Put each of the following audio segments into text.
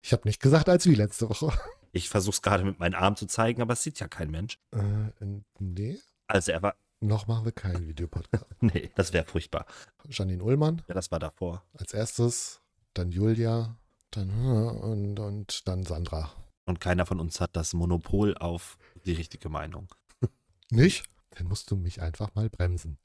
Ich habe nicht gesagt, als wie letzte Woche. Ich versuche es gerade mit meinen Armen zu zeigen, aber es sieht ja kein Mensch. Nee. Also er war, Noch machen wir keinen Videopodcast. nee, das wäre furchtbar. Janine Ullmann Ja, das war davor. als erstes, dann Julia, dann und dann Sandra. Und keiner von uns hat das Monopol auf die richtige Meinung. Nicht? Dann musst du mich einfach mal bremsen.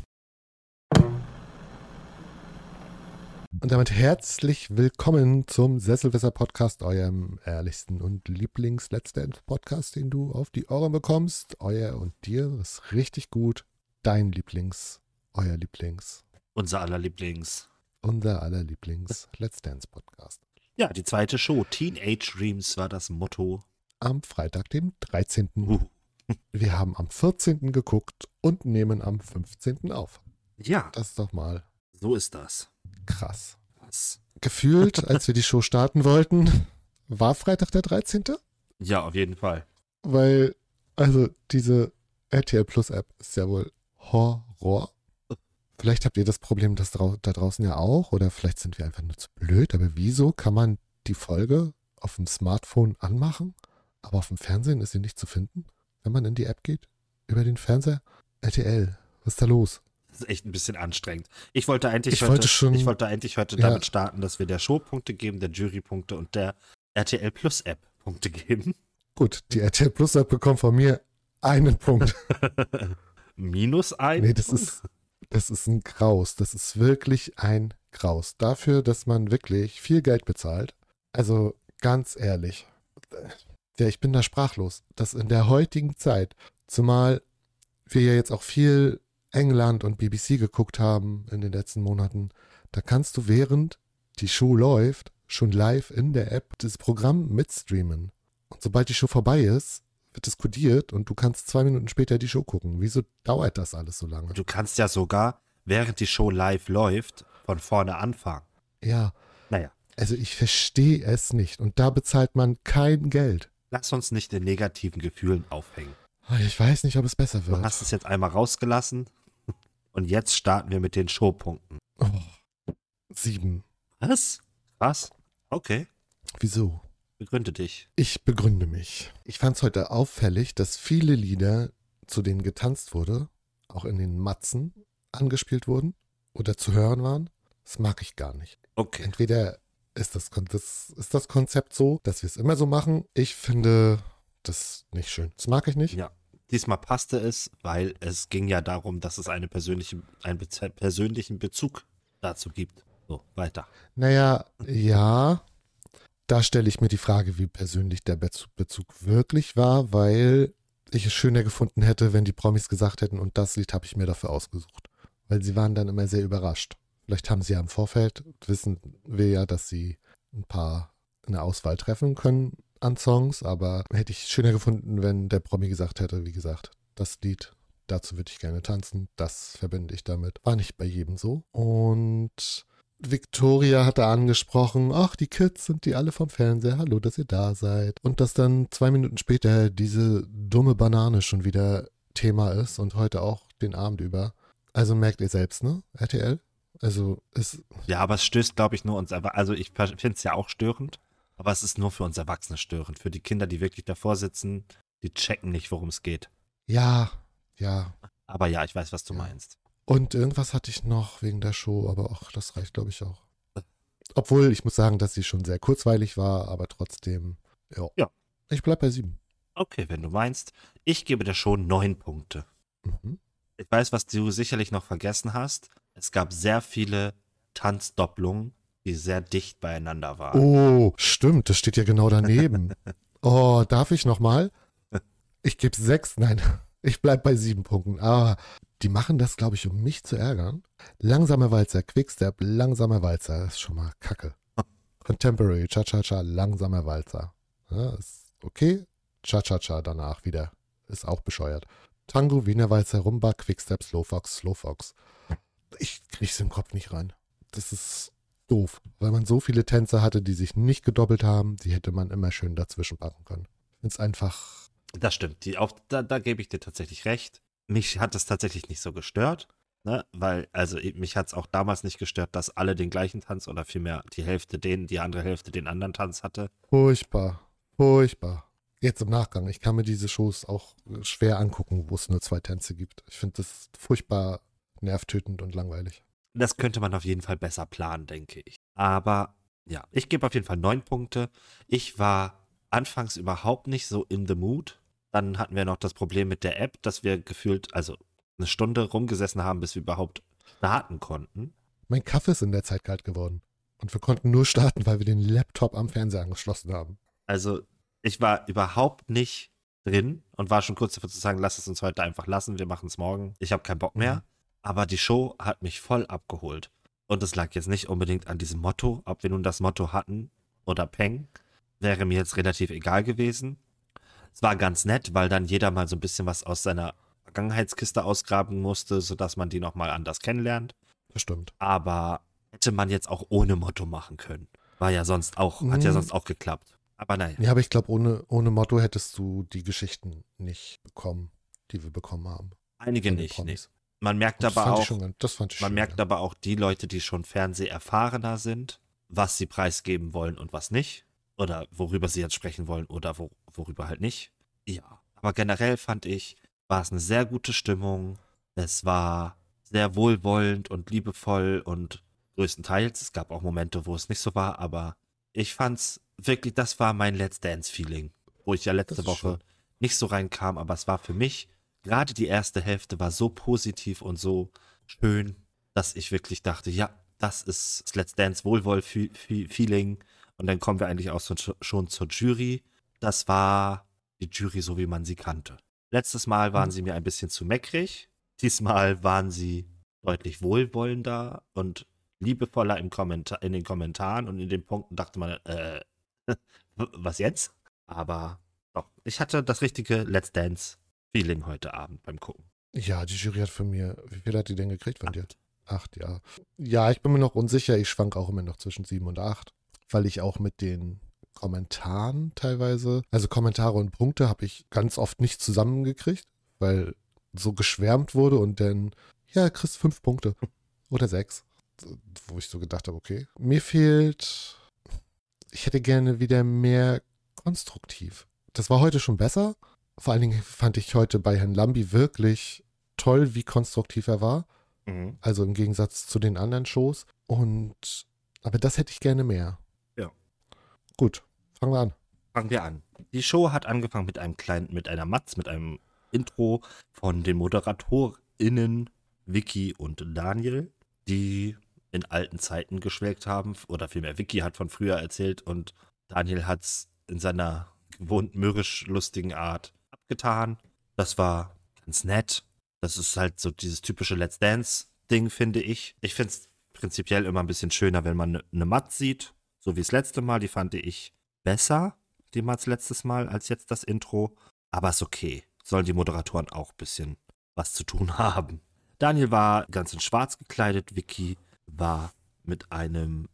Und damit herzlich willkommen zum Sesselwisser-Podcast, eurem ehrlichsten und Lieblings-Let's Dance-Podcast, den du auf die Ohren bekommst. Euer und dir ist richtig gut. Dein Lieblings, euer Lieblings, Unser aller Lieblings. unser aller Lieblings-Let's Dance-Podcast. Ja, die zweite Show. Teenage Dreams war das Motto. Am Freitag, dem 13. Wir haben am 14. geguckt und nehmen am 15. auf. Ja, Das ist doch mal so ist das. krass. Was? Gefühlt, als wir die Show starten wollten, war Freitag der 13. Ja, auf jeden Fall. Weil, also diese RTL Plus App ist ja wohl Horror. Vielleicht habt ihr das Problem da draußen ja auch oder vielleicht sind wir einfach nur zu blöd, aber wieso kann man die Folge auf dem Smartphone anmachen, aber auf dem Fernsehen ist sie nicht zu finden, wenn man in die App geht? Über den Fernseher? RTL, was ist da los? Das ist echt ein bisschen anstrengend. Ich wollte eigentlich Ich wollte heute ja. damit starten, dass wir der Show Punkte geben, der Jury Punkte und der RTL Plus App Punkte geben. Gut, die RTL Plus App bekommt von mir einen Punkt. -1? Nee, das ist ein Graus. Das ist wirklich ein Graus. Dafür, dass man wirklich viel Geld bezahlt. Also ganz ehrlich. Ja, ich bin da sprachlos. Dass in der heutigen Zeit, zumal wir ja jetzt auch viel England und BBC geguckt haben in den letzten Monaten, da kannst du während die Show läuft, schon live in der App das Programm mitstreamen. Und sobald die Show vorbei ist, wird es kodiert und du kannst 2 Minuten später die Show gucken. Wieso dauert das alles so lange? Du kannst ja sogar, während die Show live läuft, von vorne anfangen. Ja, Naja, also ich verstehe es nicht. Und da bezahlt man kein Geld. lass uns nicht in negativen Gefühlen aufhängen. Ich weiß nicht, ob es besser Du wird. hast es jetzt einmal rausgelassen und jetzt starten wir mit den Showpunkten. 7. Was? Krass. Okay, Wieso? begründe dich. Ich begründe mich. Ich fand es heute auffällig, dass viele Lieder, zu denen getanzt wurde, auch in den Matzen angespielt wurden oder zu hören waren. Das mag ich gar nicht. Okay. Entweder ist das Konzept so, dass wir es immer so machen. Ich finde das nicht schön. Das mag ich nicht. Ja, diesmal passte es, weil es ging ja darum, dass es einen persönlichen Bezug dazu gibt. So, weiter. Naja, ja, da stelle ich mir die Frage, wie persönlich der Bezug wirklich war, weil ich es schöner gefunden hätte, wenn die Promis gesagt hätten, und das Lied habe ich mir dafür ausgesucht. Weil sie waren dann immer sehr überrascht. Vielleicht haben sie ja im Vorfeld, wissen wir ja, dass sie ein paar in der Auswahl treffen können an Songs, aber hätte ich schöner gefunden, wenn der Promi gesagt hätte, wie gesagt, das Lied, dazu würde ich gerne tanzen, das verbinde ich damit. War nicht bei jedem so. Und Victoria hatte angesprochen, ach, die Kids sind die alle vom Fernseher, hallo, dass ihr da seid. Und dass dann 2 Minuten später diese dumme Banane schon wieder Thema ist und heute auch den Abend über. Also merkt ihr selbst, ne, RTL? Also es, Ja, aber es stößt, glaube ich, nur uns also ich finde es ja auch störend, aber es ist nur für uns Erwachsene störend. Für die Kinder, die wirklich davor sitzen, die checken nicht, worum es geht. ja. Aber ja, ich weiß, was du Ja. meinst. Und irgendwas hatte ich noch wegen der Show, aber auch das reicht, glaube ich, auch. Obwohl, ich muss sagen, dass sie schon sehr kurzweilig war, aber trotzdem, ja. Ja. Ich bleib bei 7. Okay, wenn du meinst. Ich gebe der Show 9 Punkte. Mhm. Ich weiß, was du sicherlich noch vergessen hast. Es gab sehr viele Tanzdopplungen, die sehr dicht beieinander waren. Oh, stimmt, das steht ja genau daneben. Oh, darf ich nochmal? Ich gebe 6, nein, ich bleib bei 7 Punkten. Aber die machen das, glaube ich, um mich zu ärgern. Langsamer Walzer, Quickstep, langsamer Walzer, das ist schon mal Kacke. Contemporary, Cha-Cha-Cha, langsamer Walzer. Ja, ist okay. Cha-Cha-Cha danach wieder. Ist auch bescheuert. Tango, Wiener Walzer, Rumba, Quickstep, Slowfox, Slowfox. Ich krieg's im Kopf nicht rein. Das ist doof, weil man so viele Tänzer hatte, die sich nicht gedoppelt haben, die hätte man immer schön dazwischen packen können. Ich find's einfach, Das stimmt. Da gebe ich dir tatsächlich recht. Mich hat es tatsächlich nicht so gestört. Ne? Weil, also mich hat es auch damals nicht gestört, dass alle den gleichen Tanz oder vielmehr die Hälfte die andere Hälfte den anderen Tanz hatte. Furchtbar. Furchtbar. Jetzt im Nachgang. Ich kann mir diese Shows auch schwer angucken, wo es nur 2 Tänze gibt. Ich finde das furchtbar nervtötend und langweilig. Das könnte man auf jeden Fall besser planen, denke ich. Aber ja, ich gebe auf jeden Fall 9 Punkte. Ich war anfangs überhaupt nicht so in the mood. Dann hatten wir noch das Problem mit der App, dass wir gefühlt, also eine Stunde rumgesessen haben, bis wir überhaupt starten konnten. Mein Kaffee ist in der Zeit kalt geworden. Und wir konnten nur starten, weil wir den Laptop am Fernseher angeschlossen haben. Also ich war überhaupt nicht drin und war schon kurz davor zu sagen, lass es uns heute einfach lassen, wir machen es morgen. Ich habe keinen Bock mehr. Aber die Show hat mich voll abgeholt. Und es lag jetzt nicht unbedingt an diesem Motto. Ob wir nun das Motto hatten oder Peng, wäre mir jetzt relativ egal gewesen. Es war ganz nett, weil dann jeder mal so ein bisschen was aus seiner Vergangenheitskiste ausgraben musste, sodass man die nochmal anders kennenlernt. Das stimmt. Aber hätte man jetzt auch ohne Motto machen können. Hat ja sonst auch geklappt. Aber naja. Ja, aber ich glaube, ohne Motto hättest du die Geschichten nicht bekommen, die wir bekommen haben. Einige nicht, nee. Man merkt das aber fand auch, ich schon, das fand ich man schön, merkt aber auch die Leute, die schon fernseherfahrener sind, was sie preisgeben wollen und was nicht. Oder worüber sie jetzt sprechen wollen oder worüber halt nicht. Ja, aber generell fand ich, war es eine sehr gute Stimmung. Es war sehr wohlwollend und liebevoll und größtenteils. Es gab auch Momente, wo es nicht so war, aber ich fand's wirklich, das war mein Let's Dance-Feeling, wo ich ja letzte Woche nicht so reinkam, aber es war für mich, gerade die erste Hälfte war so positiv und so schön, dass ich wirklich dachte, ja, das ist das Let's Dance Wohlwoll-Feeling. Und dann kommen wir eigentlich auch schon zur Jury. Das war die Jury, so wie man sie kannte. Letztes Mal waren sie mir ein bisschen zu meckrig. Diesmal waren sie deutlich wohlwollender und liebevoller in den Kommentaren und in den Punkten dachte man, was jetzt? Aber doch, ich hatte das richtige Let's Dance-Feeling heute Abend beim Gucken. Ja, die Jury hat von mir, wie viel hat die denn gekriegt von dir? 8, ja. Ja, ich bin mir noch unsicher. Ich schwank auch immer noch zwischen 7 und 8, weil ich auch mit den Kommentaren teilweise, also Kommentare und Punkte habe ich ganz oft nicht zusammengekriegt, weil so geschwärmt wurde und dann, ja, kriegst 5 Punkte oder 6, wo ich so gedacht habe, okay. Mir fehlt, ich hätte gerne wieder mehr konstruktiv. Das war heute schon besser. Vor allen Dingen fand ich heute bei Herrn Lambi wirklich toll, wie konstruktiv er war. Mhm. Also im Gegensatz zu den anderen Shows. Aber das hätte ich gerne mehr. Ja. Gut, fangen wir an. Fangen wir an. Die Show hat angefangen mit einem Intro von den ModeratorInnen Vicky und Daniel, die in alten Zeiten geschwelgt haben. Oder vielmehr Vicky hat von früher erzählt und Daniel hat es in seiner gewohnt mürrisch-lustigen Art abgetan. Das war ganz nett. Das ist halt so dieses typische Let's Dance-Ding, finde ich. Ich finde es prinzipiell immer ein bisschen schöner, wenn man eine Matt sieht, so wie das letzte Mal. Die fand ich besser, die Matz letztes Mal, als jetzt das Intro. Aber ist okay. Sollen die Moderatoren auch ein bisschen was zu tun haben. Daniel war ganz in schwarz gekleidet. Vicky war mit einem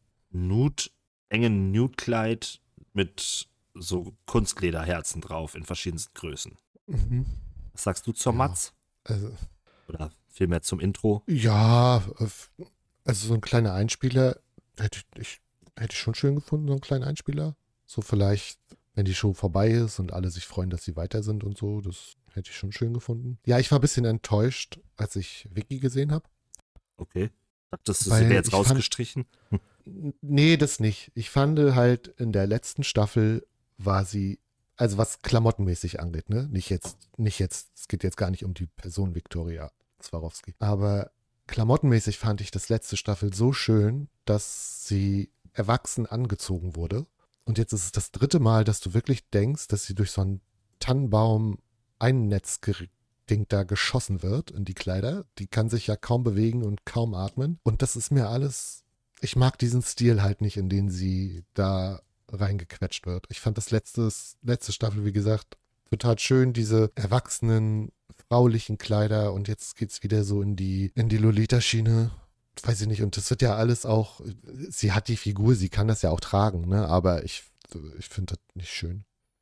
engen Nude-Kleid mit so Kunstlederherzen drauf in verschiedensten Größen. Mhm. Was sagst du zur Matz? Also, Oder vielmehr zum Intro? ja, also so ein kleiner Einspieler hätte ich schon schön gefunden, so einen kleinen Einspieler. So vielleicht, wenn die Show vorbei ist und alle sich freuen, dass sie weiter sind und so, das hätte ich schon schön gefunden. Ja, ich war ein bisschen enttäuscht, als ich Vicky gesehen habe. Okay. Dachtest du, sie wäre jetzt rausgestrichen? Nee, das nicht. Ich fand halt, in der letzten Staffel war sie, also was klamottenmäßig angeht, ne? Nicht jetzt, es geht jetzt gar nicht um die Person Viktoria Swarovski. Aber klamottenmäßig fand ich das letzte Staffel so schön, dass sie erwachsen angezogen wurde. Und jetzt ist es das 3. Mal, dass du wirklich denkst, dass sie durch so einen Tannenbaum Ding da geschossen wird in die Kleider. Die kann sich ja kaum bewegen und kaum atmen. Und das ist mir alles, ich mag diesen Stil halt nicht, in den sie da reingequetscht wird. Ich fand das letzte Staffel, wie gesagt, total schön, diese erwachsenen, fraulichen Kleider. Und jetzt geht's wieder so in die Lolita-Schiene. Weiß ich nicht. Und das wird ja alles auch, sie hat die Figur, sie kann das ja auch tragen, ne? Aber ich finde das nicht schön. Jo.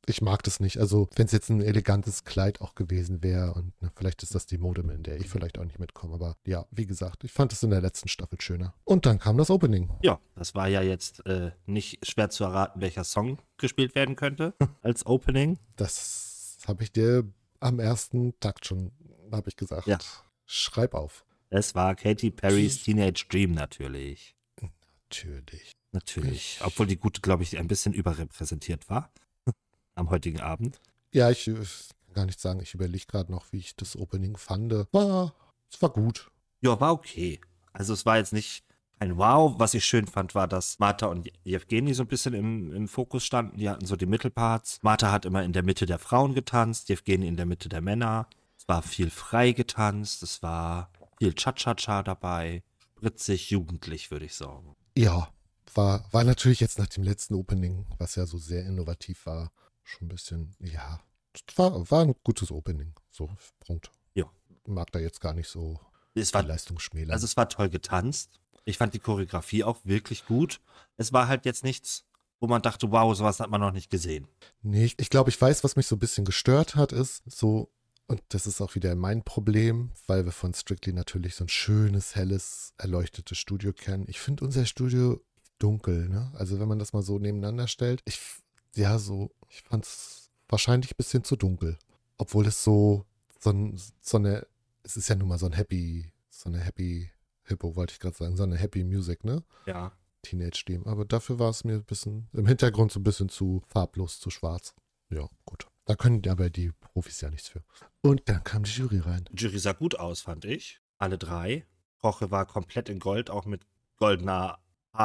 Ich mag das nicht. Also, wenn es jetzt ein elegantes Kleid auch gewesen wäre und vielleicht ist das die Mode, in der ich vielleicht auch nicht mitkomme. Aber ja, wie gesagt, ich fand es in der letzten Staffel schöner. Und dann kam das Opening. Ja, das war ja jetzt nicht schwer zu erraten, welcher Song gespielt werden könnte als Opening. Das habe ich dir am ersten Takt schon, habe ich gesagt. Ja. Schreib auf. Es war Katy Perrys Teenage Dream natürlich. Natürlich. Obwohl die Gute, glaube ich, ein bisschen überrepräsentiert war am heutigen Abend. Ja, ich kann gar nicht sagen. Ich überlege gerade noch, wie ich das Opening fand. Es war gut. Ja, war okay. Also es war jetzt nicht ein Wow. Was ich schön fand, war, dass Martha und Jewgeni so ein bisschen im Fokus standen. Die hatten so die Mittelparts. Martha hat immer in der Mitte der Frauen getanzt, Jewgeni in der Mitte der Männer. Es war viel frei getanzt. Es war viel Cha-Cha-Cha dabei. Spritzig, jugendlich, würde ich sagen. Ja, war natürlich jetzt nach dem letzten Opening, was ja so sehr innovativ war, schon ein bisschen, ja, war ein gutes Opening. So, Punkt. Ja. Mag da jetzt gar nicht so Es die war, Leistung schmälern. also es war toll getanzt. Ich fand die Choreografie auch wirklich gut. Es war halt jetzt nichts, wo man dachte, wow, sowas hat man noch nicht gesehen. Nee, ich glaube, ich weiß, was mich so ein bisschen gestört hat, ist so, und das ist auch wieder mein Problem, weil wir von Strictly natürlich so ein schönes, helles, erleuchtetes Studio kennen. Ich finde unser Studio dunkel, ne? Also wenn man das mal so nebeneinander stellt, ich fand es wahrscheinlich ein bisschen zu dunkel. Obwohl es es ist ja nun mal so eine Happy Hippo, wollte ich gerade sagen, so eine Happy Music, ne? Ja. Teenage-Team. Aber dafür war es mir ein bisschen im Hintergrund so ein bisschen zu farblos, zu schwarz. Ja, gut. Da können aber die Profis ja nichts für. Und dann kam die Jury rein. Die Jury sah gut aus, fand ich. Alle drei. Koche war komplett in Gold, auch mit goldener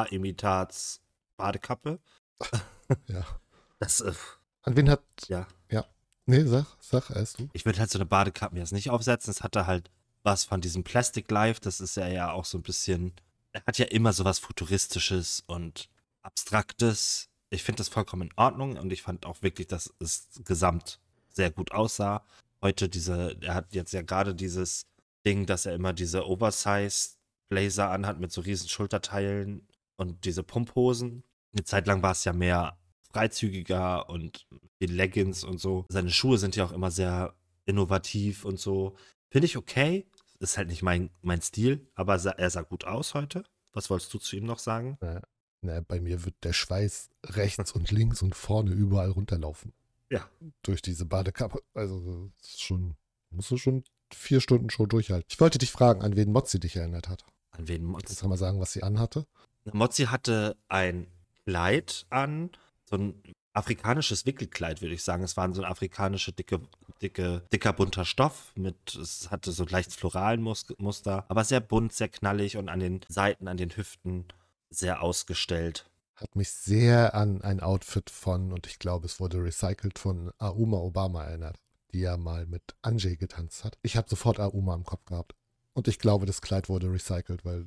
Haarimitats-Badekappe. Ja. Das, An wen hat. ja. Nee, sag erst du. Ich würde halt so eine Badekappe jetzt nicht aufsetzen. Es hatte halt was von diesem Plastic Life. Das ist ja auch so ein bisschen. Er hat ja immer so was Futuristisches und Abstraktes. Ich finde das vollkommen in Ordnung und ich fand auch wirklich, dass es gesamt sehr gut aussah. Heute er hat jetzt ja gerade dieses Ding, dass er immer diese Oversize Blazer anhat mit so riesen Schulterteilen und diese Pumphosen. Eine Zeit lang war es ja mehr freizügiger und die Leggings und so. Seine Schuhe sind ja auch immer sehr innovativ und so. Finde ich okay. Ist halt nicht mein Stil, aber er sah gut aus heute. Was wolltest du zu ihm noch sagen? Na, bei mir wird der Schweiß rechts und links und vorne überall runterlaufen. Ja. Durch diese Badekappe. Also, das ist musst du schon 4 Stunden schon durchhalten. Ich wollte dich fragen, an wen Mozzi dich erinnert hat. An wen Mozzi? Kannst du mal sagen, was sie anhatte? Mozzi hatte ein Kleid an, so ein afrikanisches Wickelkleid, würde ich sagen. Es war so ein afrikanischer dicker bunter Stoff es hatte so leicht floralen Muster, aber sehr bunt, sehr knallig und an den Seiten, an den Hüften sehr ausgestellt. Hat mich sehr an ein Outfit und ich glaube, es wurde recycelt von Auma Obama erinnert, die ja mal mit Anjay getanzt hat. Ich habe sofort Auma im Kopf gehabt. Und ich glaube, das Kleid wurde recycelt, weil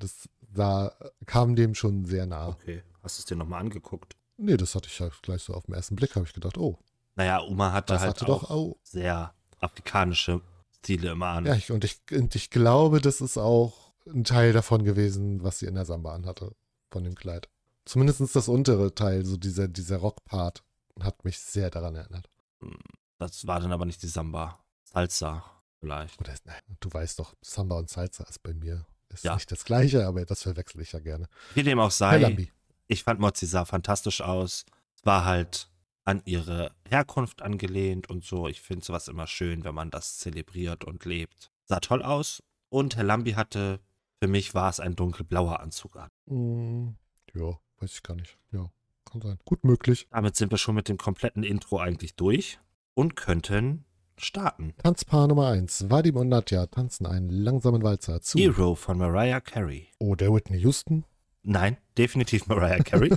kam dem schon sehr nah. Okay, hast du es dir nochmal angeguckt? Nee, das hatte ich ja gleich so auf den ersten Blick, habe ich gedacht, oh. Naja, Uma hatte das halt hatte auch doch sehr afrikanische Stile immer an. Ja, und ich glaube, das ist auch ein Teil davon gewesen, was sie in der Samba anhatte, von dem Kleid. Zumindest das untere Teil, so dieser Rockpart, hat mich sehr daran erinnert. Das war dann aber nicht die Samba. Salsa vielleicht. Oder du weißt doch, Samba und Salsa ist bei mir Ja. nicht das Gleiche, aber das verwechsel ich ja gerne. Wie dem auch Herr sei, Lambi. ich fand Mozzi sah fantastisch aus. Es war halt an ihre Herkunft angelehnt und so. Ich finde sowas immer schön, wenn man das zelebriert und lebt. Sah toll aus. Und Herr Lambi für mich war es ein dunkelblauer Anzug an. Ja, weiß ich gar nicht. Ja, kann sein. Gut möglich. Damit sind wir schon mit dem kompletten Intro eigentlich durch und könnten starten. Tanzpaar Nummer 1. Vadim und Nadja tanzen einen langsamen Walzer zu. Hero von Mariah Carey. Oder Whitney Houston. Nein, definitiv Mariah Carey.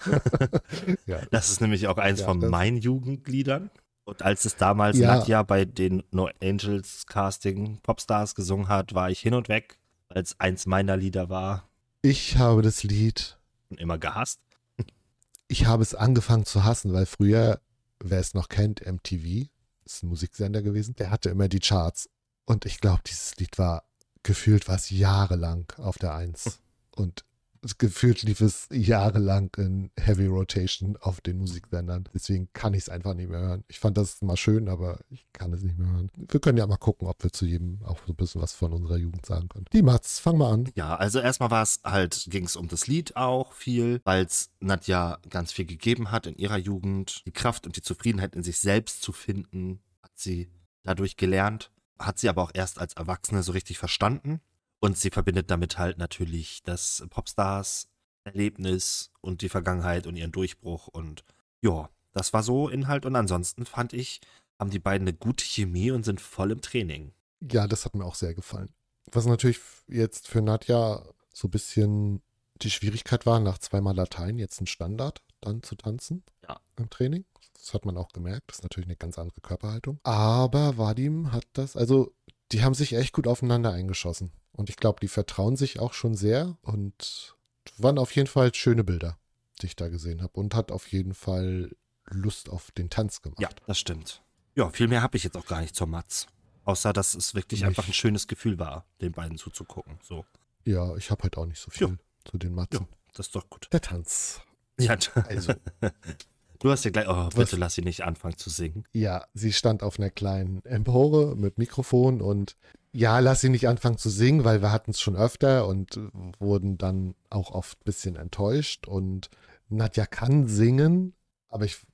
Ja. Das ist nämlich auch eins von meinen Jugendliedern. Und als es damals Ja. Nadja bei den No Angels Casting Popstars gesungen hat, war ich hin und weg, weil es eins meiner Lieder war Ich habe das Lied, und immer gehasst. ich habe es angefangen zu hassen, weil früher, wer es noch kennt, MTV, ist ein Musiksender gewesen, der hatte immer die Charts. Und ich glaube, dieses Lied gefühlt war es jahrelang auf der 1. Und gefühlt lief es jahrelang in Heavy Rotation auf den Musiksendern. Deswegen kann ich es einfach nicht mehr hören. Ich fand das mal schön, aber ich kann es nicht mehr hören. Wir können ja mal gucken, ob wir zu jedem auch so ein bisschen was von unserer Jugend sagen können. Die Mats, fang mal an. Ja, also erstmal ging es um das Lied auch viel, weil es Nadja ganz viel gegeben hat in ihrer Jugend. Die Kraft und die Zufriedenheit in sich selbst zu finden, hat sie dadurch gelernt. Hat sie aber auch erst als Erwachsene so richtig verstanden. Und sie verbindet damit halt natürlich das Popstars-Erlebnis und die Vergangenheit und ihren Durchbruch. Und ja, das war so Inhalt. Und ansonsten fand ich, haben die beiden eine gute Chemie und sind voll im Training. Ja, das hat mir auch sehr gefallen. Was natürlich jetzt für Nadja so ein bisschen die Schwierigkeit war, nach 2-mal Latein jetzt ein Standard dann zu tanzen im Training. Das hat man auch gemerkt. Das ist natürlich eine ganz andere Körperhaltung. Aber Vadim hat das, also die haben sich echt gut aufeinander eingeschossen. Und ich glaube, die vertrauen sich auch schon sehr und waren auf jeden Fall schöne Bilder, die ich da gesehen habe. Und hat auf jeden Fall Lust auf den Tanz gemacht. Ja, das stimmt. Ja, viel mehr habe ich jetzt auch gar nicht zur Mats. Außer, dass es wirklich einfach ein schönes Gefühl war, den beiden zuzugucken. So. Ja, ich habe halt auch nicht so viel zu den Matzen. Ja, das ist doch gut. Der Tanz. Ja, Also, du hast ja gleich, oh, bitte lass sie nicht anfangen zu singen. ja, sie stand auf einer kleinen Empore mit Mikrofon und ja, lass sie nicht anfangen zu singen, weil wir hatten es schon öfter und wurden dann auch oft ein bisschen enttäuscht. Und Nadja kann singen, aber ich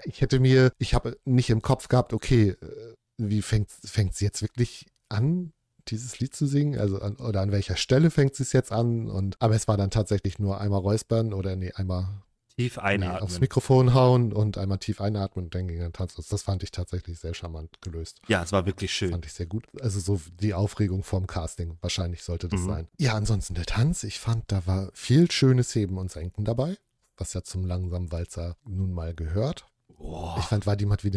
habe nicht im Kopf gehabt, okay, wie fängt sie jetzt wirklich an, dieses Lied zu singen? Also oder an welcher Stelle fängt sie es jetzt an? Aber es war dann tatsächlich nur einmal räuspern oder einmal tief einatmen. Aufs Mikrofon hauen und einmal tief einatmen und dann ging der Tanz los. Das fand ich tatsächlich sehr charmant gelöst. Ja, es war wirklich schön. Fand ich sehr gut. Also so die Aufregung vorm Casting, wahrscheinlich sollte das sein. Ja, ansonsten der Tanz, ich fand, da war viel schönes Heben und Senken dabei, was ja zum langsamen Walzer nun mal gehört. Oh. Ich fand, Vadim hat wieder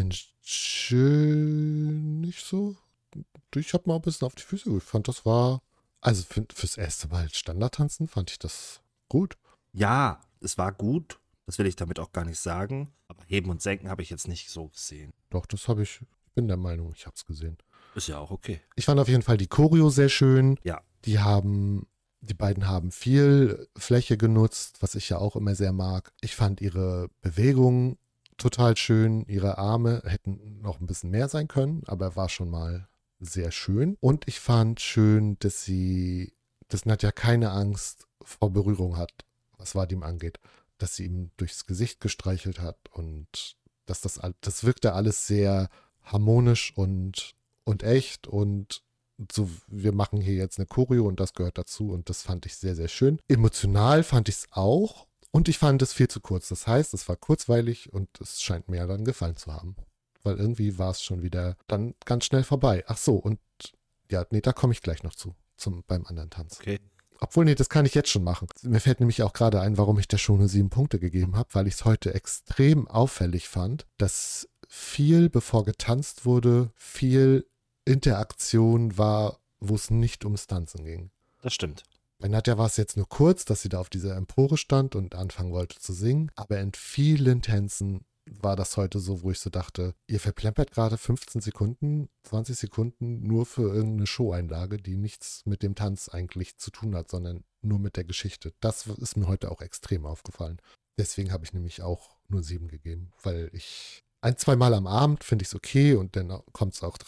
schön nicht so. Ich habe mal ein bisschen auf die Füße geholt. Ich fand, das war, also fürs erste Mal Standardtanzen fand ich das gut. Ja, es war gut. Das will ich damit auch gar nicht sagen. Aber Heben und Senken habe ich jetzt nicht so gesehen. Doch, das habe ich bin der Meinung, ich habe es gesehen. Ist ja auch okay. Ich fand auf jeden Fall die Choreo sehr schön. Ja. Die beiden haben viel Fläche genutzt, was ich ja auch immer sehr mag. Ich fand ihre Bewegungen total schön. Ihre Arme hätten noch ein bisschen mehr sein können, aber war schon mal sehr schön. Und ich fand schön, dass Nadja keine Angst vor Berührung hat, was Vadim angeht. Dass sie ihm durchs Gesicht gestreichelt hat und dass das wirkte alles sehr harmonisch und echt und so, wir machen hier jetzt eine Choreo und das gehört dazu und das fand ich sehr, sehr schön. Emotional fand ich es auch und ich fand es viel zu kurz. Das heißt, es war kurzweilig und es scheint mir dann gefallen zu haben, weil irgendwie war es schon wieder dann ganz schnell vorbei. Ach so, und ja, nee, da komme ich gleich noch beim anderen Tanz. Okay. Obwohl, nee, das kann ich jetzt schon machen. Mir fällt nämlich auch gerade ein, warum ich der Show nur 7 Punkte gegeben habe, weil ich es heute extrem auffällig fand, dass viel, bevor getanzt wurde, viel Interaktion war, wo es nicht ums Tanzen ging. Das stimmt. Bei Nadja war es jetzt nur kurz, dass sie da auf dieser Empore stand und anfangen wollte zu singen, aber in vielen Tänzen war das heute so, wo ich so dachte, ihr verplempert gerade 15 Sekunden, 20 Sekunden nur für irgendeine Showeinlage, die nichts mit dem Tanz eigentlich zu tun hat, sondern nur mit der Geschichte. Das ist mir heute auch extrem aufgefallen. Deswegen habe ich nämlich auch nur 7 gegeben, weil ich 1-2 Mal am Abend finde ich es okay und dann kommt es auch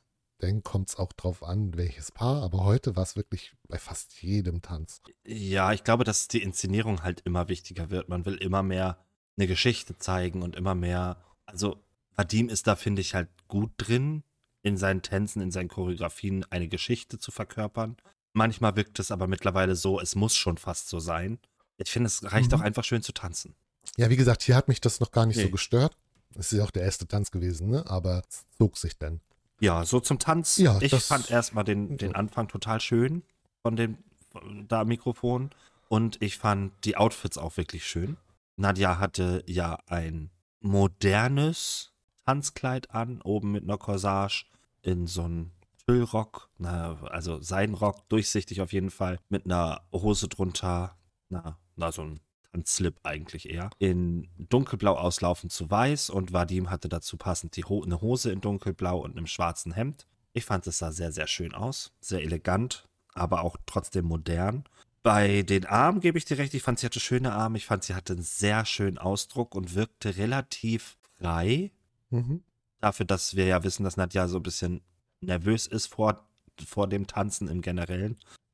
drauf an, welches Paar, aber heute war es wirklich bei fast jedem Tanz. Ja, ich glaube, dass die Inszenierung halt immer wichtiger wird. Man will immer mehr eine Geschichte zeigen und immer mehr, also Vadim ist da, finde ich, halt gut drin, in seinen Tänzen, in seinen Choreografien eine Geschichte zu verkörpern. Manchmal wirkt es aber mittlerweile so, es muss schon fast so sein. Ich finde, es reicht auch einfach schön zu tanzen. Ja, wie gesagt, hier hat mich das noch gar nicht so gestört. Es ist ja auch der erste Tanz gewesen, ne? Aber es zog sich dann. Ja, so zum Tanz. Ja, ich fand erstmal den Anfang total schön von dem Mikrofon und ich fand die Outfits auch wirklich schön. Nadja hatte ja ein modernes Tanzkleid an, oben mit einer Corsage, in so einem Tüllrock, also Seidenrock, durchsichtig auf jeden Fall, mit einer Hose drunter, so ein Tanzslip eigentlich eher, in dunkelblau auslaufend zu weiß und Vadim hatte dazu passend eine Hose in dunkelblau und einem schwarzen Hemd. Ich fand, es sah sehr, sehr schön aus, sehr elegant, aber auch trotzdem modern. Bei den Armen gebe ich dir recht, ich fand, sie hatte schöne Arme, ich fand, sie hatte einen sehr schönen Ausdruck und wirkte relativ frei. Mhm. Dafür, dass wir ja wissen, dass Nadja so ein bisschen nervös ist vor dem Tanzen im Generellen.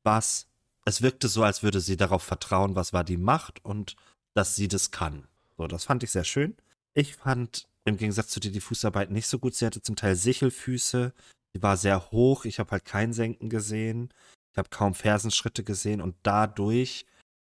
Es wirkte so, als würde sie darauf vertrauen, was Vadim macht und dass sie das kann. So, das fand ich sehr schön. Ich fand im Gegensatz zu dir die Fußarbeit nicht so gut. Sie hatte zum Teil Sichelfüße. Die war sehr hoch. Ich habe halt kein Senken gesehen. Ich habe kaum Fersenschritte gesehen und dadurch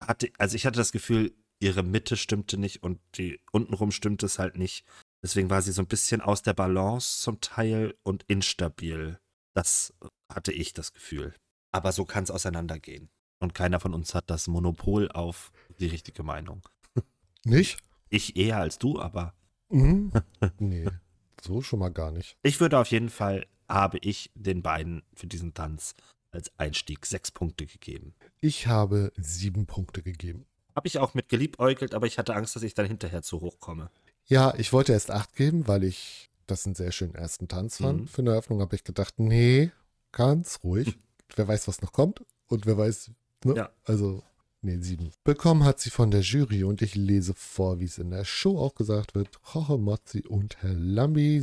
ich hatte das Gefühl, ihre Mitte stimmte nicht und die untenrum stimmte es halt nicht. Deswegen war sie so ein bisschen aus der Balance zum Teil und instabil. Das hatte ich das Gefühl. Aber so kann es auseinandergehen. Und keiner von uns hat das Monopol auf die richtige Meinung. Nicht? Ich eher als du, aber Mhm. Nee, so schon mal gar nicht. ich würde auf jeden Fall, habe ich den beiden für diesen Tanz als Einstieg 6 Punkte gegeben. Ich habe 7 Punkte gegeben. Habe ich auch mit geliebäugelt, aber ich hatte Angst, dass ich dann hinterher zu hoch komme. Ja, ich wollte erst 8 geben, weil ich das einen sehr schönen ersten Tanz fand. Mhm. Für eine Eröffnung habe ich gedacht, nee, ganz ruhig. Wer weiß, was noch kommt und wer weiß, ne? Ja. Also, nee, 7. Bekommen hat sie von der Jury und ich lese vor, wie es in der Show auch gesagt wird. Jorge Mozzi und Herr Lambi,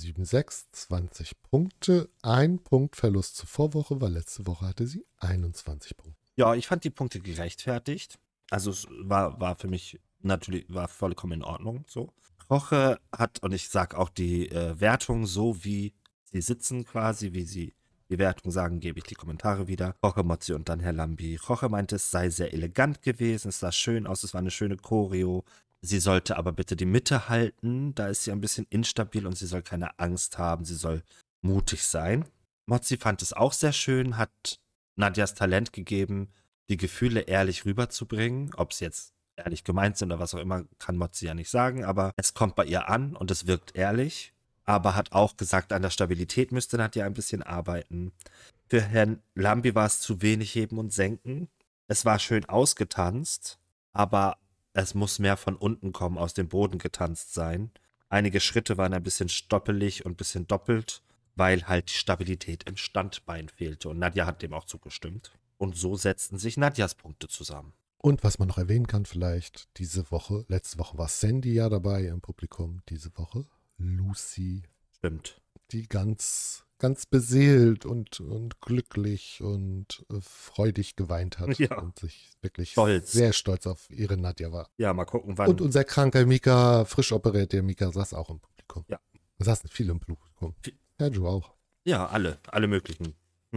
776, 20 Punkte. 1 Punkt Verlust zur Vorwoche, weil letzte Woche hatte sie 21 Punkte. Ja, ich fand die Punkte gerechtfertigt. Also es war für mich natürlich, war vollkommen in Ordnung so. Roche hat, und ich sag auch die Wertung so, wie sie sitzen quasi, wie sie die Wertung sagen, gebe ich die Kommentare wieder. Roche, Mozzi und dann Herr Lambi. Roche meinte, es sei sehr elegant gewesen, es sah schön aus, es war eine schöne Choreo. Sie sollte aber bitte die Mitte halten, da ist sie ein bisschen instabil und sie soll keine Angst haben, sie soll mutig sein. Mozzi fand es auch sehr schön, hat Nadjas Talent gegeben, die Gefühle ehrlich rüberzubringen. Ob es jetzt ehrlich gemeint sind oder was auch immer, kann Mozzi ja nicht sagen, aber es kommt bei ihr an und es wirkt ehrlich. Aber hat auch gesagt, an der Stabilität müsste Nadja ein bisschen arbeiten. Für Herrn Lambi war es zu wenig Heben und Senken. Es war schön ausgetanzt, aber es muss mehr von unten kommen, aus dem Boden getanzt sein. Einige Schritte waren ein bisschen stoppelig und ein bisschen doppelt, weil halt die Stabilität im Standbein fehlte. Und Nadja hat dem auch zugestimmt. Und so setzten sich Nadjas Punkte zusammen. Und was man noch erwähnen kann vielleicht, letzte Woche war Sandy ja dabei im Publikum, diese Woche Lucy, Stimmt. die ganz, ganz beseelt und glücklich und freudig geweint hat Ja. und sich wirklich Stolz. sehr stolz auf ihre Nadja war. Ja, mal gucken, wann. Und unser kranker Mika, frisch operiert, der Mika saß auch im Publikum. Ja. Da saßen viele im Publikum. Ja, Joe auch. Ja, alle möglichen.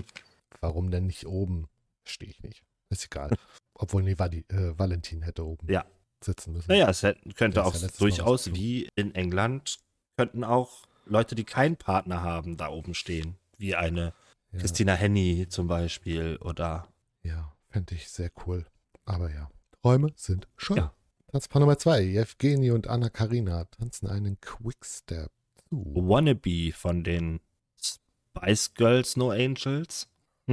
Warum denn nicht oben? Verstehe ich nicht. Ist egal. Obwohl, nee, Valentin hätte oben Ja. sitzen müssen. Naja, es könnte Der ist auch ja letztes Mal durchaus rausgeflogen. wie in England, könnten auch Leute, die keinen Partner haben, da oben stehen. Wie eine Ja, Christina Henny zum Beispiel oder. ja, fände ich sehr cool. Aber ja, Räume sind schon. Ja. Tanzpaar Nummer 2. Evgeni und Anna Karina tanzen einen Quickstep zu. Wannabe von den Spice Girls No Angels.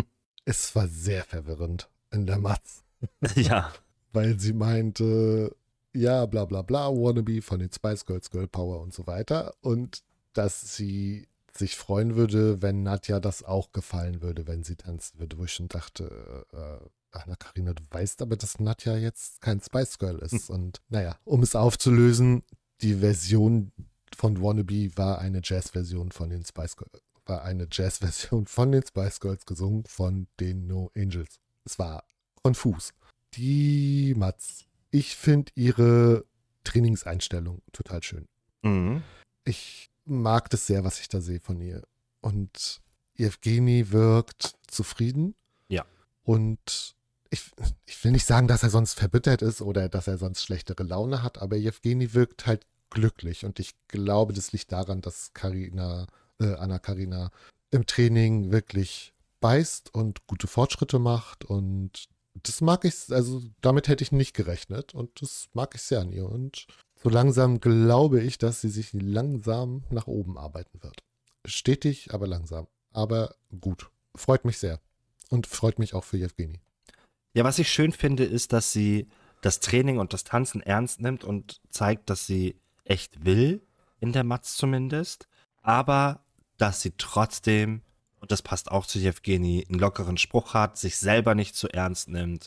Es war sehr verwirrend in der Matz, Ja. weil sie meinte, ja, bla bla bla, Wannabe von den Spice Girls, Girl Power und so weiter. Und dass sie sich freuen würde, wenn Nadja das auch gefallen würde, wenn sie tanzen würde, wo ich schon dachte, Anna Karina, du weißt aber, dass Nadja jetzt kein Spice Girl ist. Und naja, um es aufzulösen, die Version von Wannabe war eine Jazz-Version von den Spice Girls. War eine Jazz-Version von den Spice Girls gesungen von den No Angels. Es war konfus. Die Matz. Ich finde ihre Trainingseinstellung total schön. Mhm. Ich mag das sehr, was ich da sehe von ihr. Und Evgeni wirkt zufrieden. Ja. Und ich will nicht sagen, dass er sonst verbittert ist oder dass er sonst schlechtere Laune hat, aber Evgeni wirkt halt glücklich. Und ich glaube, das liegt daran, dass Anna Karina im Training wirklich beißt und gute Fortschritte macht. Und das mag ich, also damit hätte ich nicht gerechnet. Und das mag ich sehr an ihr. Und so langsam glaube ich, dass sie sich langsam nach oben arbeiten wird. Stetig, aber langsam. Aber gut. Freut mich sehr. Und freut mich auch für Evgeni. Ja, was ich schön finde, ist, dass sie das Training und das Tanzen ernst nimmt und zeigt, dass sie echt will, in der Matz zumindest, aber dass sie trotzdem, und das passt auch zu Evgeni, einen lockeren Spruch hat, sich selber nicht zu ernst nimmt,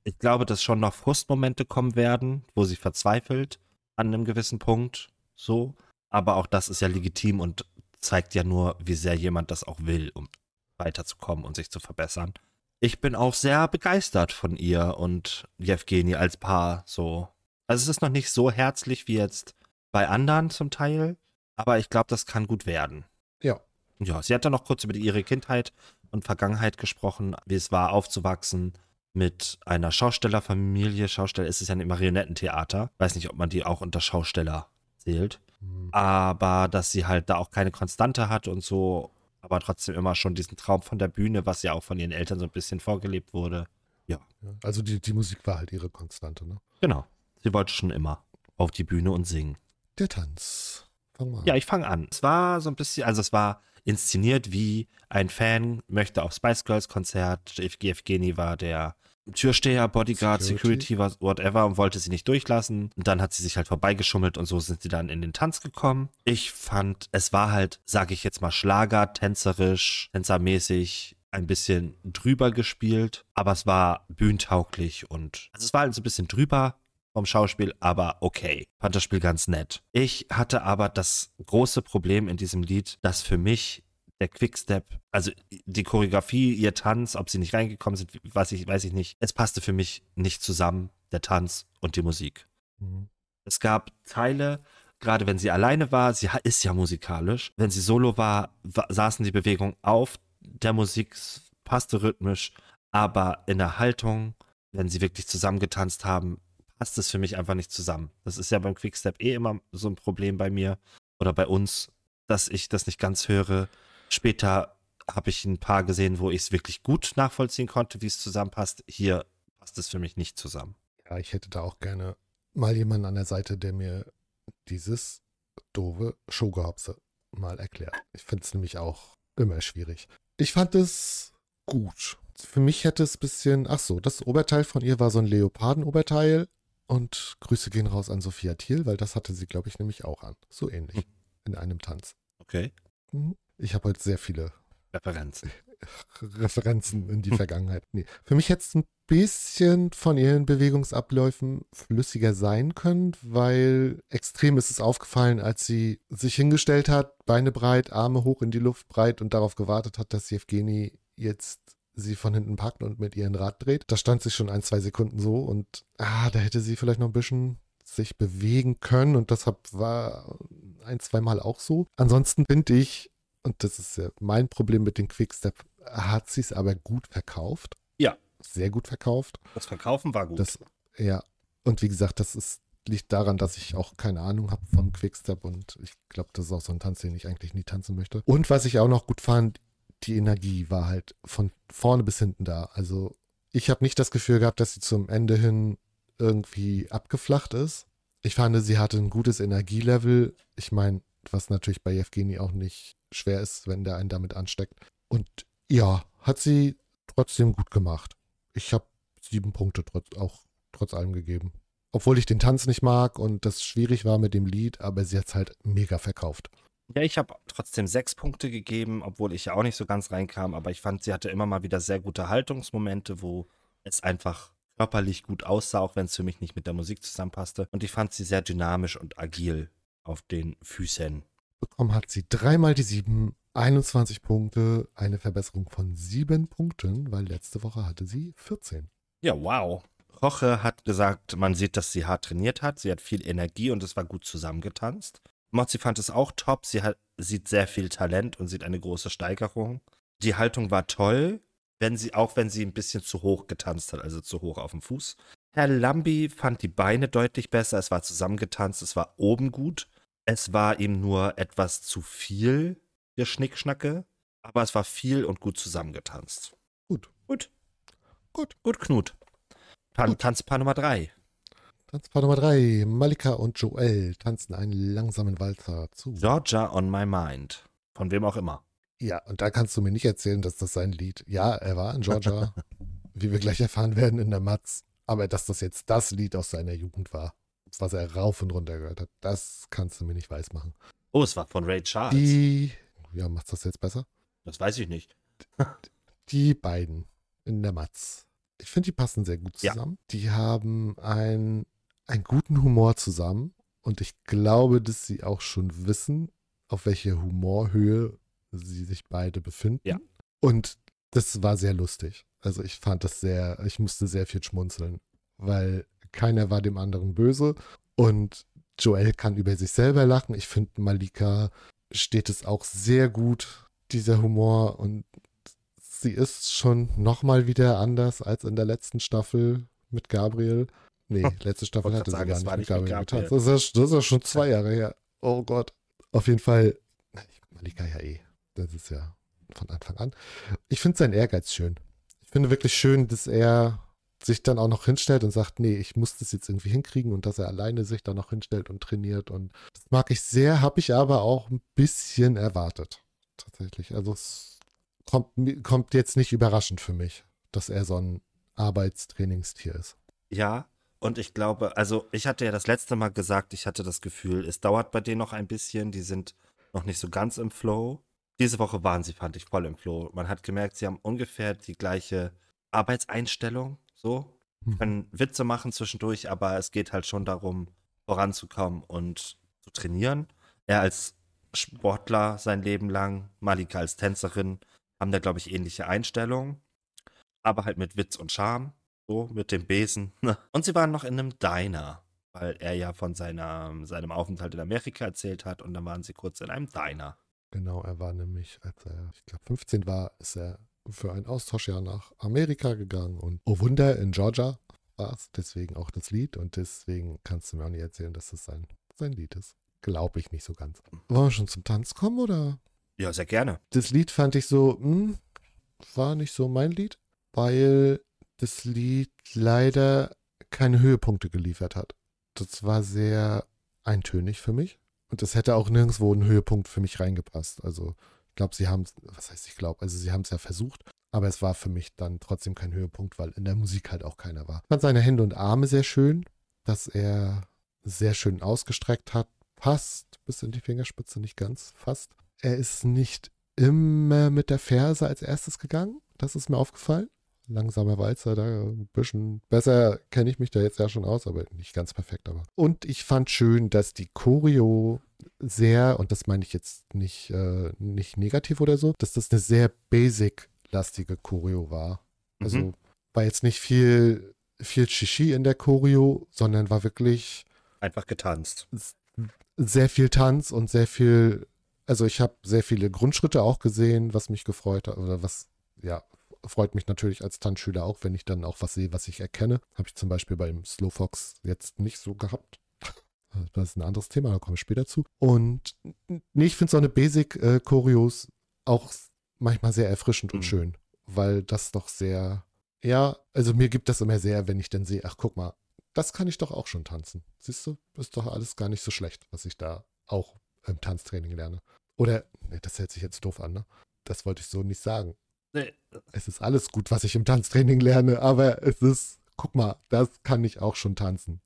Ich glaube, dass schon noch Frustmomente kommen werden, wo sie verzweifelt an einem gewissen Punkt, so. Aber auch das ist ja legitim und zeigt ja nur, wie sehr jemand das auch will, um weiterzukommen und sich zu verbessern. Ich bin auch sehr begeistert von ihr und Jewgeni als Paar, so. Also es ist noch nicht so herzlich wie jetzt bei anderen zum Teil, aber ich glaube, das kann gut werden. Ja. Ja, sie hat dann noch kurz über ihre Kindheit und Vergangenheit gesprochen, wie es war, aufzuwachsen mit einer Schaustellerfamilie. Schausteller ist es ja ein Marionettentheater. Weiß nicht, ob man die auch unter Schausteller zählt. Hm. Aber dass sie halt da auch keine Konstante hat und so, aber trotzdem immer schon diesen Traum von der Bühne, was ja auch von ihren Eltern so ein bisschen vorgelebt wurde. Ja, Ja, also die Musik war halt ihre Konstante, ne? genau. Sie wollte schon immer auf die Bühne und singen. Der Tanz. Fang mal an. Ja, ich fange an. Es war so ein bisschen, also es war inszeniert wie ein Fan möchte auf Spice Girls Konzert. Jewgeni war der Türsteher, Bodyguard, Security, whatever und wollte sie nicht durchlassen. Und dann hat sie sich halt vorbeigeschummelt und so sind sie dann in den Tanz gekommen. Ich fand, es war halt, sage ich jetzt mal, Schlager, tänzerisch, tänzermäßig, ein bisschen drüber gespielt, aber es war bühnentauglich und also es war halt so ein bisschen drüber vom Schauspiel, aber okay. Fand das Spiel ganz nett. Ich hatte aber das große Problem in diesem Lied, dass für mich der Quickstep, also die Choreografie, ihr Tanz, ob sie nicht reingekommen sind, weiß ich nicht. Es passte für mich nicht zusammen, der Tanz und die Musik. Mhm. Es gab Teile, gerade wenn sie alleine war, sie ist ja musikalisch. Wenn sie solo war, saßen die Bewegungen auf der Musik, passte rhythmisch, aber in der Haltung, wenn sie wirklich zusammengetanzt haben, passt es für mich einfach nicht zusammen. Das ist ja beim Quickstep immer so ein Problem bei mir oder bei uns, dass ich das nicht ganz höre. Später habe ich ein paar gesehen, wo ich es wirklich gut nachvollziehen konnte, wie es zusammenpasst. Hier passt es für mich nicht zusammen. Ja, ich hätte da auch gerne mal jemanden an der Seite, der mir dieses doofe Showgehopse mal erklärt. Ich finde es nämlich auch immer schwierig. Ich fand es gut. Für mich hätte es ein bisschen, ach so, das Oberteil von ihr war so ein Leopardenoberteil und Grüße gehen raus an Sophia Thiel, weil das hatte sie, glaube ich, nämlich auch an. So ähnlich. In einem Tanz. Okay. Ich habe heute sehr viele Referenzen. Referenzen in die Vergangenheit. Nee. Für mich hätte es ein bisschen von ihren Bewegungsabläufen flüssiger sein können, weil extrem ist es aufgefallen, als sie sich hingestellt hat, Beine breit, Arme hoch in die Luft breit und darauf gewartet hat, dass Jewgeni jetzt sie von hinten packt und mit ihren Rad dreht. Da stand sie schon 1-2 Sekunden so und da hätte sie vielleicht noch ein bisschen sich bewegen können und deshalb war 1-2 Mal auch so. Ansonsten finde ich, und das ist ja mein Problem mit dem Quickstep, hat sie es aber gut verkauft. Ja. Sehr gut verkauft. Das Verkaufen war gut. Ja. Und wie gesagt, liegt daran, dass ich auch keine Ahnung habe vom Quickstep und ich glaube, das ist auch so ein Tanz, den ich eigentlich nie tanzen möchte. Und was ich auch noch gut fand, die Energie war halt von vorne bis hinten da. Also ich habe nicht das Gefühl gehabt, dass sie zum Ende hin irgendwie abgeflacht ist. Ich fand, sie hatte ein gutes Energielevel. Ich meine, was natürlich bei Jewgeni auch nicht schwer ist, wenn der einen damit ansteckt. Und ja, hat sie trotzdem gut gemacht. Ich habe 7 Punkte trotz allem gegeben. Obwohl ich den Tanz nicht mag und das schwierig war mit dem Lied, aber sie hat es halt mega verkauft. Ja, ich habe trotzdem 6 Punkte gegeben, obwohl ich ja auch nicht so ganz reinkam, aber ich fand, sie hatte immer mal wieder sehr gute Haltungsmomente, wo es einfach körperlich gut aussah, auch wenn es für mich nicht mit der Musik zusammenpasste. Und ich fand sie sehr dynamisch und agil auf den Füßen. Bekommen hat sie 3 mal die 7, 21 Punkte, eine Verbesserung von 7 Punkten, weil letzte Woche hatte sie 14. Ja, wow. Roche hat gesagt, man sieht, dass sie hart trainiert hat. Sie hat viel Energie und es war gut zusammengetanzt. Mozzi fand es auch top. Sieht sehr viel Talent und sieht eine große Steigerung. Die Haltung war toll, wenn sie ein bisschen zu hoch getanzt hat, also zu hoch auf dem Fuß. Herr Lambi fand die Beine deutlich besser. Es war zusammengetanzt, es war oben gut. Es war ihm nur etwas zu viel, ihr Schnickschnacke. Aber es war viel und gut zusammengetanzt. Gut. Gut. Gut. Gut, Knut. Gut. Tanzpaar Nummer 3. Tanzpaar Nummer 3. Malika und Joel tanzen einen langsamen Walzer zu. Georgia on my mind. Von wem auch immer. Ja, und da kannst du mir nicht erzählen, dass das sein Lied. Ja, er war in Georgia, wie wir gleich erfahren werden in der Matz. Aber dass das jetzt das Lied aus seiner Jugend war, was er rauf und runter gehört hat, das kannst du mir nicht weismachen. Oh, es war von Ray Charles. Ja, macht's das jetzt besser? Das weiß ich nicht. Die beiden in der Matz Ich finde, die passen sehr gut Ja. zusammen. Die haben einen guten Humor zusammen. Und ich glaube, dass sie auch schon wissen, auf welcher Humorhöhe sie sich beide Ja. befinden. Und das war sehr lustig. Also ich musste sehr viel schmunzeln, weil keiner war dem anderen böse. Und Joel kann über sich selber lachen. Ich finde, Malika steht es auch sehr gut, dieser Humor. Und sie ist schon nochmal wieder anders als in der letzten Staffel mit Gabriel. Nee, letzte Ich Staffel wollte gerade hatte sie sagen, gar es nicht war mit nicht mit Gabriel Gabriel. getanzt. Das ist ja schon 2 Jahre her. Oh Gott. Auf jeden Fall, Malika ja eh. Das ist ja von Anfang an. Ich finde seinen Ehrgeiz schön. Ich finde wirklich schön, dass er sich dann auch noch hinstellt und sagt, nee, ich muss das jetzt irgendwie hinkriegen und dass er alleine sich dann noch hinstellt und trainiert. Und das mag ich sehr, habe ich aber auch ein bisschen erwartet. Tatsächlich. Also es kommt jetzt nicht überraschend für mich, dass er so ein Arbeitstrainingstier ist. Ja, und ich glaube, also ich hatte ja das letzte Mal gesagt, ich hatte das Gefühl, es dauert bei denen noch ein bisschen, die sind noch nicht so ganz im Flow. Diese Woche waren sie, fand ich, voll im Flow. Man hat gemerkt, sie haben ungefähr die gleiche Arbeitseinstellung, so. Mhm. Können Witze machen zwischendurch, aber es geht halt schon darum, voranzukommen und zu trainieren. Er als Sportler sein Leben lang, Malika als Tänzerin, haben da, glaube ich, ähnliche Einstellungen, aber halt mit Witz und Charme. So, mit dem Besen. Und sie waren noch in einem Diner, weil er ja von seinem Aufenthalt in Amerika erzählt hat. Und dann waren sie kurz in einem Diner. Genau, er war nämlich, als er, ich glaube, 15 war, ist er für ein Austauschjahr nach Amerika gegangen und oh Wunder, in Georgia war es, deswegen auch das Lied und deswegen kannst du mir auch nicht erzählen, dass das sein Lied ist. Glaube ich nicht so ganz. Wollen wir schon zum Tanz kommen oder? Ja, sehr gerne. Das Lied fand ich so, war nicht so mein Lied, weil das Lied leider keine Höhepunkte geliefert hat. Das war sehr eintönig für mich. Und das hätte auch nirgendwo einen Höhepunkt für mich reingepasst. Also, ich glaube, was heißt ich glaube, also sie haben es ja versucht, aber es war für mich dann trotzdem kein Höhepunkt, weil in der Musik halt auch keiner war. Ich fand seine Hände und Arme sehr schön, dass er sehr schön ausgestreckt hat. Fast bis in die Fingerspitze, nicht ganz, fast. Er ist nicht immer mit der Ferse als erstes gegangen. Das ist mir aufgefallen. Langsamer Walzer, da ein bisschen besser kenne ich mich da jetzt ja schon aus, aber nicht ganz perfekt, aber. Und ich fand schön, dass die Choreo sehr, und das meine ich jetzt nicht negativ oder so, dass das eine sehr basic-lastige Choreo war. Mhm. Also war jetzt nicht viel Shishi in der Choreo, sondern war wirklich Einfach getanzt. sehr viel Tanz und sehr viel, also ich habe sehr viele Grundschritte auch gesehen, was mich gefreut hat, oder was, ja, freut mich natürlich als Tanzschüler auch, wenn ich dann auch was sehe, was ich erkenne. Habe ich zum Beispiel beim Slowfox jetzt nicht so gehabt. Das ist ein anderes Thema, da komme ich später zu. Und nee, ich finde so eine Basic-Choreos auch manchmal sehr erfrischend und Mhm. schön, weil das doch sehr, ja, also mir gibt das immer sehr, wenn ich dann sehe, ach guck mal, das kann ich doch auch schon tanzen. Siehst du, ist doch alles gar nicht so schlecht, was ich da auch im Tanztraining lerne. Oder, nee, das hört sich jetzt doof an, ne? Das wollte ich so nicht sagen. Nee, Es ist alles gut, was ich im Tanztraining lerne, aber es ist, guck mal, das kann ich auch schon tanzen.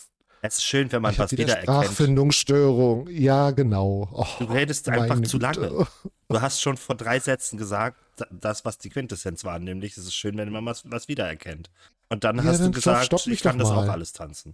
es ist schön, wenn man Ich habe was wieder wiedererkennt. Sprachfindungsstörung. Ja, genau. Du Oh, redest einfach meine zu lange. Güte. Du hast schon vor 3 Sätzen gesagt, das, was die Quintessenz war, nämlich es ist schön, wenn man was wiedererkennt. Und dann Ja, hast du dann gesagt, stopp ich mich doch kann das auch mal. alles tanzen.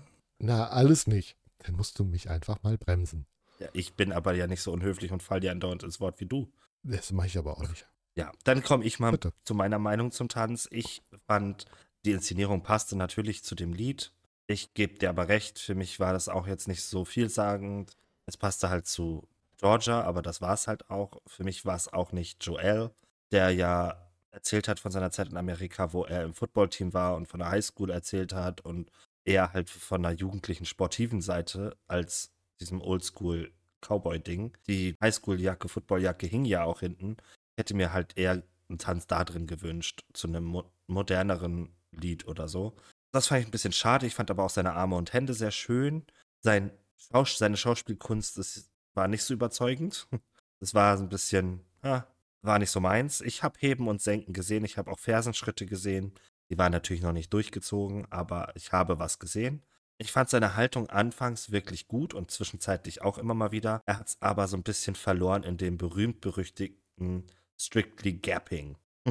Na, alles nicht. Dann musst du mich einfach mal bremsen. Ja, ich bin aber ja nicht so unhöflich und fall dir andauernd ins Wort wie du. Das mache ich aber auch nicht. Ja, dann komme ich mal Bitte. zu meiner Meinung zum Tanz. Ich fand, die Inszenierung passte natürlich zu dem Lied. Ich gebe dir aber recht, für mich war das auch jetzt nicht so vielsagend. Es passte halt zu Georgia, aber das war es halt auch. Für mich war es auch nicht Joel, der ja erzählt hat von seiner Zeit in Amerika, wo er im Footballteam war und von der Highschool erzählt hat und eher halt von der jugendlichen sportiven Seite als diesem Oldschool Cowboy-Ding. Die Highschool-Jacke, Footballjacke hing ja auch hinten. Hätte mir halt eher einen Tanz da drin gewünscht, zu einem moderneren Lied oder so. Das fand ich ein bisschen schade. Ich fand aber auch seine Arme und Hände sehr schön. Seine Schauspielkunst war nicht so überzeugend. Das war so ein bisschen, war nicht so meins. Ich habe Heben und Senken gesehen. Ich habe auch Fersenschritte gesehen. Die waren natürlich noch nicht durchgezogen, aber ich habe was gesehen. Ich fand seine Haltung anfangs wirklich gut und zwischenzeitlich auch immer mal wieder. Er hat es aber so ein bisschen verloren in dem berühmt-berüchtigten Strictly Gapping.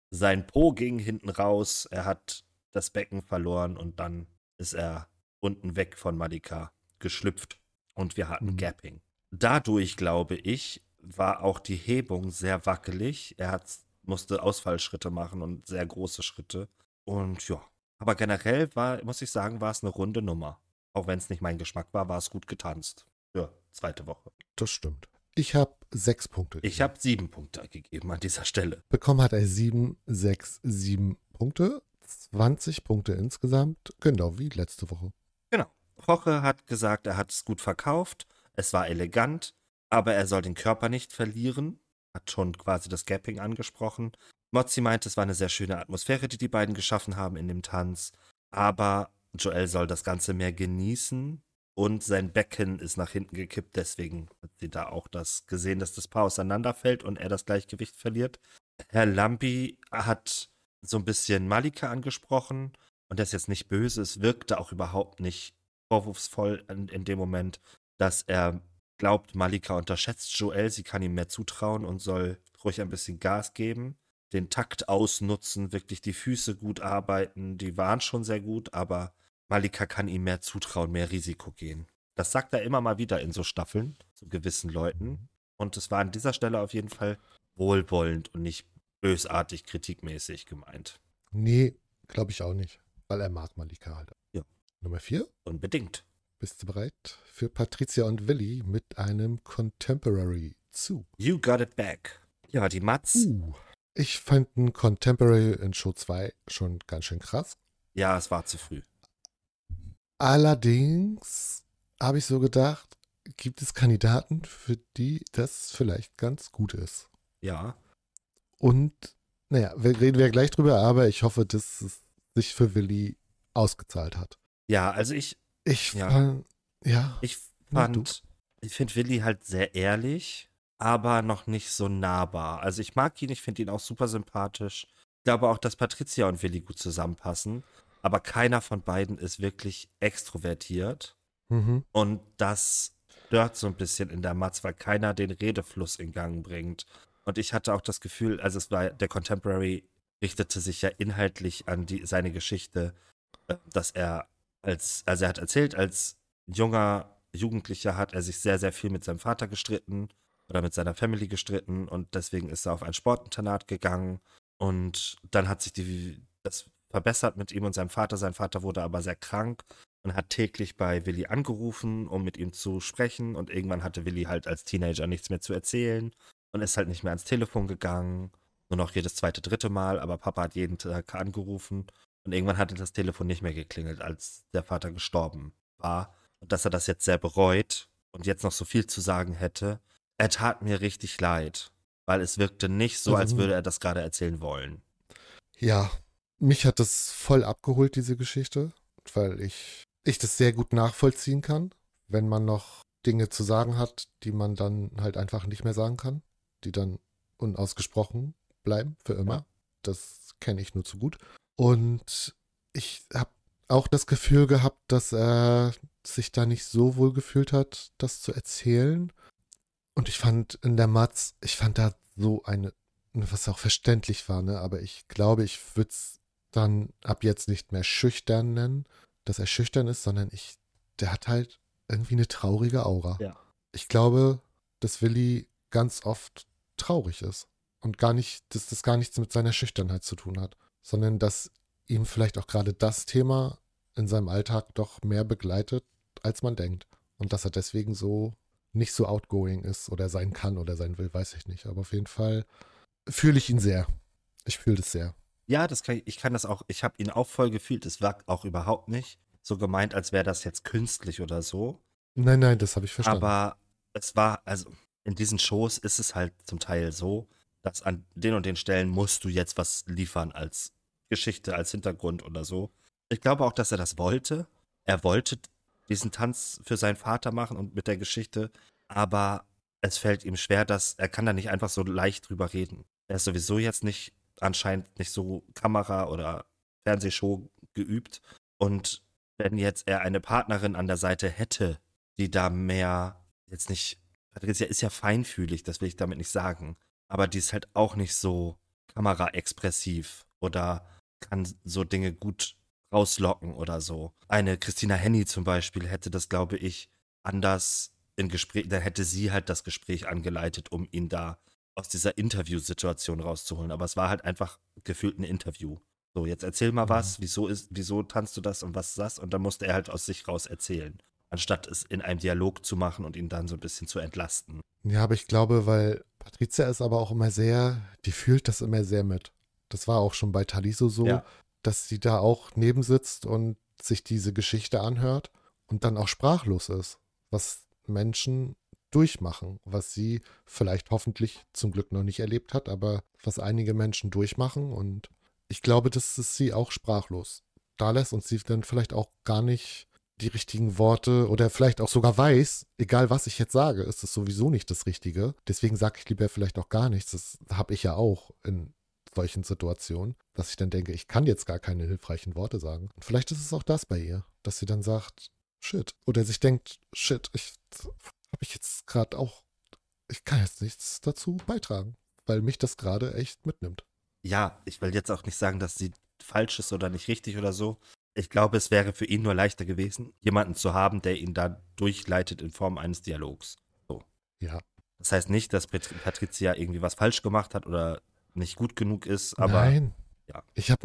Sein Po ging hinten raus, er hat das Becken verloren und dann ist er unten weg von Malika geschlüpft und wir hatten Mhm. Gapping. Dadurch, glaube ich, war auch die Hebung sehr wackelig. Musste Ausfallschritte machen und sehr große Schritte. Und ja, aber generell muss ich sagen, war es eine runde Nummer. Auch wenn es nicht mein Geschmack war, war es gut getanzt. Ja, zweite Woche. Das stimmt. Ich habe 6 Punkte Ich gegeben. habe 7 Punkte gegeben an dieser Stelle. Bekommen hat er 7, 6, 7 Punkte. 20 Punkte insgesamt. Genau wie letzte Woche. Genau. Roche hat gesagt, er hat es gut verkauft. Es war elegant, aber er soll den Körper nicht verlieren. Hat schon quasi das Gapping angesprochen. Mozzi meint, es war eine sehr schöne Atmosphäre, die die beiden geschaffen haben in dem Tanz. Aber Joel soll das Ganze mehr genießen. Und sein Becken ist nach hinten gekippt. Deswegen hat sie da auch das gesehen, dass das Paar auseinanderfällt und er das Gleichgewicht verliert. Herr Lambi hat so ein bisschen Malika angesprochen. Und das ist jetzt nicht böse, es wirkte auch überhaupt nicht vorwurfsvoll in dem Moment, dass er glaubt, Malika unterschätzt Joel, sie kann ihm mehr zutrauen und soll ruhig ein bisschen Gas geben, den Takt ausnutzen, wirklich die Füße gut arbeiten, die waren schon sehr gut, aber Malika kann ihm mehr zutrauen, mehr Risiko gehen. Das sagt er immer mal wieder in so Staffeln zu gewissen Leuten und es war an dieser Stelle auf jeden Fall wohlwollend und nicht bösartig kritikmäßig gemeint. Nee, glaube ich auch nicht. Weil er mag Malika halt. Ja. Nummer 4. Unbedingt. Bist du bereit? Für Patricia und Willi mit einem Contemporary zu. You got it back. Ja, die Mats. Ich fand ein Contemporary in Show 2 schon ganz schön krass. Ja, es war zu früh. Allerdings habe ich so gedacht, gibt es Kandidaten, für die das vielleicht ganz gut ist. Ja. Und, naja, reden wir gleich drüber, aber ich hoffe, dass es sich für Willi ausgezahlt hat. Ja, also Ich ja. fand, ja, Ich na, du. ich finde Willi halt sehr ehrlich, aber noch nicht so nahbar. Also ich mag ihn, ich finde ihn auch super sympathisch. Ich glaube auch, dass Patricia und Willi gut zusammenpassen. Aber keiner von beiden ist wirklich extrovertiert. Mhm. Und das stört so ein bisschen in der Mats, weil keiner den Redefluss in Gang bringt. Und ich hatte auch das Gefühl, also es war, der Contemporary richtete sich ja inhaltlich an seine Geschichte, dass also er hat erzählt, als junger Jugendlicher hat er sich sehr, sehr viel mit seinem Vater gestritten oder mit seiner Family gestritten und deswegen ist er auf ein Sportinternat gegangen und dann hat sich das verbessert mit ihm und seinem Vater. Sein Vater wurde aber sehr krank und hat täglich bei Willi angerufen, um mit ihm zu sprechen und irgendwann hatte Willi halt als Teenager nichts mehr zu erzählen und ist halt nicht mehr ans Telefon gegangen, nur noch jedes zweite, dritte Mal, aber Papa hat jeden Tag angerufen und irgendwann hatte das Telefon nicht mehr geklingelt, als der Vater gestorben war. Und dass er das jetzt sehr bereut und jetzt noch so viel zu sagen hätte, er tat mir richtig leid, weil es wirkte nicht so, als würde er das gerade erzählen wollen. Ja, mich hat das voll abgeholt, diese Geschichte, weil ich das sehr gut nachvollziehen kann, wenn man noch Dinge zu sagen hat, die man dann halt einfach nicht mehr sagen kann, die dann unausgesprochen bleiben für immer. Ja. Das kenne ich nur zu gut. Und ich habe auch das Gefühl gehabt, dass er sich da nicht so wohl gefühlt hat, das zu erzählen. Und ich fand in der Matz, ich fand da so eine, was auch verständlich war, ne? Aber ich glaube, ich würde es dann ab jetzt nicht mehr schüchtern nennen, dass er schüchtern ist, sondern der hat halt irgendwie eine traurige Aura. Ja. Ich glaube, dass Willi ganz oft traurig ist und dass das gar nichts mit seiner Schüchternheit zu tun hat, sondern dass ihm vielleicht auch gerade das Thema in seinem Alltag doch mehr begleitet, als man denkt. Und dass er deswegen so nicht so outgoing ist oder sein kann oder sein will, weiß ich nicht. Aber auf jeden Fall fühle ich ihn sehr. Ich fühle das sehr. Ja, ich kann das auch, ich habe ihn auch voll gefühlt. Es war auch überhaupt nicht so gemeint, als wäre das jetzt künstlich oder so. Nein, das habe ich verstanden. Aber es war, also in diesen Shows ist es halt zum Teil so, dass an den und den Stellen musst du jetzt was liefern als Geschichte, als Hintergrund oder so. Ich glaube auch, dass er das wollte. Er wollte diesen Tanz für seinen Vater machen und mit der Geschichte, aber es fällt ihm schwer, dass er kann da nicht einfach so leicht drüber reden. Er ist sowieso jetzt nicht anscheinend nicht so Kamera- oder Fernsehshow geübt und wenn jetzt er eine Partnerin an der Seite hätte, die da mehr, jetzt nicht, Patricia ist ja feinfühlig, das will ich damit nicht sagen, aber die ist halt auch nicht so kameraexpressiv oder kann so Dinge gut rauslocken oder so. Eine Christina Henny zum Beispiel hätte das, glaube ich, anders in Gespräch, dann hätte sie halt das Gespräch angeleitet, um ihn da aus dieser Interviewsituation rauszuholen. Aber es war halt einfach gefühlt ein Interview. So, jetzt erzähl mal Mhm. was, wieso tanzt du das und was ist das? Und dann musste er halt aus sich raus erzählen, anstatt es in einem Dialog zu machen und ihn dann so ein bisschen zu entlasten. Ja, aber ich glaube, weil Patricia ist aber auch immer sehr, die fühlt das immer sehr mit. Das war auch schon bei Taliso so, Ja, dass sie da auch nebensitzt und sich diese Geschichte anhört und dann auch sprachlos ist, was Menschen durchmachen, was sie vielleicht hoffentlich zum Glück noch nicht erlebt hat, aber was einige Menschen durchmachen, und ich glaube, das ist sie auch sprachlos da lässt und sie dann vielleicht auch gar nicht die richtigen Worte oder vielleicht auch sogar weiß, egal was ich jetzt sage, ist es sowieso nicht das Richtige. Deswegen sage ich lieber vielleicht auch gar nichts. Das habe ich ja auch in solchen Situationen, dass ich dann denke, ich kann jetzt gar keine hilfreichen Worte sagen. Und vielleicht ist es auch das bei ihr, dass sie dann sagt, shit. Oder sich denkt, shit, habe ich jetzt gerade auch, ich kann jetzt nichts dazu beitragen, weil mich das gerade echt mitnimmt. ja, ich will jetzt auch nicht sagen, dass sie falsch ist oder nicht richtig oder so. Ich glaube, es wäre für ihn nur leichter gewesen, jemanden zu haben, der ihn da durchleitet in Form eines Dialogs. So. Ja, Das heißt nicht, dass Patricia irgendwie was falsch gemacht hat oder nicht gut genug ist, aber nein. ja,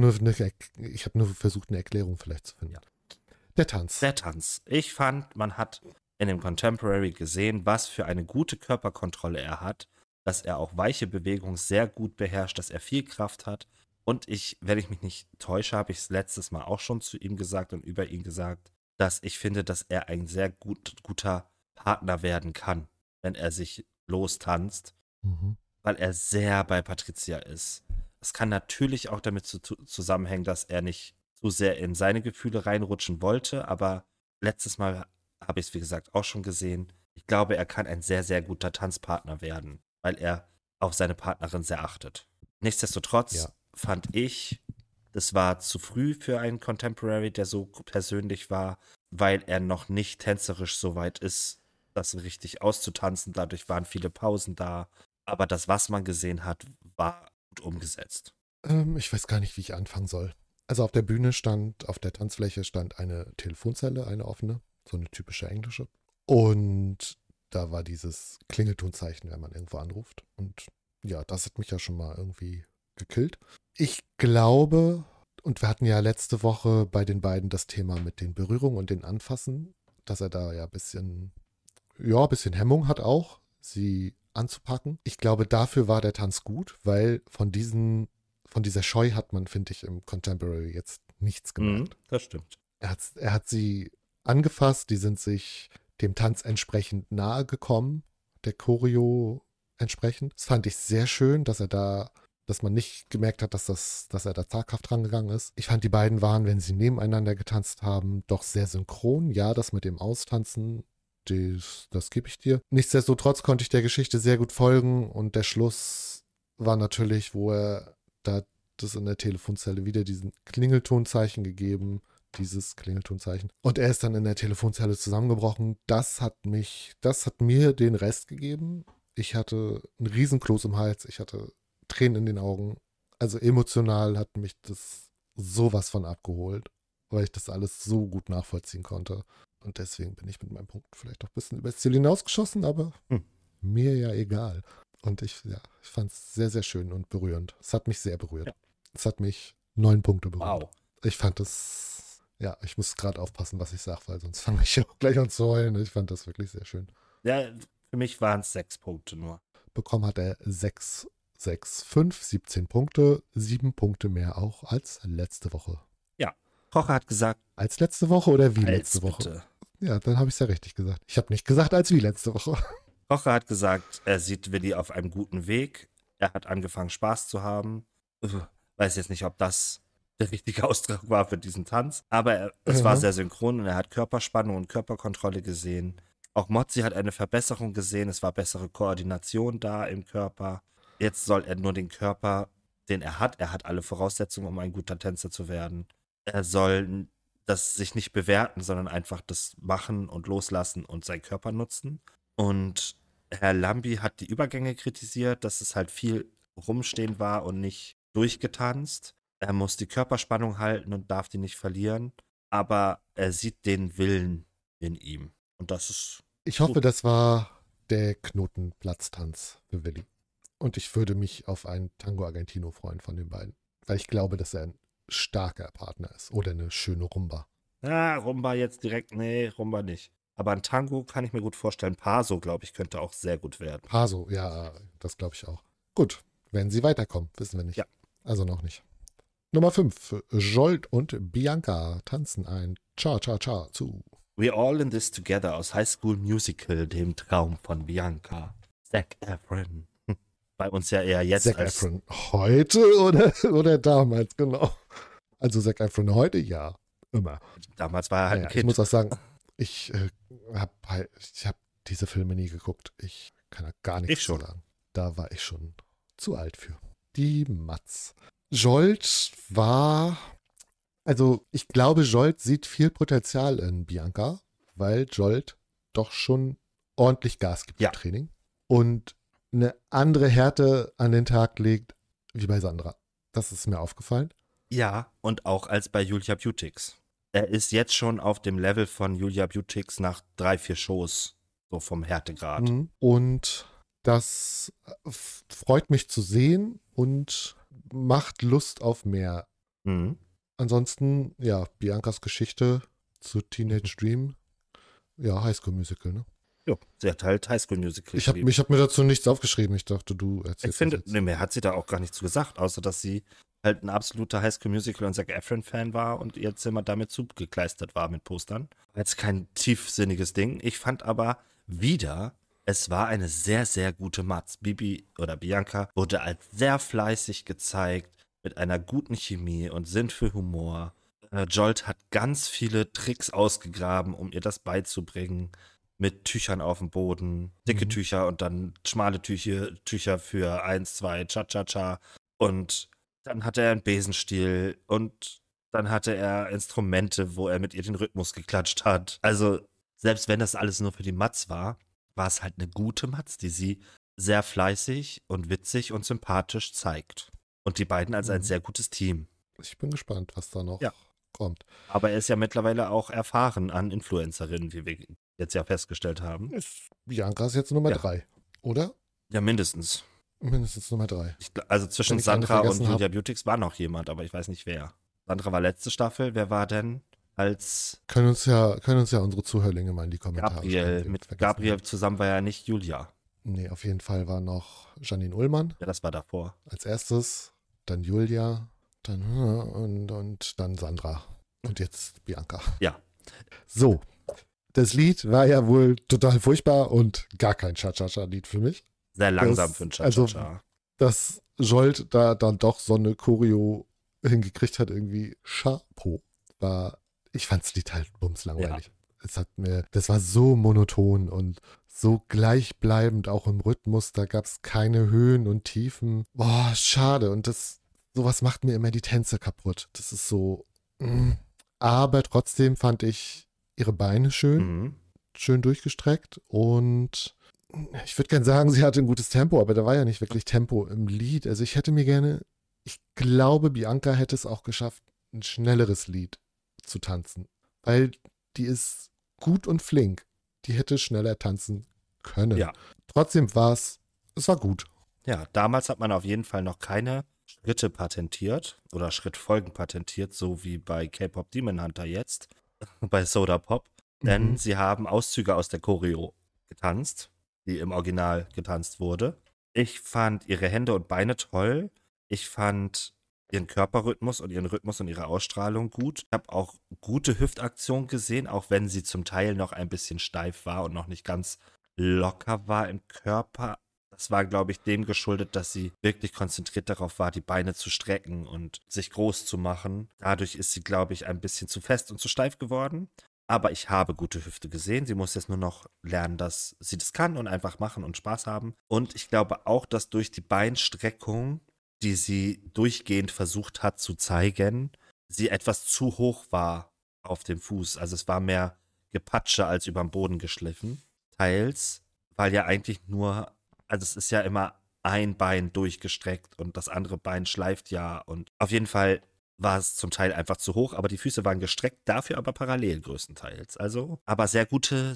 Ich habe nur versucht, eine Erklärung vielleicht zu finden. ja. Der Tanz. Der Tanz. Ich fand, man hat in dem Contemporary gesehen, was für eine gute Körperkontrolle er hat, dass er auch weiche Bewegungen sehr gut beherrscht, dass er viel Kraft hat. Und ich, wenn ich mich nicht täusche, habe ich es letztes Mal auch schon zu ihm gesagt und über ihn gesagt, dass ich finde, dass er ein sehr guter Partner werden kann, wenn er sich lostanzt, Mhm. weil er sehr bei Patricia ist. Es kann natürlich auch damit zusammenhängen, dass er nicht zu sehr in seine Gefühle reinrutschen wollte, aber letztes Mal habe ich es, wie gesagt, auch schon gesehen. Ich glaube, er kann ein sehr, sehr guter Tanzpartner werden, weil er auf seine Partnerin sehr achtet. Ja. Nichtsdestotrotz fand ich, das war zu früh für einen Contemporary, der so persönlich war, weil er noch nicht tänzerisch so weit ist, das richtig auszutanzen. Dadurch waren viele Pausen da. Aber das, was man gesehen hat, war gut umgesetzt. Ich weiß gar nicht, wie ich anfangen soll. Also auf der Bühne stand, auf der Tanzfläche stand eine Telefonzelle, eine offene, so eine typische englische. Und da war dieses Klingeltonzeichen, wenn man irgendwo anruft. Und ja, das hat mich ja schon mal irgendwie gekillt. Ich glaube, und wir hatten ja letzte Woche bei den beiden das Thema mit den Berührungen und den Anfassen, dass er da ja ein bisschen Hemmung hat auch, sie anzupacken. Ich glaube, dafür war der Tanz gut, weil von dieser Scheu hat man, finde ich, im Contemporary jetzt nichts gemerkt. Das stimmt. Er hat sie angefasst, die sind sich dem Tanz entsprechend nahe gekommen, der Choreo entsprechend. Das fand ich sehr schön, dass man nicht gemerkt hat, dass er da zaghaft rangegangen ist. Ich fand, die beiden waren, wenn sie nebeneinander getanzt haben, doch sehr synchron. Ja, das mit dem Austanzen, das gebe ich dir. Nichtsdestotrotz konnte ich der Geschichte sehr gut folgen, und der Schluss war natürlich, wo er da das in der Telefonzelle wieder diesen Klingeltonzeichen gegeben, dieses Klingeltonzeichen. Und er ist dann in der Telefonzelle zusammengebrochen. Das hat mir den Rest gegeben. Ich hatte einen Riesenkloß im Hals, ich hatte Tränen in den Augen. Also emotional hat mich das sowas von abgeholt, weil ich das alles so gut nachvollziehen konnte. Und deswegen bin ich mit meinem Punkt vielleicht auch ein bisschen übers Ziel hinausgeschossen, aber Hm. mir ja egal. Und ich fand es sehr, sehr schön und berührend. Es hat mich sehr berührt. Ja. Es hat mich 9 Punkte berührt. Wow. Ich fand das, ja, ich muss gerade aufpassen, was ich sage, weil sonst fange ich ja auch gleich an zu heulen. Ich fand das wirklich sehr schön. Ja, für mich waren es 6 Punkte nur. Bekommen hat er 6, 6, 5, 17 Punkte, 7 Punkte mehr auch als letzte Woche. Ja. Kocher hat gesagt, Als letzte Woche oder wie als letzte Woche? bitte. Ja, dann habe ich es ja richtig gesagt. Ich habe nicht gesagt, als wie letzte Woche. Kocher hat gesagt, er sieht Willi auf einem guten Weg. Er hat angefangen, Spaß zu haben. Weiß jetzt nicht, ob das der richtige Ausdruck war für diesen Tanz. Aber es war sehr synchron und er hat Körperspannung und Körperkontrolle gesehen. Auch Mozzi hat eine Verbesserung gesehen. Es war bessere Koordination da im Körper. Jetzt soll er nur den Körper, den er hat alle Voraussetzungen, um ein guter Tänzer zu werden. Er soll das sich nicht bewerten, sondern einfach das machen und loslassen und seinen Körper nutzen. Und Herr Lambi hat die Übergänge kritisiert, dass es halt viel rumstehen war und nicht durchgetanzt. Er muss die Körperspannung halten und darf die nicht verlieren. Aber er sieht den Willen in ihm. Und das ist Ich hoffe, gut. das war der Knotenplatztanz für Willi. Und ich würde mich auf einen Tango Argentino freuen von den beiden. Weil ich glaube, dass er ein starker Partner ist. Oder eine schöne Rumba. Rumba jetzt direkt, nee, Rumba nicht. Aber ein Tango kann ich mir gut vorstellen. Paso, glaube ich, könnte auch sehr gut werden. Paso, ja, das glaube ich auch. Gut, werden sie weiterkommen, wissen wir nicht. Ja. Also noch nicht. Nummer 5. Jolt und Bianca tanzen ein Cha-Cha-Cha zu. We're all in this together aus High School Musical, dem Traum von Bianca. Zac Efron. Bei uns ja eher jetzt Zac als Efron heute oder damals, genau. Also Zac Efron heute, ja, immer. damals war er halt Naja, ein ich Kind. muss auch sagen, ich hab diese Filme nie geguckt. Ich kann da gar nichts Ich schon. zu sagen. Da war ich schon zu alt für. Die Matz. Jolt war, also ich glaube, Jolt sieht viel Potenzial in Bianca, weil Jolt doch schon ordentlich Gas gibt Ja. im Training und eine andere Härte an den Tag legt wie bei Sandra. Das ist mir aufgefallen. Ja, und auch als bei Julia Beautix. Er ist jetzt schon auf dem Level von Julia Beautix nach 3, 4 Shows, so vom Härtegrad. Mhm. Und das freut mich zu sehen und macht Lust auf mehr. Mhm. Ansonsten, ja, Biancas Geschichte zu Teenage Dream. Ja, Highschool Musical, ne? Jo, sie hat halt Highschool Musical Ich hab mir dazu nichts aufgeschrieben. Ich dachte, du erzählst Ich finde, das jetzt. ne, mehr hat sie da auch gar nicht zu gesagt, außer dass sie halt ein absoluter Highschool Musical und Zac Efron-Fan war und ihr Zimmer damit zugekleistert war mit Postern. War jetzt kein tiefsinniges Ding. Ich fand aber wieder, es war eine sehr, sehr gute Matz. Bibi oder Bianca wurde als sehr fleißig gezeigt, mit einer guten Chemie und Sinn für Humor. Jolt hat ganz viele Tricks ausgegraben, um ihr das beizubringen. Mit Tüchern auf dem Boden, dicke Mhm. Tücher und dann schmale Tücher für 1, 2, Cha-Cha-Cha. Und dann hatte er einen Besenstiel und dann hatte er Instrumente, wo er mit ihr den Rhythmus geklatscht hat. Also, selbst wenn das alles nur für die Matz war, war es halt eine gute Matz, die sie sehr fleißig und witzig und sympathisch zeigt. Und die beiden als ein Mhm. sehr gutes Team. Ich bin gespannt, was da noch Ja. kommt. Aber er ist ja mittlerweile auch erfahren an Influencerinnen, wie wir jetzt ja festgestellt haben. Bianca ist jetzt Nummer Ja. 3, oder? Ja, mindestens. Mindestens Nummer 3. Also zwischen Wenn ich eine Sandra und vergessen Julia Beautix war noch jemand, aber ich weiß nicht wer. Sandra war letzte Staffel. Wer war denn als Können uns ja unsere Zuhörlinge mal in die Kommentare Gabriel? schreiben, wen wir Mit vergessen Gabriel haben. zusammen war ja nicht Julia. Nee, auf jeden Fall war noch Janine Ullmann Ja, das war davor. als erstes, dann Julia, dann und dann Sandra. Und jetzt Bianca. Ja. So, das Lied war ja wohl total furchtbar und gar kein Cha-Cha-Cha-Lied für mich. Sehr langsam Das- für ein also- Cha-Cha-Cha. Dass Jolt da dann doch so eine Choreo hingekriegt hat, irgendwie Chapeau. Ich fand das Lied halt bumslangweilig. Das war so monoton und so gleichbleibend, auch im Rhythmus. Da gab es keine Höhen und Tiefen. Boah, schade. Und sowas macht mir immer die Tänze kaputt. Das ist so. Aber trotzdem fand ich ihre Beine schön durchgestreckt und ich würde gerne sagen, sie hatte ein gutes Tempo, aber da war ja nicht wirklich Tempo im Lied. Also ich glaube, Bianca hätte es auch geschafft, ein schnelleres Lied zu tanzen, weil die ist gut und flink. Die hätte schneller tanzen können. Ja. Trotzdem es war gut. Ja, damals hat man auf jeden Fall noch keine Schritte patentiert oder Schrittfolgen patentiert, so wie bei K-Pop Demon Hunter jetzt, bei Soda Pop. Denn Mhm. sie haben Auszüge aus der Choreo getanzt, die im Original getanzt wurde. Ich fand ihre Hände und Beine toll. Ich fand ihren Körperrhythmus und ihren Rhythmus und ihre Ausstrahlung gut. Ich habe auch gute Hüftaktionen gesehen, auch wenn sie zum Teil noch ein bisschen steif war und noch nicht ganz locker war im Körper. Das war, glaube ich, dem geschuldet, dass sie wirklich konzentriert darauf war, die Beine zu strecken und sich groß zu machen. Dadurch ist sie, glaube ich, ein bisschen zu fest und zu steif geworden. Aber ich habe gute Hüfte gesehen. Sie muss jetzt nur noch lernen, dass sie das kann und einfach machen und Spaß haben. Und ich glaube auch, dass durch die Beinstreckung, die sie durchgehend versucht hat zu zeigen, sie etwas zu hoch war auf dem Fuß. Also es war mehr Gepatsche als über den Boden geschliffen. Teils, weil ja eigentlich nur, also es ist ja immer ein Bein durchgestreckt und das andere Bein schleift ja. Und auf jeden Fall war es zum Teil einfach zu hoch, aber die Füße waren gestreckt, dafür aber parallel größtenteils. Also, aber sehr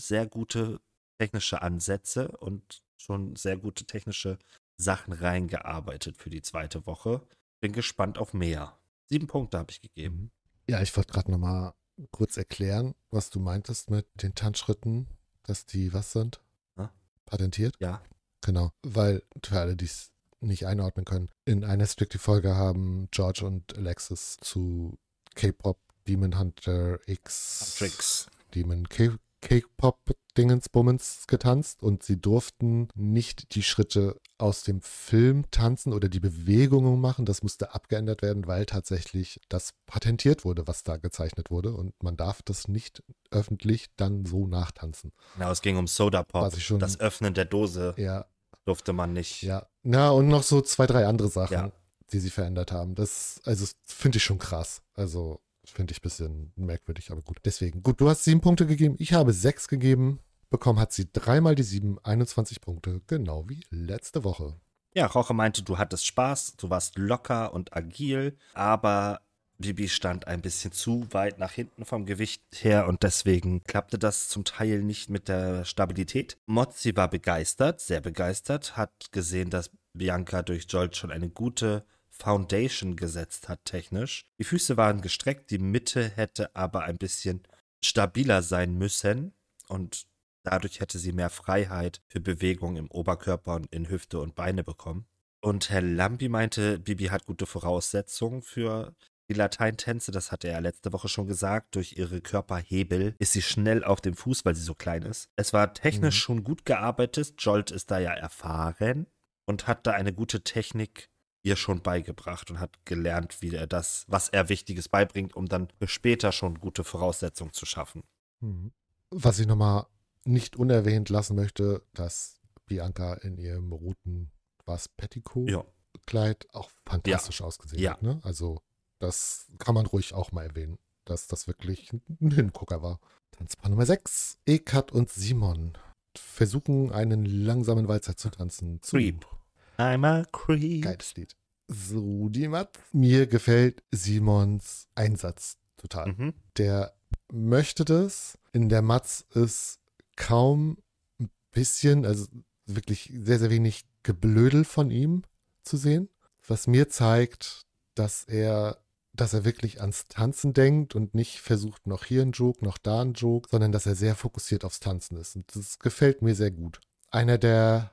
gute technische Ansätze und schon sehr gute technische Sachen reingearbeitet für die zweite Woche. Bin gespannt auf mehr. 7 Punkte habe ich gegeben. Ja, ich wollte gerade nochmal kurz erklären, was du meintest mit den Tanzschritten, dass die was sind? Ja. Patentiert? Ja. Genau, weil für alle, die es nicht einordnen können, in einer Strictly-Folge haben George und Alexis zu K-Pop Demon Hunter X Tricks. Demon K-Pop Dingensbummens getanzt und sie durften nicht die Schritte aus dem Film tanzen oder die Bewegungen machen. Das musste abgeändert werden, weil tatsächlich das patentiert wurde, was da gezeichnet wurde und man darf das nicht öffentlich dann so nachtanzen. Genau, es ging um Soda Pop. Was ich schon, das Öffnen der Dose ja, durfte man nicht. ja. Na, und noch so 2, 3 andere Sachen, Ja. die sie verändert haben. Das finde ich schon krass. Also finde ich ein bisschen merkwürdig, aber gut. Deswegen, gut, du hast 7 Punkte gegeben. Ich habe 6 gegeben. Bekommen hat sie 3 mal die 7, 21 Punkte. Genau wie letzte Woche. Ja, Roche meinte, du hattest Spaß, du warst locker und agil, aber Bibi stand ein bisschen zu weit nach hinten vom Gewicht her und deswegen klappte das zum Teil nicht mit der Stabilität. Mozzi war begeistert, sehr begeistert, hat gesehen, dass Bianca durch Jolt schon eine gute Foundation gesetzt hat, technisch. Die Füße waren gestreckt, die Mitte hätte aber ein bisschen stabiler sein müssen und dadurch hätte sie mehr Freiheit für Bewegung im Oberkörper und in Hüfte und Beine bekommen. Und Herr Lambi meinte, Bibi hat gute Voraussetzungen für die Lateintänze. Das hatte er letzte Woche schon gesagt. Durch ihre Körperhebel ist sie schnell auf dem Fuß, weil sie so klein ist. Es war technisch schon gut gearbeitet. Jolt ist da ja erfahren und hat da eine gute Technik ihr schon beigebracht und hat gelernt, wie er das, was er Wichtiges beibringt, um dann für später schon gute Voraussetzungen zu schaffen. Was ich nochmal nicht unerwähnt lassen möchte, dass Bianca in ihrem roten, was, Petticoat-Kleid auch fantastisch ausgesehen hat. Ne? Also das kann man ruhig auch mal erwähnen, dass das wirklich ein Hingucker war. Tanzpaar Nummer 6. Ekat und Simon versuchen, einen langsamen Walzer zu tanzen. Creep. I'm a creep. Geiles Lied. So, die Matz. Mir gefällt Simons Einsatz total. Der möchte das. In der Matz ist kaum ein bisschen, also wirklich sehr, sehr wenig Geblödel von ihm zu sehen, was mir zeigt, dass er wirklich ans Tanzen denkt und nicht versucht, noch hier einen Joke, noch da einen Joke, sondern dass er sehr fokussiert aufs Tanzen ist. Und das gefällt mir sehr gut. Einer der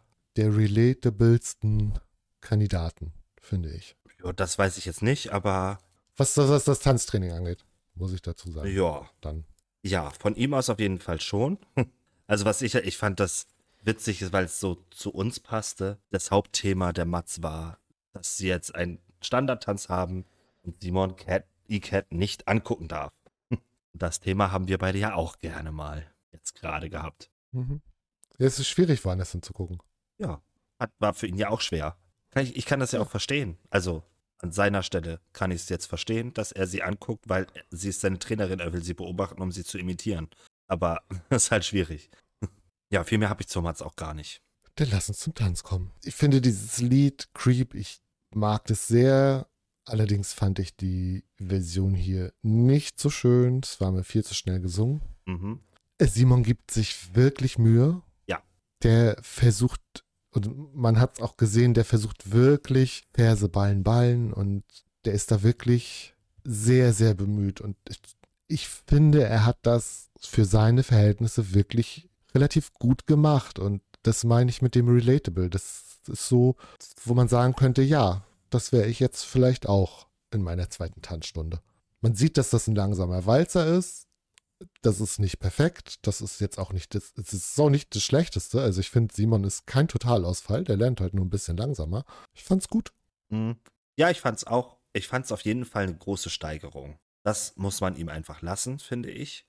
relatablsten Kandidaten, finde ich. Ja, das weiß ich jetzt nicht, aber was das Tanztraining angeht, muss ich dazu sagen. Ja. Dann. Ja, von ihm aus auf jeden Fall schon. Also ich fand das witzig, weil es so zu uns passte. Das Hauptthema der Matz war, dass sie jetzt einen Standardtanz haben und Simon Icat nicht angucken darf. Das Thema haben wir beide ja auch gerne mal jetzt gerade gehabt. Ja, es ist schwierig, woanders hinzugucken. Ja, war für ihn ja auch schwer. Ich kann das ja auch verstehen. Also an seiner Stelle kann ich es jetzt verstehen, dass er sie anguckt, weil sie ist seine Trainerin, er will sie beobachten, um sie zu imitieren. Aber das ist halt schwierig. Ja, viel mehr habe ich zur Matz auch gar nicht. Dann lass uns zum Tanz kommen. Ich finde dieses Lied Creep, ich mag das sehr. Allerdings fand ich die Version hier nicht so schön. Es war mir viel zu schnell gesungen. Simon gibt sich wirklich Mühe. Ja. Der versucht, und man hat es auch gesehen, der versucht wirklich Verse, Ballen und der ist da wirklich sehr, sehr bemüht. Und ich finde, er hat das für seine Verhältnisse wirklich relativ gut gemacht. Und das meine ich mit dem Relatable. Das ist so, wo man sagen könnte, ja, das wäre ich jetzt vielleicht auch in meiner zweiten Tanzstunde. Man sieht, dass das ein langsamer Walzer ist. Das ist nicht perfekt. Das ist jetzt auch nicht es ist auch nicht das Schlechteste. Also ich finde, Simon ist kein Totalausfall. Der lernt halt nur ein bisschen langsamer. Ich fand's gut. Ja, ich fand's auch. Ich fand's auf jeden Fall eine große Steigerung. Das muss man ihm einfach lassen, finde ich.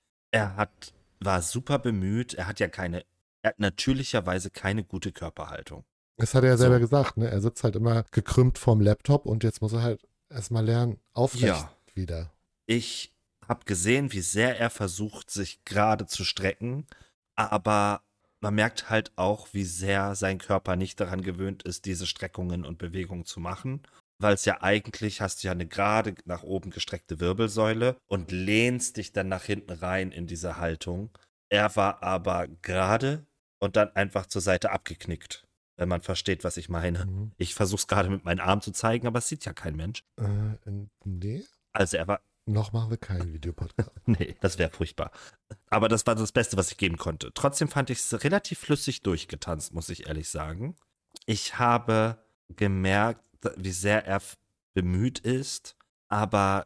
War super bemüht. Er hat natürlicherweise keine gute Körperhaltung. Das hat er ja selber gesagt, ne? Er sitzt halt immer gekrümmt vorm Laptop und jetzt muss er halt erstmal lernen, aufrecht wieder. Ich habe gesehen, wie sehr er versucht, sich gerade zu strecken, aber man merkt halt auch, wie sehr sein Körper nicht daran gewöhnt ist, diese Streckungen und Bewegungen zu machen. Weil es ja eigentlich, hast du ja eine gerade nach oben gestreckte Wirbelsäule und lehnst dich dann nach hinten rein in diese Haltung. Er war aber gerade und dann einfach zur Seite abgeknickt, wenn man versteht, was ich meine. Mhm. Ich versuche es gerade mit meinen Armen zu zeigen, aber es sieht ja kein Mensch. Nee, Also er war, noch machen wir keinen Videopodcast. nee, das wäre furchtbar. Aber das war das Beste, was ich geben konnte. Trotzdem fand ich es relativ flüssig durchgetanzt, muss ich ehrlich sagen. Ich habe gemerkt, wie sehr er bemüht ist, aber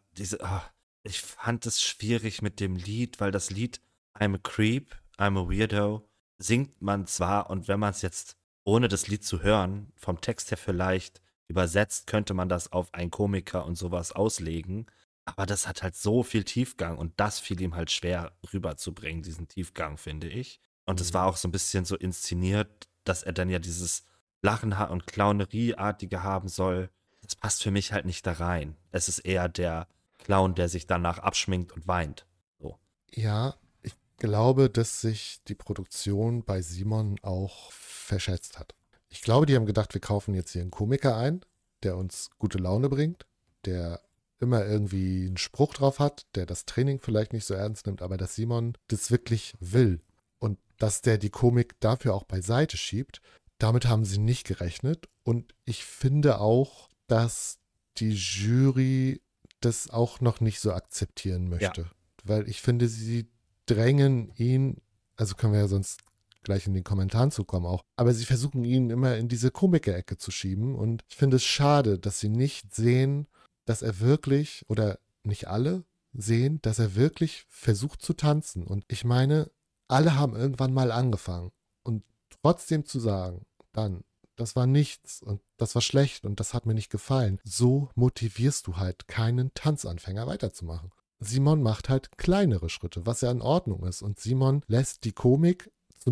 ich fand es schwierig mit dem Lied, weil das Lied I'm a Creep, I'm a Weirdo singt man zwar, und wenn man es jetzt ohne das Lied zu hören, vom Text her vielleicht übersetzt, könnte man das auf einen Komiker und sowas auslegen. Aber das hat halt so viel Tiefgang und das fiel ihm halt schwer rüberzubringen, diesen Tiefgang, finde ich. Und es war auch so ein bisschen so inszeniert, dass er dann ja dieses Lachen und Clownerie-artige haben soll. Das passt für mich halt nicht da rein. Es ist eher der Clown, der sich danach abschminkt und weint. So. Ja, ich glaube, dass sich die Produktion bei Simon auch verschätzt hat. Ich glaube, die haben gedacht, wir kaufen jetzt hier einen Komiker ein, der uns gute Laune bringt, der immer irgendwie einen Spruch drauf hat, der das Training vielleicht nicht so ernst nimmt, aber dass Simon das wirklich will und dass der die Komik dafür auch beiseite schiebt, damit haben sie nicht gerechnet. Und ich finde auch, dass die Jury das auch noch nicht so akzeptieren möchte. Weil ich finde, sie drängen ihn, also können wir ja sonst gleich in den Kommentaren zukommen auch, aber sie versuchen ihn immer in diese Komiker-Ecke zu schieben und ich finde es schade, dass sie nicht sehen, dass er wirklich, oder nicht alle sehen, dass er wirklich versucht zu tanzen. Und ich meine, alle haben irgendwann mal angefangen. Und trotzdem zu sagen, dann, das war nichts und das war schlecht und das hat mir nicht gefallen, so motivierst du halt keinen Tanzanfänger weiterzumachen. Simon macht halt kleinere Schritte, was ja in Ordnung ist. Und Simon lässt die Komik zu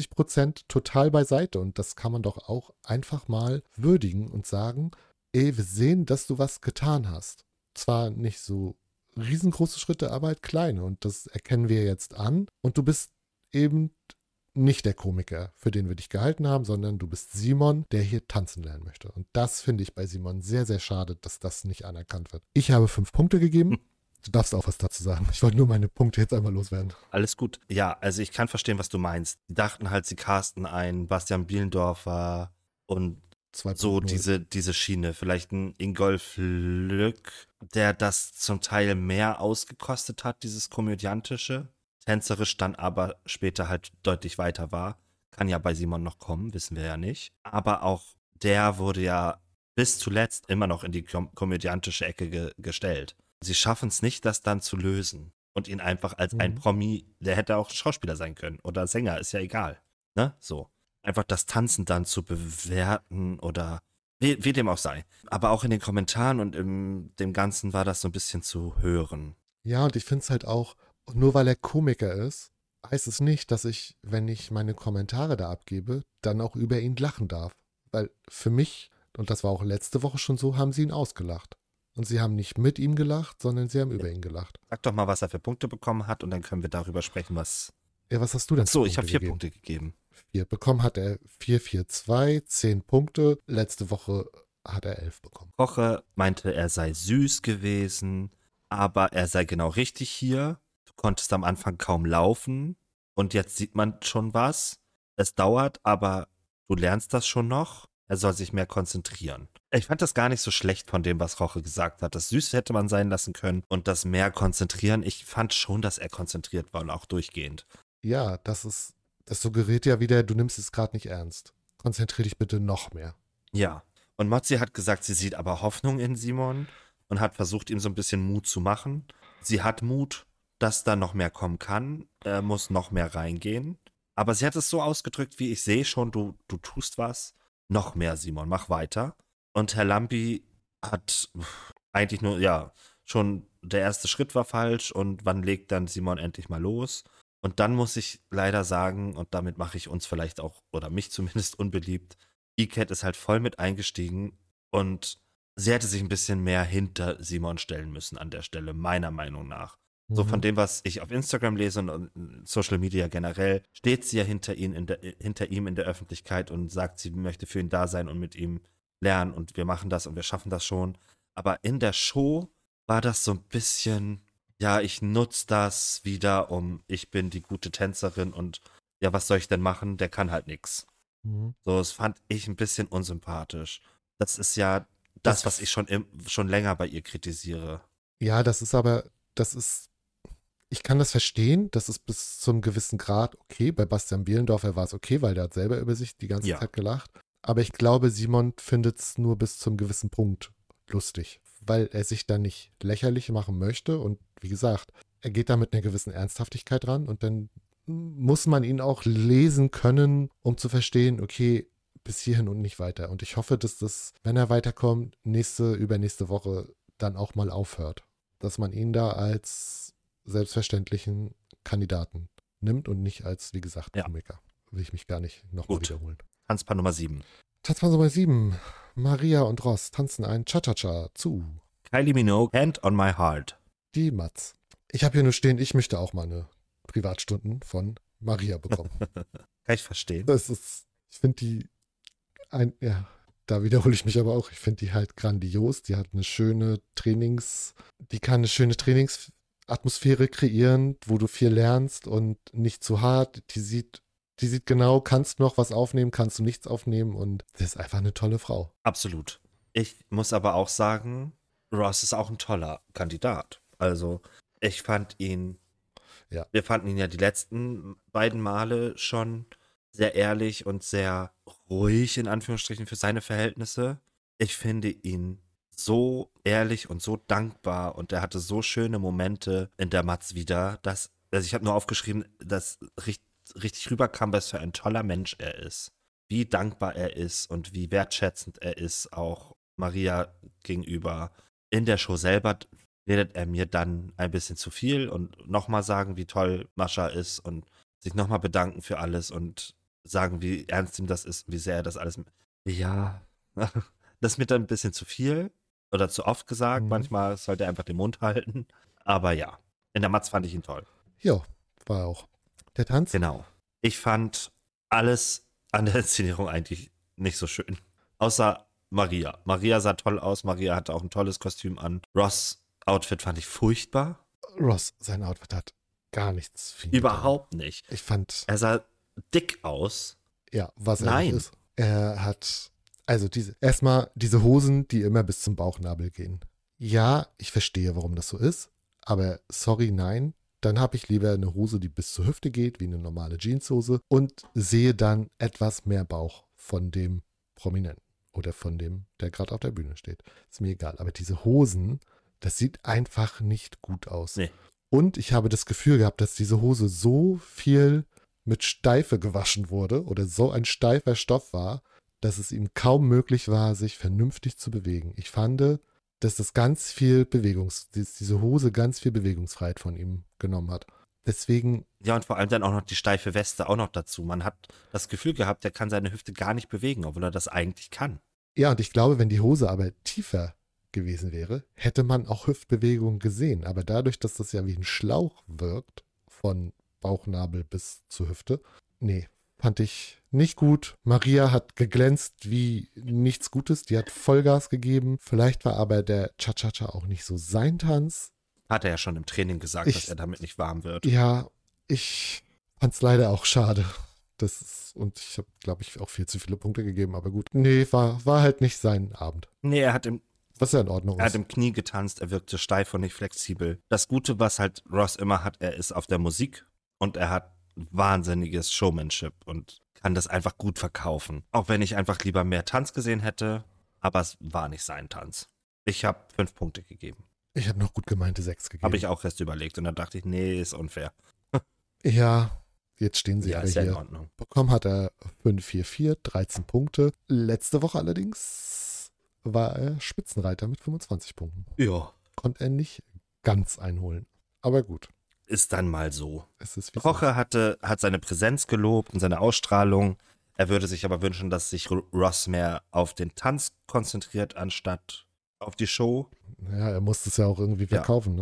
90% total beiseite. Und das kann man doch auch einfach mal würdigen und sagen, ey, wir sehen, dass du was getan hast. Zwar nicht so riesengroße Schritte, aber halt kleine. Und das erkennen wir jetzt an. Und du bist eben nicht der Komiker, für den wir dich gehalten haben, sondern du bist Simon, der hier tanzen lernen möchte. Und das finde ich bei Simon sehr, sehr schade, dass das nicht anerkannt wird. Ich habe 5 Punkte gegeben. Du darfst auch was dazu sagen. Ich wollte nur meine Punkte jetzt einmal loswerden. Alles gut. Ja, also ich kann verstehen, was du meinst. Die dachten halt, sie casten einen Bastian Bielendorfer und 2.0. so diese Schiene. Vielleicht ein Ingolf Lück, der das zum Teil mehr ausgekostet hat, dieses Komödiantische. Tänzerisch dann aber später halt deutlich weiter war. Kann ja bei Simon noch kommen, wissen wir ja nicht. Aber auch der wurde ja bis zuletzt immer noch in die komödiantische Ecke gestellt. Sie schaffen es nicht, das dann zu lösen und ihn einfach als ein Promi, der hätte auch Schauspieler sein können oder Sänger, ist ja egal. Ne? So. Einfach das Tanzen dann zu bewerten oder wie dem auch sei. Aber auch in den Kommentaren und in dem Ganzen war das so ein bisschen zu hören. Ja, und ich finde es halt auch, nur weil er Komiker ist, heißt es nicht, dass ich, wenn ich meine Kommentare da abgebe, dann auch über ihn lachen darf. Weil für mich, und das war auch letzte Woche schon so, haben sie ihn ausgelacht. Und sie haben nicht mit ihm gelacht, sondern sie haben über ihn gelacht. Sag doch mal, was er für Punkte bekommen hat und dann können wir darüber sprechen, was. Ja, was hast du denn? So, ich habe 4 Punkte gegeben. 4 bekommen hat er 4, 4, 2, 10 Punkte. Letzte Woche hat er 11 bekommen. Koche meinte, er sei süß gewesen, aber er sei genau richtig hier. Du konntest am Anfang kaum laufen und jetzt sieht man schon was. Es dauert, aber du lernst das schon noch. Er soll sich mehr konzentrieren. Ich fand das gar nicht so schlecht von dem, was Roche gesagt hat. Das Süße hätte man sein lassen können und das mehr konzentrieren. Ich fand schon, dass er konzentriert war und auch durchgehend. Ja, das suggeriert ja wieder, du nimmst es gerade nicht ernst. Konzentrier dich bitte noch mehr. Ja. Und Motzi hat gesagt, sie sieht aber Hoffnung in Simon und hat versucht, ihm so ein bisschen Mut zu machen. Sie hat Mut, dass da noch mehr kommen kann. Er muss noch mehr reingehen. Aber sie hat es so ausgedrückt, wie ich sehe schon, du tust was. Noch mehr, Simon, mach weiter. Und Herr Lampi hat eigentlich nur, ja, schon der erste Schritt war falsch und wann legt dann Simon endlich mal los? Und dann muss ich leider sagen, und damit mache ich uns vielleicht auch, oder mich zumindest unbeliebt, E-Cat ist halt voll mit eingestiegen und sie hätte sich ein bisschen mehr hinter Simon stellen müssen an der Stelle, meiner Meinung nach. So von dem, was ich auf Instagram lese und Social Media generell, steht sie ja hinter ihm in der Öffentlichkeit und sagt, sie möchte für ihn da sein und mit ihm lernen und wir machen das und wir schaffen das schon. Aber in der Show war das so ein bisschen, ja, ich nutze das wieder, ich bin die gute Tänzerin und ja, was soll ich denn machen? Der kann halt nix. Mhm. So, das fand ich ein bisschen unsympathisch. Das ist ja das, was ich schon länger bei ihr kritisiere. Ja, ich kann das verstehen, das ist bis zum gewissen Grad okay. Bei Bastian Bielendorfer war es okay, weil der hat selber über sich die ganze Ja. Zeit gelacht. Aber ich glaube, Simon findet es nur bis zum gewissen Punkt lustig, weil er sich da nicht lächerlich machen möchte. Und wie gesagt, er geht da mit einer gewissen Ernsthaftigkeit ran und dann muss man ihn auch lesen können, um zu verstehen, okay, bis hierhin und nicht weiter. Und ich hoffe, dass das, wenn er weiterkommt, übernächste Woche dann auch mal aufhört. Dass man ihn da als selbstverständlichen Kandidaten nimmt und nicht als, wie gesagt, Komiker. Will ich mich gar nicht nochmal wiederholen. Tanzpaar Nummer 7. Tanzpaar Nummer 7. Maria und Ross tanzen ein Cha-Cha-Cha zu Kylie Minogue, Hand on My Heart. Die Matz. Ich habe hier nur stehen, ich möchte auch mal eine Privatstunden von Maria bekommen. Kann ich verstehen. Ich finde die, da wiederhole ich mich aber auch, ich finde die halt grandios. Die hat die kann eine schöne Trainingsatmosphäre kreieren, wo du viel lernst und nicht zu hart. Die sieht genau, kannst noch was aufnehmen, kannst du nichts aufnehmen und das ist einfach eine tolle Frau. Absolut. Ich muss aber auch sagen, Ross ist auch ein toller Kandidat. Also, wir fanden ihn ja die letzten beiden Male schon sehr ehrlich und sehr ruhig, in Anführungsstrichen, für seine Verhältnisse. Ich finde ihn so ehrlich und so dankbar und er hatte so schöne Momente in der Matz wieder, also ich habe nur aufgeschrieben, dass richtig rüberkam, was für ein toller Mensch er ist. Wie dankbar er ist und wie wertschätzend er ist, auch Maria gegenüber. In der Show selber redet er mir dann ein bisschen zu viel und nochmal sagen, wie toll Mascha ist und sich nochmal bedanken für alles und sagen, wie ernst ihm das ist, wie sehr er das alles. Ja, das ist mir dann ein bisschen zu viel oder zu oft gesagt. Manchmal sollte er einfach den Mund halten. Aber ja, in der Matz fand ich ihn toll. Ja, war auch. Der Tanz? Genau. Ich fand alles an der Inszenierung eigentlich nicht so schön. Außer Maria. Maria sah toll aus. Maria hatte auch ein tolles Kostüm an. Ross' Outfit fand ich furchtbar. Ross, sein Outfit hat gar nichts viel. Überhaupt nicht. Ich fand. Er sah dick aus. Ja, was er nicht ist. Er hat. Also erstmal diese Hosen, die immer bis zum Bauchnabel gehen. Ja, ich verstehe, warum das so ist. Aber sorry, nein. Dann habe ich lieber eine Hose, die bis zur Hüfte geht, wie eine normale Jeanshose. Und sehe dann etwas mehr Bauch von dem Prominenten. Oder von dem, der gerade auf der Bühne steht. Ist mir egal. Aber diese Hosen, das sieht einfach nicht gut aus. Nee. Und ich habe das Gefühl gehabt, dass diese Hose so viel mit Steife gewaschen wurde oder so ein steifer Stoff war, dass es ihm kaum möglich war, sich vernünftig zu bewegen. Ich fand, dass das diese Hose ganz viel Bewegungsfreiheit von ihm genommen hat. Deswegen. Ja, und vor allem dann auch noch die steife Weste auch noch dazu. Man hat das Gefühl gehabt, er kann seine Hüfte gar nicht bewegen, obwohl er das eigentlich kann. Ja, und ich glaube, wenn die Hose aber tiefer gewesen wäre, hätte man auch Hüftbewegungen gesehen. Aber dadurch, dass das ja wie ein Schlauch wirkt, von Bauchnabel bis zur Hüfte, nee, fand ich nicht gut. Maria hat geglänzt wie nichts Gutes. Die hat Vollgas gegeben. Vielleicht war aber der Cha-Cha-Cha auch nicht so sein Tanz. Hat er ja schon im Training gesagt, dass er damit nicht warm wird. Ja, ich fand es leider auch schade. Und ich habe, glaube ich, auch viel zu viele Punkte gegeben. Aber gut, nee, war halt nicht sein Abend. Nee, er hat was ja in Ordnung ist. Er hat im Knie getanzt, er wirkte steif und nicht flexibel. Das Gute, was halt Ross immer hat, er ist auf der Musik und er hat wahnsinniges Showmanship und kann das einfach gut verkaufen. Auch wenn ich einfach lieber mehr Tanz gesehen hätte, aber es war nicht sein Tanz. Ich habe 5 Punkte gegeben. Ich habe noch gut gemeinte 6 gegeben. Habe ich auch erst überlegt und dann dachte ich, nee, ist unfair. Ja, jetzt stehen sie ja, aber ist hier. Ja in Ordnung. Bekommen hat er 5-4-4, 13 Punkte. Letzte Woche allerdings war er Spitzenreiter mit 25 Punkten. Ja. Konnte er nicht ganz einholen. Aber gut. Ist dann mal so. Roche hat seine Präsenz gelobt und seine Ausstrahlung. Er würde sich aber wünschen, dass sich Ross mehr auf den Tanz konzentriert, anstatt auf die Show. Ja, er musste es ja auch irgendwie verkaufen, ne?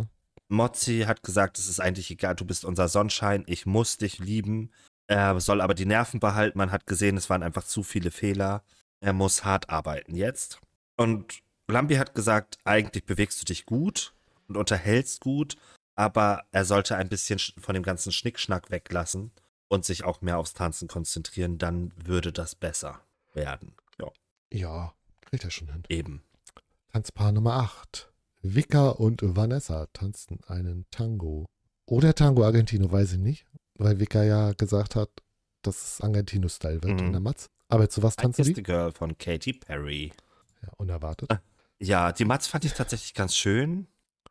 Mozzi hat gesagt, es ist eigentlich egal, du bist unser Sonnenschein, ich muss dich lieben. Er soll aber die Nerven behalten. Man hat gesehen, es waren einfach zu viele Fehler. Er muss hart arbeiten jetzt. Und Lambi hat gesagt, eigentlich bewegst du dich gut und unterhältst gut, aber er sollte ein bisschen von dem ganzen Schnickschnack weglassen und sich auch mehr aufs Tanzen konzentrieren, dann würde das besser werden. Ja, Ja, kriegt er schon hin. eben. Tanzpaar Nummer 8. Vika und Vanessa tanzten einen Tango. Oder Tango Argentino, weiß ich nicht. Weil Vika ja gesagt hat, dass es Argentino-Style wird in der Matz. Aber zu was I tanzen Kissed die? a Girl von Katy Perry. Ja, unerwartet. Ja, die Matz fand ich tatsächlich ganz schön.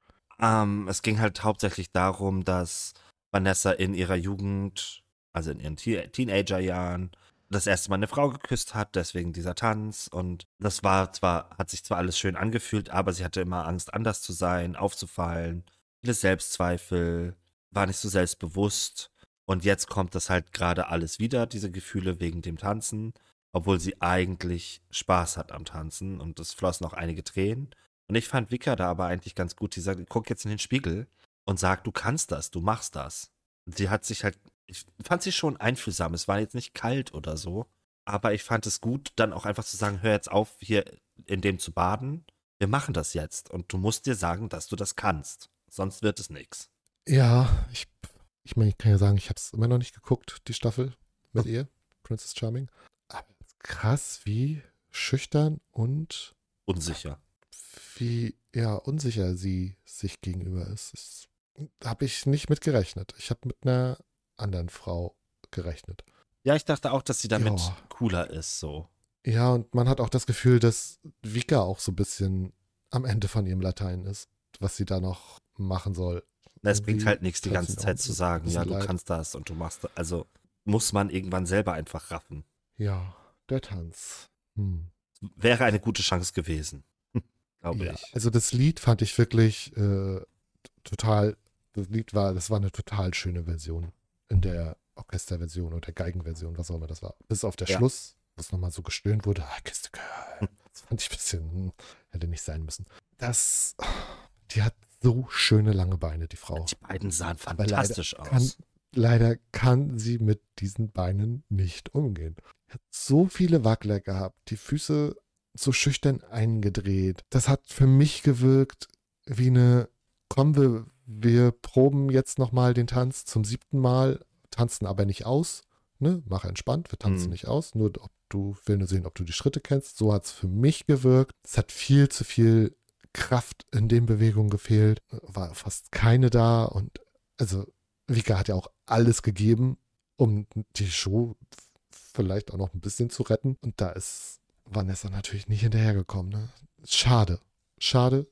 Es ging halt hauptsächlich darum, dass Vanessa in ihrer Jugend, also in ihren Teenagerjahren, das erste Mal eine Frau geküsst hat, deswegen dieser Tanz. Und das hat sich zwar alles schön angefühlt, aber sie hatte immer Angst, anders zu sein, aufzufallen, viele Selbstzweifel, war nicht so selbstbewusst. Und jetzt kommt das halt gerade alles wieder, diese Gefühle wegen dem Tanzen, obwohl sie eigentlich Spaß hat am Tanzen und es flossen auch einige Tränen. Und ich fand Vika da aber eigentlich ganz gut. Die sagt, guck jetzt in den Spiegel und sag, du kannst das, du machst das. Und sie hat sich halt, ich fand sie schon einfühlsam. Es war jetzt nicht kalt oder so, aber ich fand es gut, dann auch einfach zu sagen, hör jetzt auf, hier in dem zu baden. Wir machen das jetzt und du musst dir sagen, dass du das kannst. Sonst wird es nichts. Ja, ich meine, ich kann ja sagen, ich habe es immer noch nicht geguckt, die Staffel mit ihr, Princess Charming. Aber krass, wie schüchtern und Unsicher. wie unsicher sie sich gegenüber ist. Das habe ich nicht mit gerechnet. Ich habe mit einer anderen Frau gerechnet. Ja, ich dachte auch, dass sie damit Ja. cooler ist, so. Ja, und man hat auch das Gefühl, dass Vika auch so ein bisschen am Ende von ihrem Latein ist, was sie da noch machen soll. Es bringt Irgendwie halt nichts, die tut's ganze mir auch Zeit zu sagen, bisschen ja, du leid. kannst das und du machst das. Also muss man irgendwann selber einfach raffen. Ja, der Tanz. Hm. Wäre eine gute Chance gewesen, glaube Ja, ich. also das Lied fand ich wirklich total, das war eine total schöne Version in der Orchesterversion oder Geigenversion, was auch immer das war. Bis auf der Ja. Schluss, wo es nochmal so gestöhnt wurde, Kiss the Girl. Das fand ich ein bisschen, hätte nicht sein müssen. Die hat so schöne lange Beine, die Frau. Die beiden sahen Aber fantastisch aus. leider kann sie mit diesen Beinen nicht umgehen. Sie hat so viele Wackler gehabt, die Füße so schüchtern eingedreht. Das hat für mich gewirkt wie komm, wir proben jetzt nochmal den Tanz zum 7. Mal, tanzen aber nicht aus, ne? Mach entspannt, wir tanzen nicht aus, will nur sehen, ob du die Schritte kennst. So hat es für mich gewirkt. Es hat viel zu viel Kraft in den Bewegungen gefehlt, war fast keine da und also Vika hat ja auch alles gegeben, um die Show vielleicht auch noch ein bisschen zu retten und da ist Vanessa natürlich nicht hinterhergekommen. Ne? Schade. Schade.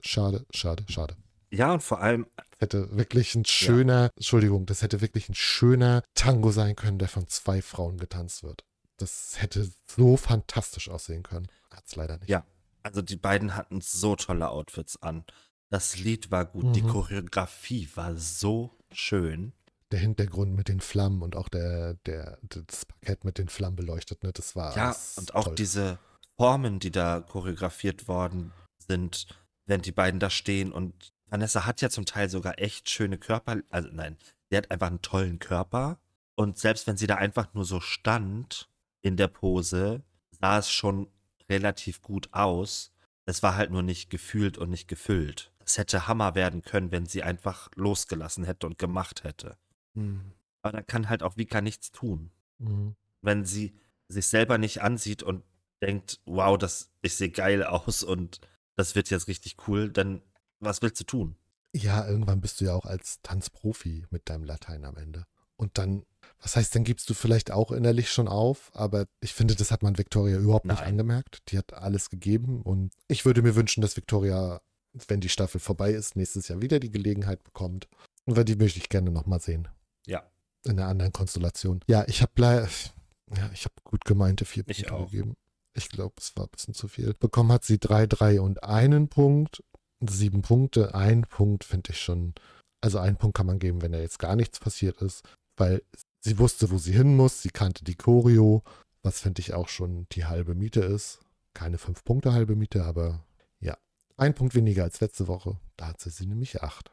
Ja, und vor allem, Das hätte wirklich das hätte wirklich ein schöner Tango sein können, der von 2 Frauen getanzt wird. Das hätte so fantastisch aussehen können. Hat es leider nicht. ja, also die beiden hatten so tolle Outfits an. Das Lied war gut, die Choreografie war so schön. Der Hintergrund mit den Flammen und auch das Parkett mit den Flammen beleuchtet, ne? Das war Ja, alles und auch toll. diese Formen, die da choreografiert worden sind, wenn die beiden da stehen. Und Vanessa hat ja zum Teil sogar echt schöne Körper. Also nein, sie hat einfach einen tollen Körper. Und selbst wenn sie da einfach nur so stand in der Pose, sah es schon relativ gut aus. Es war halt nur nicht gefühlt und nicht gefüllt. Es hätte Hammer werden können, wenn sie einfach losgelassen hätte und gemacht hätte. Aber da kann halt auch Vika nichts tun. Mhm. Wenn sie sich selber nicht ansieht und denkt, wow, ich sehe geil aus und das wird jetzt richtig cool, dann was willst du tun? Ja, irgendwann bist du ja auch als Tanzprofi mit deinem Latein am Ende. Und dann, was heißt, dann gibst du vielleicht auch innerlich schon auf, aber ich finde, das hat man Victoria überhaupt nicht Nein. angemerkt. Die hat alles gegeben und ich würde mir wünschen, dass Victoria, wenn die Staffel vorbei ist, nächstes Jahr wieder die Gelegenheit bekommt. Und weil die möchte ich gerne nochmal sehen. Ja. In einer anderen Konstellation. Ja, ich habe gut gemeinte 4 Ich Punkte auch. gegeben. Ich glaube, es war ein bisschen zu viel. Bekommen hat sie 3, 3 und 1 Punkt. 7 Punkte. 1 Punkt finde ich schon. Also 1 Punkt kann man geben, wenn da jetzt gar nichts passiert ist. Weil sie wusste, wo sie hin muss. Sie kannte die Choreo. Was finde ich auch schon die halbe Miete ist. Keine 5 Punkte halbe Miete, aber ja. 1 Punkt weniger als letzte Woche. Da hat sie nämlich 8.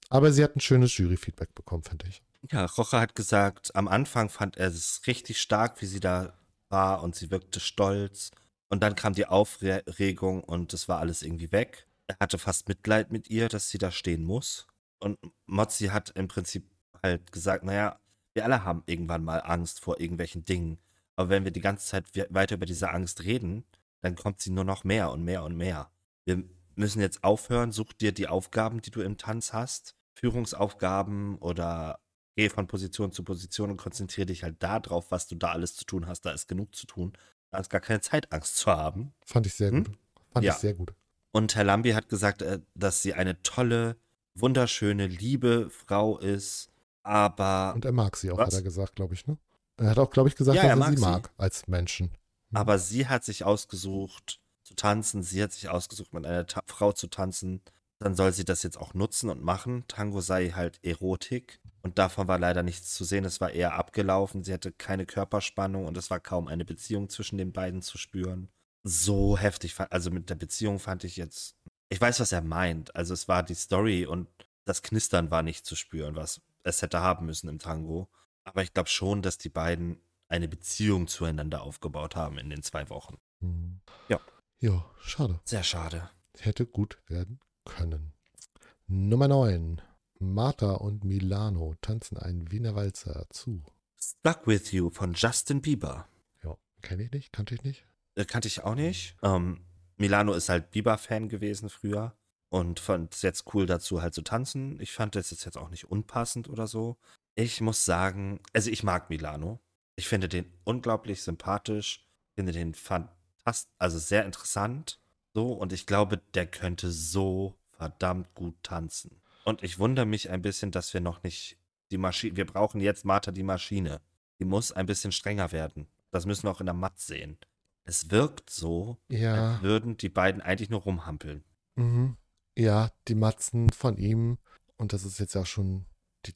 Aber sie hat ein schönes Jury-Feedback bekommen, finde ich. Ja, Rocha hat gesagt, am Anfang fand er es richtig stark, wie sie da war und sie wirkte stolz. Und dann kam die Aufregung und es war alles irgendwie weg. Er hatte fast Mitleid mit ihr, dass sie da stehen muss. Und Mozzi hat im Prinzip halt gesagt, naja, wir alle haben irgendwann mal Angst vor irgendwelchen Dingen. Aber wenn wir die ganze Zeit weiter über diese Angst reden, dann kommt sie nur noch mehr und mehr und mehr. Wir müssen jetzt aufhören, such dir die Aufgaben, die du im Tanz hast, Führungsaufgaben oder geh von Position zu Position und konzentriere dich halt da drauf, was du da alles zu tun hast. Da ist genug zu tun. Da ist gar keine Zeit, Angst zu haben. Fand ich sehr Hm? gut. Fand ich Ja. sehr gut. Und Herr Lambi hat gesagt, dass sie eine tolle, wunderschöne, liebe Frau ist, aber Und er mag sie auch, hat was? er gesagt, glaube ich, ne? Er hat auch, glaube ich, gesagt, Ja, dass er er mag sie sie. mag als Menschen. Aber sie hat sich ausgesucht zu tanzen, sie hat sich ausgesucht, mit einer Frau zu tanzen. Dann soll sie das jetzt auch nutzen und machen. Tango sei halt Erotik. Und davon war leider nichts zu sehen. Es war eher abgelaufen. Sie hatte keine Körperspannung und es war kaum eine Beziehung zwischen den beiden zu spüren. So heftig, also mit der Beziehung fand ich jetzt. Ich weiß, was er meint. Also es war die Story und das Knistern war nicht zu spüren, was es hätte haben müssen im Tango. Aber ich glaube schon, dass die beiden eine Beziehung zueinander aufgebaut haben in den 2 Wochen. Mhm. Ja. Ja, schade. Sehr schade. Hätte gut werden können. Nummer 9. Martha und Milano tanzen einen Wiener Walzer zu. Stuck With You von Justin Bieber. Ja, kenne ich nicht, kannte ich nicht. Kannte ich auch nicht. Milano ist halt Bieber-Fan gewesen früher und fand es jetzt cool dazu halt zu tanzen. Ich fand das jetzt auch nicht unpassend oder so. Ich muss sagen, also ich mag Milano. Ich finde den unglaublich sympathisch, finde den fantastisch, also sehr interessant. So, und ich glaube, der könnte so verdammt gut tanzen. Und ich wundere mich ein bisschen, dass wir noch nicht die Maschine, wir brauchen jetzt Martha die Maschine. Die muss ein bisschen strenger werden. Das müssen wir auch in der Matt sehen. Es wirkt so, Ja, als würden die beiden eigentlich nur rumhampeln. mhm. Ja, die Matzen von ihm, und das ist jetzt ja schon die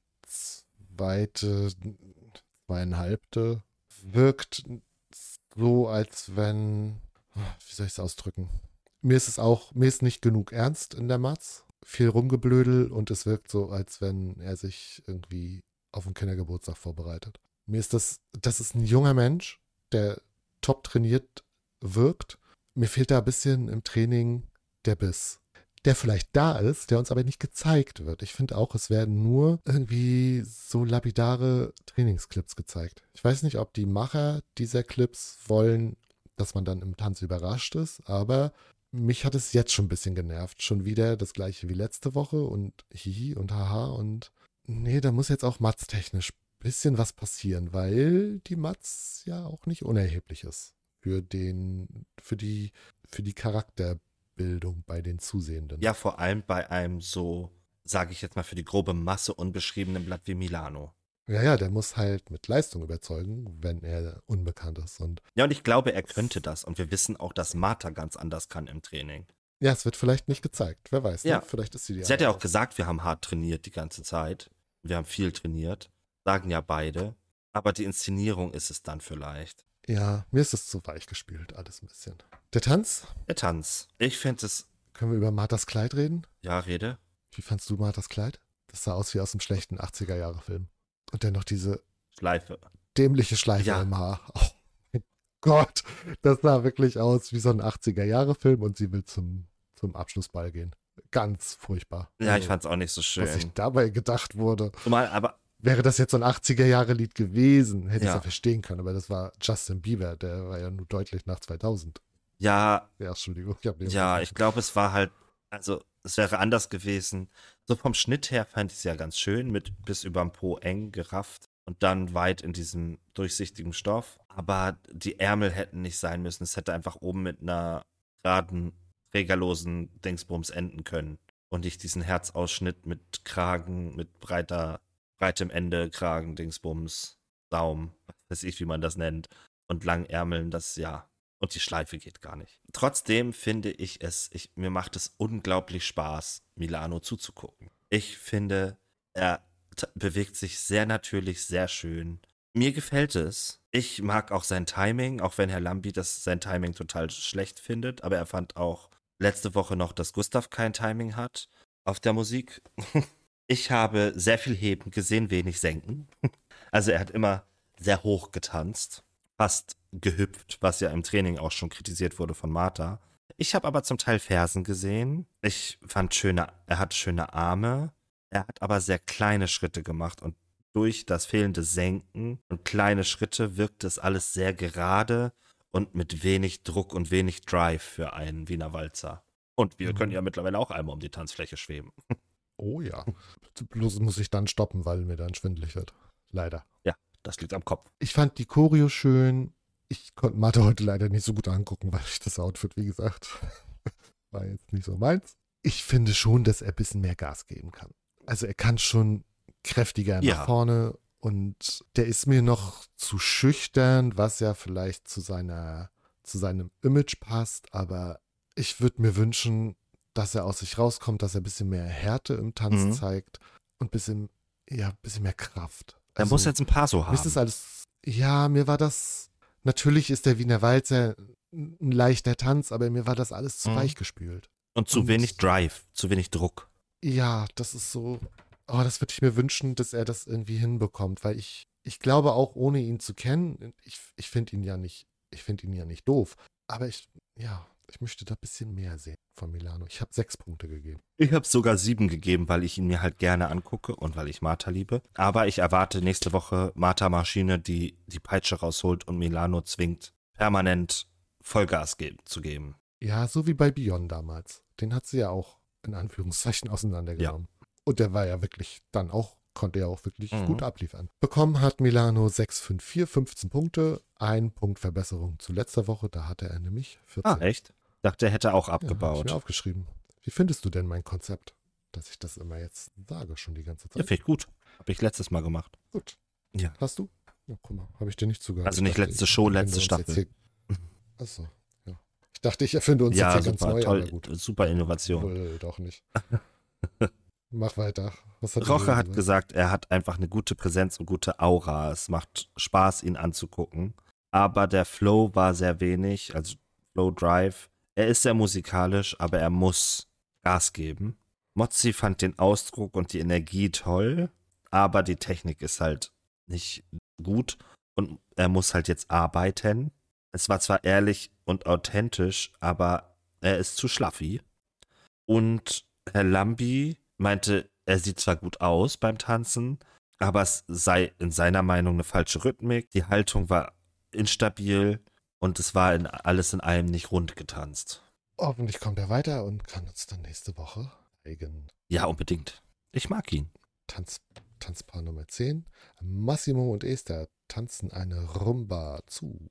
zweite, zweieinhalbte, wirkt so, als wenn, wie soll ich es ausdrücken? Mir ist nicht genug ernst in der Matz. Viel Rumgeblödel und es wirkt so, als wenn er sich irgendwie auf einen Kindergeburtstag vorbereitet. Mir ist das ist ein junger Mensch, der top trainiert wirkt. Mir fehlt da ein bisschen im Training der Biss, der vielleicht da ist, der uns aber nicht gezeigt wird. Ich finde auch, es werden nur irgendwie so lapidare Trainingsclips gezeigt. Ich weiß nicht, ob die Macher dieser Clips wollen, dass man dann im Tanz überrascht ist, aber mich hat es jetzt schon ein bisschen genervt. Schon wieder das gleiche wie letzte Woche und hihi und haha und nee, da muss jetzt auch matztechnisch ein bisschen was passieren, weil die Matz ja auch nicht unerheblich ist für die Charakterbildung bei den Zusehenden. Ja, vor allem bei einem so, sage ich jetzt mal, für die grobe Masse unbeschriebenen Blatt wie Milano. Ja, der muss halt mit Leistung überzeugen, wenn er unbekannt ist. Und Ja, und ich glaube, er könnte das. Und wir wissen auch, dass Martha ganz anders kann im Training. ja, es wird vielleicht nicht gezeigt. Wer weiß, Ja. ne? Vielleicht ist sie die Sie hat ja auch andere. gesagt, wir haben hart trainiert die ganze Zeit. Wir haben viel trainiert. Sagen ja beide. Aber die Inszenierung ist es dann vielleicht. Ja, mir ist es zu weich gespielt, alles ein bisschen. Der Tanz? Der Tanz. Ich finde es. Können wir über Marthas Kleid reden? Ja, rede. Wie fandst du Marthas Kleid? Das sah aus wie aus einem schlechten 80er-Jahre-Film. Und dennoch diese Schleife. dämliche Schleife Ja. im Haar. Oh mein Gott, das sah wirklich aus wie so ein 80er-Jahre-Film und sie will zum Abschlussball gehen. Ganz furchtbar. Ja, ich Also, fand es auch nicht so was sich schön. dabei gedacht wurde. Zumal, aber Wäre das jetzt so ein 80er-Jahre-Lied gewesen, hätte ich es Ja. ja verstehen können, aber das war Justin Bieber, der war ja nur deutlich nach 2000. ja, Ja, Entschuldigung, ich habe den ja, ich glaube, es war halt, also es wäre anders gewesen. So vom Schnitt her fand ich es ja ganz schön, mit bis überm Po eng gerafft und dann weit in diesem durchsichtigen Stoff. Aber die Ärmel hätten nicht sein müssen. Es hätte einfach oben mit einer geraden, trägerlosen Dingsbums enden können. Und nicht diesen Herzausschnitt mit Kragen, mit breitem Ende, Kragen, Dingsbums, Saum, weiß ich, wie man das nennt. Und langen Ärmeln, das ja. Und die Schleife geht gar nicht. Trotzdem finde ich es, mir macht es unglaublich Spaß, Milano zuzugucken. Ich finde, er bewegt sich sehr natürlich, sehr schön. Mir gefällt es. Ich mag auch sein Timing, auch wenn Herr Lambi sein Timing total schlecht findet. Aber er fand auch letzte Woche noch, dass Gustav kein Timing hat auf der Musik. Ich habe sehr viel Heben gesehen, wenig Senken. Also er hat immer sehr hoch getanzt, fast gehüpft, was ja im Training auch schon kritisiert wurde von Martha. Ich habe aber zum Teil Fersen gesehen. Ich fand er hat schöne Arme. Er hat aber sehr kleine Schritte gemacht und durch das fehlende Senken und kleine Schritte wirkt es alles sehr gerade und mit wenig Druck und wenig Drive für einen Wiener Walzer. Und wir können ja mittlerweile auch einmal um die Tanzfläche schweben. Oh ja. Bloß muss ich dann stoppen, weil mir dann schwindelig wird. Leider. Ja, das liegt am Kopf. Ich fand die Choreo schön. Ich konnte Mathe heute leider nicht so gut angucken, weil ich das Outfit, wie gesagt, war jetzt nicht so meins. Ich finde schon, dass er ein bisschen mehr Gas geben kann. Also er kann schon kräftiger nach Ja. vorne und der ist mir noch zu schüchtern, was ja vielleicht zu seinem Image passt, aber ich würde mir wünschen, dass er aus sich rauskommt, dass er ein bisschen mehr Härte im Tanz Mhm. zeigt und ein bisschen mehr Kraft. Er muss jetzt ein paar so Mir ist das haben. alles, ja, mir war das, natürlich ist der Wiener Walzer ein leichter Tanz, aber mir war das alles zu Mhm. weich gespült. Und zu wenig Drive, zu wenig Druck. Ja, das ist so, oh, das würde ich mir wünschen, dass er das irgendwie hinbekommt, weil ich glaube auch, ohne ihn zu kennen, ich finde ihn ja nicht, doof, aber ich möchte da ein bisschen mehr sehen von Milano. Ich habe 6 Punkte gegeben. Ich habe sogar 7 gegeben, weil ich ihn mir halt gerne angucke und weil ich Martha liebe. Aber ich erwarte nächste Woche Martha Maschine, die die Peitsche rausholt und Milano zwingt, permanent Vollgas zu geben. Ja, so wie bei Beyond damals. Den hat sie ja auch in Anführungszeichen auseinandergenommen. Und der war ja wirklich dann auch, konnte ja auch wirklich gut abliefern. Bekommen hat Milano 6,54, 15 Punkte, 1 Punkt Verbesserung zu letzter Woche, da hatte er nämlich 14. Ah, echt? Dachte, er hätte auch Ja, hab ich abgebaut. mir aufgeschrieben. Wie findest du denn mein Konzept? Dass ich das immer jetzt sage, schon die ganze Ja, Zeit. finde ich gut. Habe ich letztes Mal gemacht. Gut. Ja. Hast du? Oh, guck mal, habe ich dir nicht zugehört. Also Ich nicht dachte, letzte ich Show, erfinde letzte uns jetzt Staffel. hier- Achso, ja. Ich dachte, ich erfinde uns Ja, jetzt hier ganz super, neu, toll, aber gut. super Innovation. Wohl doch nicht. Mach weiter. Was hat Roche Julian hat gesagt, er hat einfach eine gute Präsenz und gute Aura. Es macht Spaß, ihn anzugucken. Aber der Flow war sehr wenig, also Flow Drive. Er ist sehr musikalisch, aber er muss Gas geben. Mozzi fand den Ausdruck und die Energie toll, aber die Technik ist halt nicht gut und er muss halt jetzt arbeiten. Es war zwar ehrlich und authentisch, aber er ist zu schlaffi. Und Herr Lambi meinte, er sieht zwar gut aus beim Tanzen, aber es sei in seiner Meinung eine falsche Rhythmik. Die Haltung war instabil und es war alles in allem nicht rund getanzt. Hoffentlich kommt er weiter und kann uns dann nächste Woche zeigen. Ja, unbedingt. Ich mag ihn. Tanzpaar Nummer 10. Massimo und Esther tanzen eine Rumba zu.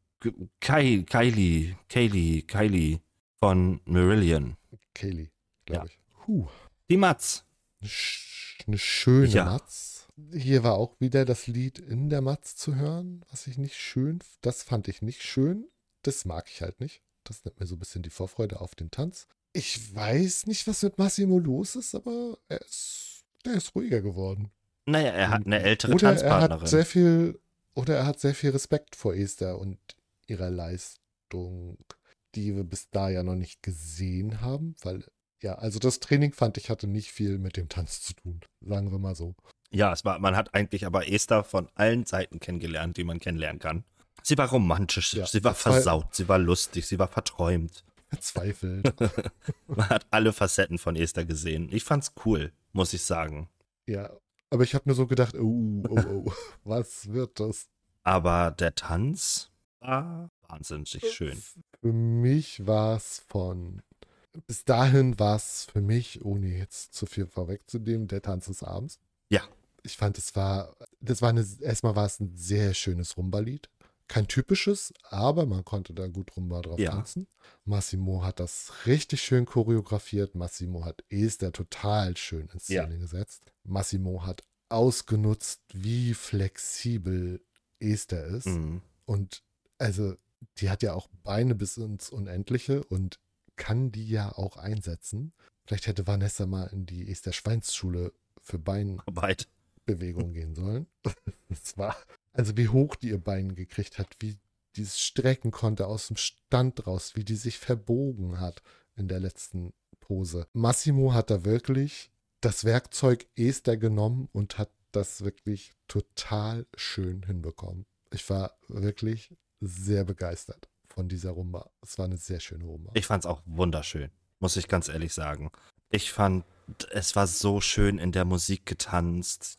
Kylie von Marillion. Kaylee, glaube Ja. ich. Die Matz. Eine schöne Ja. Matz. Hier war auch wieder das Lied in der Matz zu hören, das fand ich nicht schön. Das mag ich halt nicht. Das nimmt mir so ein bisschen die Vorfreude auf den Tanz. Ich weiß nicht, was mit Massimo los ist, aber der ist ruhiger geworden. Naja, er hat eine ältere Oder er Tanzpartnerin. hat sehr viel Respekt vor Esther und ihrer Leistung, die wir bis da ja noch nicht gesehen haben, weil, ja, also das Training fand ich hatte nicht viel mit dem Tanz zu tun, sagen wir mal so. Ja, man hat eigentlich aber Esther von allen Seiten kennengelernt, die man kennenlernen kann. Sie war romantisch, Ja, sie war versaut, sie war lustig, sie war verträumt. Verzweifelt. Man hat alle Facetten von Esther gesehen. Ich fand's cool, muss ich sagen. Ja, aber ich habe mir so gedacht, oh, was wird das? Aber der Tanz war wahnsinnig schön. Für mich war es bis dahin war es für mich, ohne jetzt zu viel vorwegzunehmen, der Tanz des Abends. Ja. Ich fand, erstmal war es ein sehr schönes Rumba-Lied. Kein typisches, aber man konnte da gut Rumba drauf Ja. tanzen. Massimo hat das richtig schön choreografiert. Massimo hat Esther total schön in Szene gesetzt. Massimo hat ausgenutzt, wie flexibel Esther ist. Mhm. Und also, die hat ja auch Beine bis ins Unendliche und kann die ja auch einsetzen. Vielleicht hätte Vanessa mal in die Esther Schweinsschule für Weit. Beinbewegungen gehen sollen. Das war, also wie hoch die ihr Bein gekriegt hat, wie die es strecken konnte aus dem Stand raus, wie die sich verbogen hat in der letzten Pose. Massimo hat da wirklich das Werkzeug Esther genommen und hat das wirklich total schön hinbekommen. Ich war wirklich sehr begeistert von dieser Rumba. Es war eine sehr schöne Rumba. Ich fand's auch wunderschön, muss ich ganz ehrlich sagen. Ich fand, es war so schön in der Musik getanzt.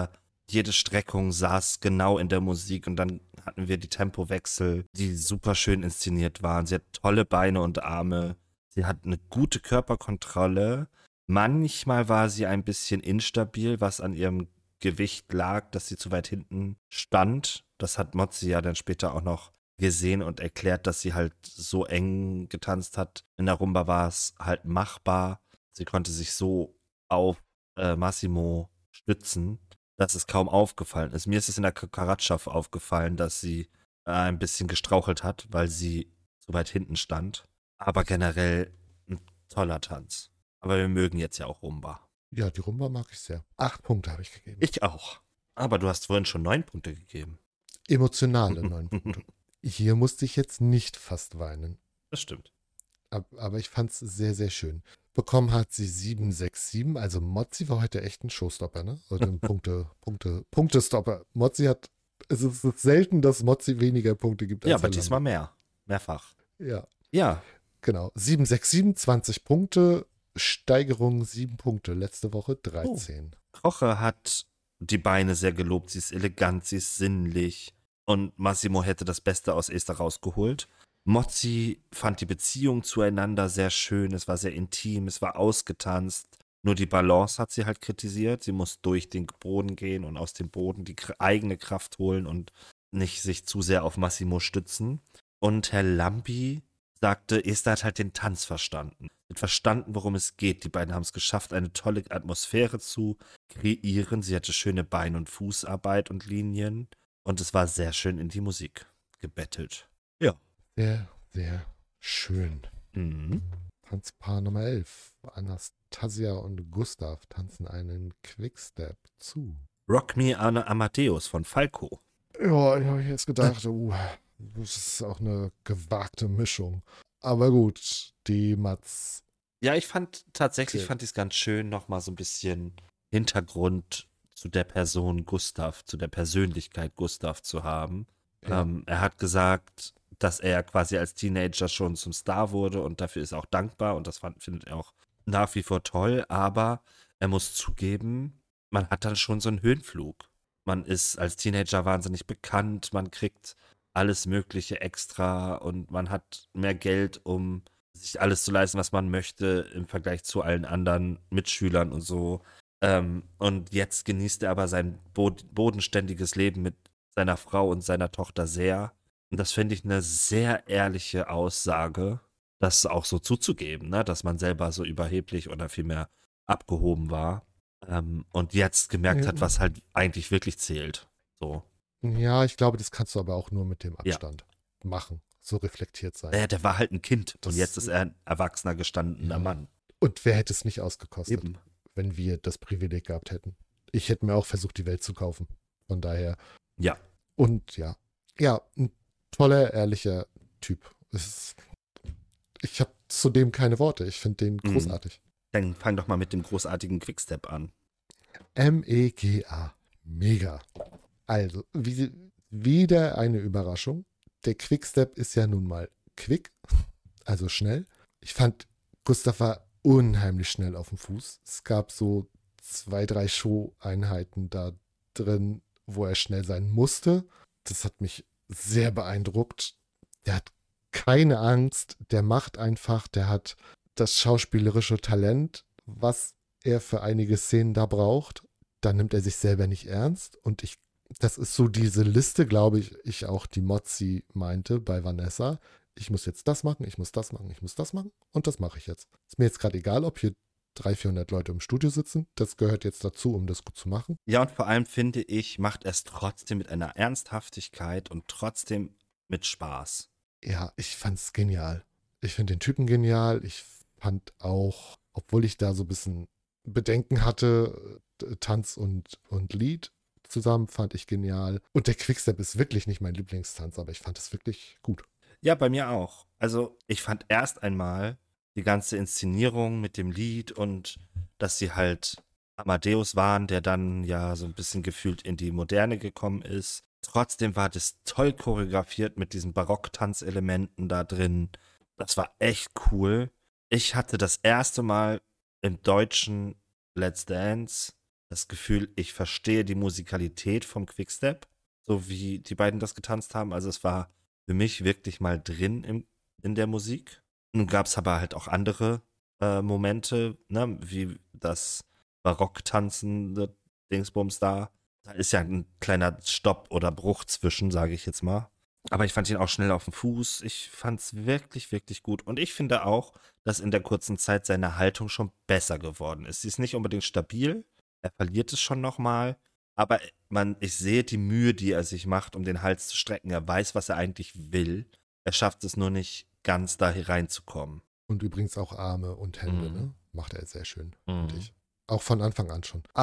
Jede Streckung saß genau in der Musik und dann hatten wir die Tempowechsel, die super schön inszeniert waren. Sie hat tolle Beine und Arme. Sie hat eine gute Körperkontrolle. Manchmal war sie ein bisschen instabil, was an ihrem Gewicht lag, dass sie zu weit hinten stand. Das hat Mozzi ja dann später auch noch gesehen und erklärt, dass sie halt so eng getanzt hat. In der Rumba war es halt machbar. Sie konnte sich so auf Massimo stützen, dass es kaum aufgefallen ist. Mir ist es in der Cucaracha aufgefallen, dass sie ein bisschen gestrauchelt hat, weil sie so weit hinten stand. Aber generell ein toller Tanz. Aber wir mögen jetzt ja auch Rumba. Ja, die Rumba mag ich sehr. 8 Punkte habe ich gegeben. Ich auch. Aber du hast vorhin schon 9 Punkte gegeben. Emotionale 9 Punkte. Hier musste ich jetzt nicht fast weinen. Das stimmt. Aber ich fand es sehr, sehr schön. Bekommen hat sie 767. Also Mozzi war heute echt ein Showstopper, ne? Oder ein Punktestopper. Mozzi hat, es ist selten, dass Mozzi weniger Punkte gibt als Ja, aber Herr diesmal Lambi. mehr. Mehrfach. Ja, Ja, genau. 767, 20 Punkte. Steigerung 7 Punkte. Letzte Woche 13. Koche hat die Beine sehr gelobt. Sie ist elegant, sie ist sinnlich. Und Massimo hätte das Beste aus Esther rausgeholt. Mozzi fand die Beziehung zueinander sehr schön. Es war sehr intim, es war ausgetanzt. Nur die Balance hat sie halt kritisiert. Sie muss durch den Boden gehen und aus dem Boden die eigene Kraft holen und nicht sich zu sehr auf Massimo stützen. Und Herr Lambi sagte, Esther hat halt den Tanz verstanden. Sie hat verstanden, worum es geht. Die beiden haben es geschafft, eine tolle Atmosphäre zu kreieren. Sie hatte schöne Bein- und Fußarbeit und Linien. Und es war sehr schön in die Musik gebettelt. Ja. Sehr, sehr schön. Mhm. Tanzpaar Nummer 11. Anastasia und Gustav tanzen einen Quickstep zu. Rock Me Amadeus von Falco. Ja, ich habe jetzt gedacht, das ist auch eine gewagte Mischung. Aber gut, die Mats. Ja, ich fand tatsächlich, Okay. fand ich es ganz schön, nochmal so ein bisschen Hintergrund zu der Person Gustav, zu der Persönlichkeit Gustav zu haben. Ja. Er hat gesagt, dass er quasi als Teenager schon zum Star wurde und dafür ist er auch dankbar und das findet er auch nach wie vor toll, aber er muss zugeben, man hat dann schon so einen Höhenflug. Man ist als Teenager wahnsinnig bekannt, man kriegt alles Mögliche extra und man hat mehr Geld, um sich alles zu leisten, was man möchte, im Vergleich zu allen anderen Mitschülern und so. Und jetzt genießt er aber sein bodenständiges Leben mit seiner Frau und seiner Tochter sehr. Und das finde ich eine sehr ehrliche Aussage, das auch so zuzugeben, ne? Dass man selber so überheblich oder vielmehr abgehoben war. Und jetzt gemerkt hat, was halt eigentlich wirklich zählt. So. Ja, ich glaube, das kannst du aber auch nur mit dem Ja. Abstand machen. So reflektiert sein. Naja, der war halt ein Kind und Das- jetzt ist er ein erwachsener, gestandener Ja. Mann. Und wer hätte es nicht ausgekostet, Eben. wenn wir das Privileg gehabt hätten? Ich hätte mir auch versucht, die Welt zu kaufen. Von daher. Ja. Und ja. Ja, ein toller, ehrlicher Typ. Ich habe zudem keine Worte. Ich finde den großartig. Dann fang doch mal mit dem großartigen Quickstep an. MEGA. Mega. Also, wieder eine Überraschung. Der Quickstep ist ja nun mal quick, also schnell. Ich fand, Gustav war unheimlich schnell auf dem Fuß. Es gab so 2, 3 Show-Einheiten da drin, wo er schnell sein musste. Das hat mich sehr beeindruckt. Der hat keine Angst, der macht einfach, der hat das schauspielerische Talent, was er für einige Szenen da braucht. Da nimmt er sich selber nicht ernst. Und das ist so diese Liste, glaube ich auch, die Mozzi meinte bei Vanessa. Ich muss jetzt das machen, ich muss das machen, ich muss das machen und das mache ich jetzt. Ist mir jetzt gerade egal, ob hier 300, 400 Leute im Studio sitzen. Das gehört jetzt dazu, um das gut zu machen. Ja, und vor allem finde ich, macht er es trotzdem mit einer Ernsthaftigkeit und trotzdem mit Spaß. Ja, ich fand's genial. Ich finde den Typen genial. Ich fand auch, obwohl ich da so ein bisschen Bedenken hatte, Tanz und Lied zusammen fand ich genial. Und der Quickstep ist wirklich nicht mein Lieblingstanz, aber ich fand es wirklich gut. Ja, bei mir auch. Also ich fand erst einmal die ganze Inszenierung mit dem Lied und dass sie halt Amadeus waren, der dann ja so ein bisschen gefühlt in die Moderne gekommen ist. Trotzdem war das toll choreografiert mit diesen Barock-Tanzelementen da drin. Das war echt cool. Ich hatte das erste Mal im deutschen Let's Dance das Gefühl, ich verstehe die Musikalität vom Quickstep, so wie die beiden das getanzt haben. Also es war für mich wirklich mal drin in der Musik. Nun gab es aber halt auch andere Momente, ne, wie das Barocktanzende Dingsbums da. Da ist ja ein kleiner Stopp oder Bruch zwischen, sage ich jetzt mal. Aber ich fand ihn auch schnell auf dem Fuß. Ich fand es wirklich, wirklich gut. Und ich finde auch, dass in der kurzen Zeit seine Haltung schon besser geworden ist. Sie ist nicht unbedingt stabil. Er verliert es schon nochmal. Aber ich sehe die Mühe, die er sich macht, um den Hals zu strecken. Er weiß, was er eigentlich will. Er schafft es nur nicht, ganz da reinzukommen. Und übrigens auch Arme und Hände, Mhm. ne? Macht er sehr schön, finde Mhm. ich. Auch von Anfang an schon.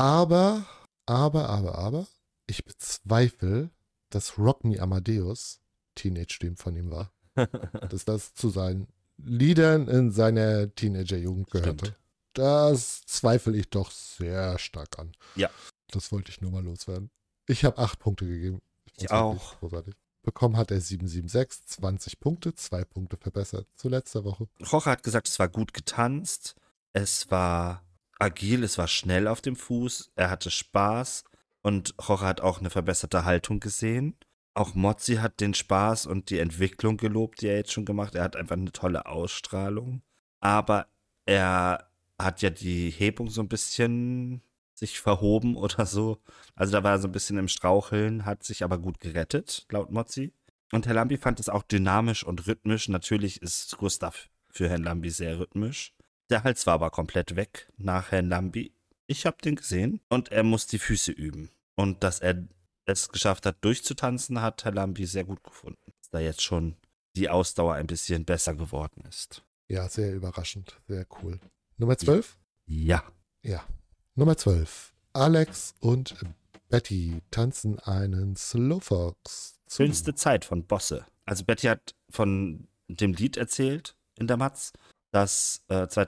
Aber, ich bezweifle, dass Rock Me Amadeus Teenage-Dream von ihm war. Dass das zu seinen Liedern in seiner Teenagerjugend gehörte. Stimmt. Das zweifle ich doch sehr stark an. Ja. Das wollte ich nur mal loswerden. Ich habe 8 Punkte gegeben. Ich fand's wirklich auch. großartig. Bekommen hat er 776, 20 Punkte, 2 Punkte verbessert zu letzter Woche. Roche hat gesagt, es war gut getanzt. Es war agil, es war schnell auf dem Fuß. Er hatte Spaß. Und Roche hat auch eine verbesserte Haltung gesehen. Auch Mozzi hat den Spaß und die Entwicklung gelobt, die er jetzt schon gemacht hat. Er hat einfach eine tolle Ausstrahlung. Aber er hat ja die Hebung so ein bisschen sich verhoben oder so. Also da war er so ein bisschen im Straucheln, hat sich aber gut gerettet, laut Mozzi. Und Herr Lambi fand es auch dynamisch und rhythmisch. Natürlich ist Gustav für Herrn Lambi sehr rhythmisch. Der Hals war aber komplett weg nach Herrn Lambi. Ich habe den gesehen und er muss die Füße üben. Und dass er es geschafft hat, durchzutanzen, hat Herr Lambi sehr gut gefunden. Dass da jetzt schon die Ausdauer ein bisschen besser geworden ist. Ja, sehr überraschend. Sehr cool. Nummer 12? Ja. Ja. Nummer 12. Alex und Betty tanzen einen Slowfox zu. Schönste Zeit von Bosse. Also Betty hat von dem Lied erzählt in der Matz, dass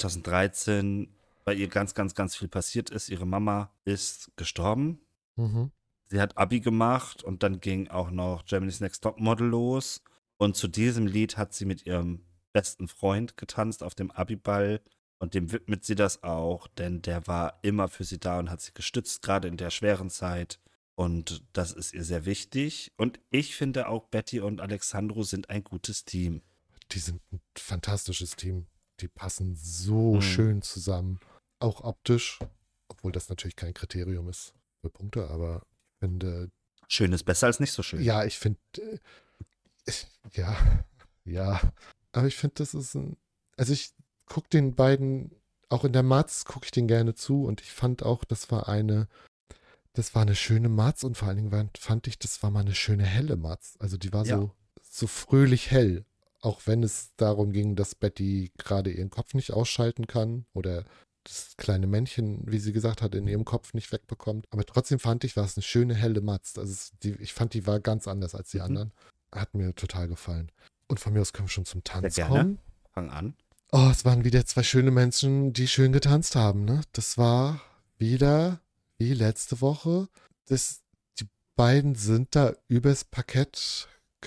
2013 bei ihr ganz, ganz, ganz viel passiert ist. Ihre Mama ist gestorben. Mhm. Sie hat Abi gemacht und dann ging auch noch Germany's Next Topmodel los. Und zu diesem Lied hat sie mit ihrem besten Freund getanzt auf dem Abi-Ball. Und dem widmet sie das auch, denn der war immer für sie da und hat sie gestützt, gerade in der schweren Zeit. Und das ist ihr sehr wichtig. Und ich finde auch, Betty und Alexandro sind ein gutes Team. Die sind ein fantastisches Team. Die passen so schön zusammen. Auch optisch, obwohl das natürlich kein Kriterium ist für Punkte, aber ich finde. Schön ist besser als nicht so schön. Ja, ich finde. Ja, ja. Aber ich finde, das ist ein. Also ich gucke den beiden, auch in der Matz gucke ich den gerne zu und ich fand auch, das war eine schöne Matz und vor allen Dingen fand ich, das war mal eine schöne helle Matz. Also die war Ja. so fröhlich hell. Auch wenn es darum ging, dass Betty gerade ihren Kopf nicht ausschalten kann oder das kleine Männchen, wie sie gesagt hat, in ihrem Kopf nicht wegbekommt. Aber trotzdem fand ich, war es eine schöne helle Matz. Also ich fand, die war ganz anders als die anderen. Hat mir total gefallen. Und von mir aus können wir schon zum Tanz Sehr gerne. kommen. Fang an. Oh, es waren wieder zwei schöne Menschen, die schön getanzt haben, ne? Das war wieder wie letzte Woche. Die beiden sind da übers Parkett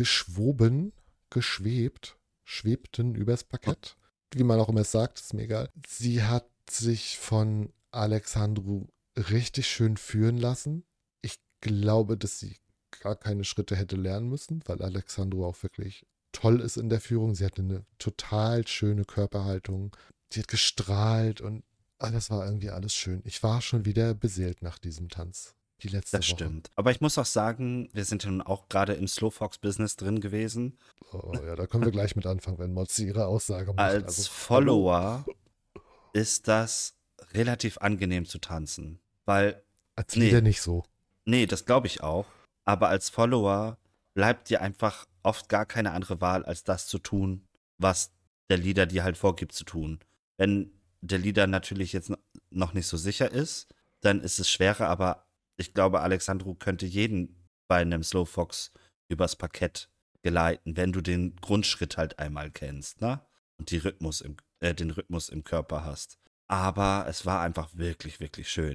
schwebten übers Parkett. Wie man auch immer sagt, ist mir egal. Sie hat sich von Alexandru richtig schön führen lassen. Ich glaube, dass sie gar keine Schritte hätte lernen müssen, weil Alexandru auch wirklich toll ist in der Führung. Sie hatte eine total schöne Körperhaltung. Sie hat gestrahlt und das war irgendwie alles schön. Ich war schon wieder beseelt nach diesem Tanz. Die letzte Das Woche. stimmt. Aber ich muss auch sagen, wir sind ja nun auch gerade im Slowfox-Business drin gewesen. Oh ja, da können wir gleich mit anfangen, wenn Mozzi ihre Aussage macht. Als Also, Follower ist das relativ angenehm zu tanzen. Weil, als Lieder nicht so. nee, das glaube ich auch. Aber als Follower bleibt dir einfach oft gar keine andere Wahl, als das zu tun, was der Leader dir halt vorgibt zu tun. Wenn der Leader natürlich jetzt noch nicht so sicher ist, dann ist es schwerer, aber ich glaube, Alexandru könnte jeden bei einem Slowfox übers Parkett geleiten, wenn du den Grundschritt halt einmal kennst, ne? Und den Rhythmus im Körper hast. Aber es war einfach wirklich, wirklich schön.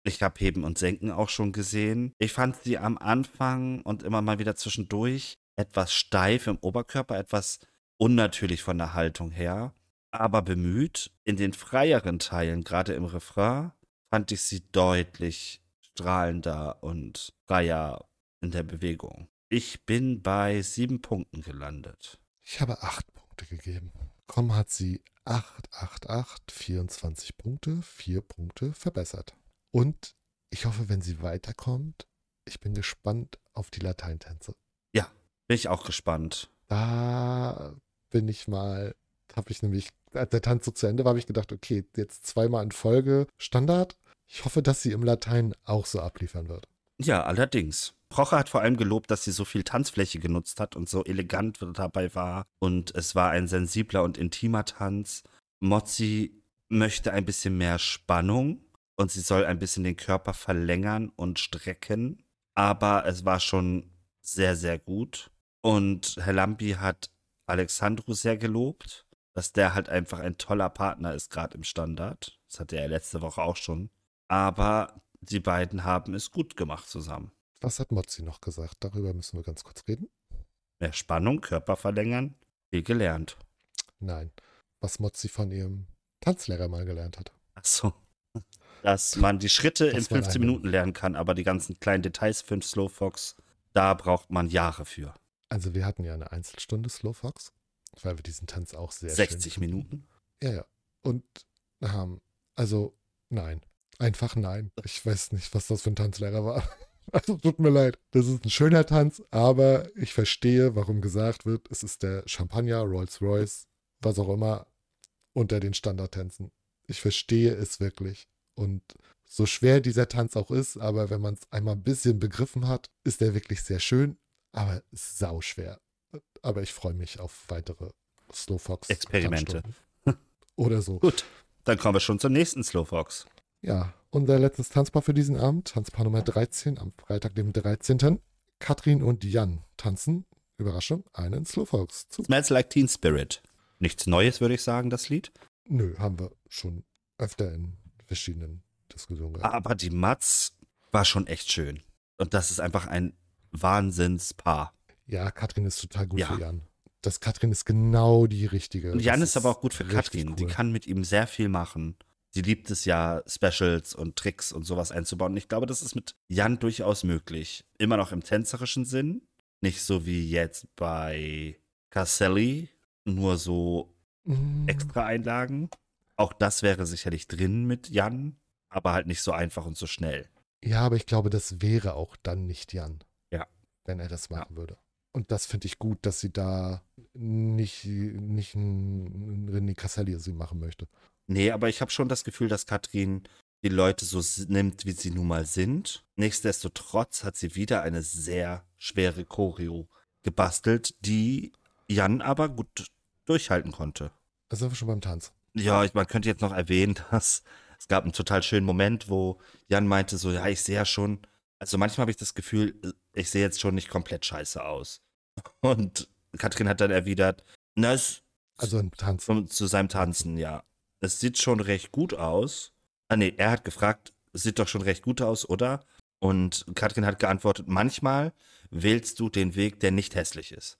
Ich habe Heben und Senken auch schon gesehen. Ich fand sie am Anfang und immer mal wieder zwischendurch etwas steif im Oberkörper, etwas unnatürlich von der Haltung her, aber bemüht. In den freieren Teilen, gerade im Refrain, fand ich sie deutlich strahlender und freier in der Bewegung. Ich bin bei 7 Punkten gelandet. Ich habe 8 Punkte gegeben. Komm hat sie 8, 8, 8, 24 Punkte, 4 Punkte verbessert. Und ich hoffe, wenn sie weiterkommt, ich bin gespannt auf die Lateintänze. Ja, bin ich auch gespannt. Da bin ich mal, habe ich nämlich, als der Tanz so zu Ende war, habe ich gedacht, okay, jetzt zweimal in Folge Standard. Ich hoffe, dass sie im Latein auch so abliefern wird. Ja, allerdings. Procher hat vor allem gelobt, dass sie so viel Tanzfläche genutzt hat und so elegant dabei war. Und es war ein sensibler und intimer Tanz. Mozzi möchte ein bisschen mehr Spannung und sie soll ein bisschen den Körper verlängern und strecken. Aber es war schon sehr, sehr gut. Und Herr Lambi hat Alexandru sehr gelobt, dass der halt einfach ein toller Partner ist, gerade im Standard. Das hatte er letzte Woche auch schon. Aber die beiden haben es gut gemacht zusammen. Was hat Mozzi noch gesagt? Darüber müssen wir ganz kurz reden. Mehr Spannung, Körper verlängern, viel gelernt. Nein, was Mozzi von ihrem Tanzlehrer mal gelernt hat. Ach so. Dass man die Schritte in Das war 15 Minuten lernen kann, aber die ganzen kleinen Details für den Slowfox, da braucht man Jahre für. Also wir hatten ja eine Einzelstunde Slowfox, weil wir diesen Tanz auch sehr 60 schön Minuten? Ja, ja. Und also nein. Einfach nein. Ich weiß nicht, was das für ein Tanzlehrer war. Also tut mir leid. Das ist ein schöner Tanz, aber ich verstehe, warum gesagt wird, es ist der Champagner, Rolls-Royce, was auch immer, unter den Standardtänzen. Ich verstehe es wirklich. Und so schwer dieser Tanz auch ist, aber wenn man es einmal ein bisschen begriffen hat, ist er wirklich sehr schön, aber sau schwer. Aber ich freue mich auf weitere Experimente. Slowfox-Tanzstunden. Oder so. Gut, dann kommen wir schon zum nächsten Slowfox. Ja, unser letztes Tanzpaar für diesen Abend, Tanzpaar Nummer 13, am Freitag, dem 13. Katrin und Jan tanzen, Überraschung, einen Slowfox zu. Smells Like Teen Spirit. Nichts Neues, würde ich sagen, das Lied. Nö, haben wir schon öfter in verschiedenen Diskussionen gehabt. Aber die Matz war schon echt schön. Und das ist einfach ein Wahnsinnspaar. Ja, Katrin ist total gut Ja. für Jan. Das Katrin ist genau die richtige. Und Jan Das ist aber auch gut für richtig Katrin. cool. Die kann mit ihm sehr viel machen. Sie liebt es ja, Specials und Tricks und sowas einzubauen. Und ich glaube, das ist mit Jan durchaus möglich. Immer noch im tänzerischen Sinn. Nicht so wie jetzt bei Caselli. Nur so extra Einlagen. Auch das wäre sicherlich drin mit Jan. Aber halt nicht so einfach und so schnell. Ja, aber ich glaube, das wäre auch dann nicht Jan. Ja. Wenn er das machen würde. Und das finde ich gut, dass sie da nicht ein René Caselli sie machen möchte. Nee, aber ich habe schon das Gefühl, dass Katrin die Leute so nimmt, wie sie nun mal sind. Nichtsdestotrotz hat sie wieder eine sehr schwere Choreo gebastelt, die Jan aber gut durchhalten konnte. Da sind wir schon beim Tanz. Ja, man könnte jetzt noch erwähnen, dass es gab einen total schönen Moment, wo Jan meinte so, ja, ich sehe ja schon, also manchmal habe ich das Gefühl, ich sehe jetzt schon nicht komplett scheiße aus. Und Katrin hat dann erwidert, na, Also im Tanz. zu seinem Tanzen, ja. Es sieht schon recht gut aus. Ah, nee, er hat gefragt, es sieht doch schon recht gut aus, oder? Und Katrin hat geantwortet, manchmal wählst du den Weg, der nicht hässlich ist.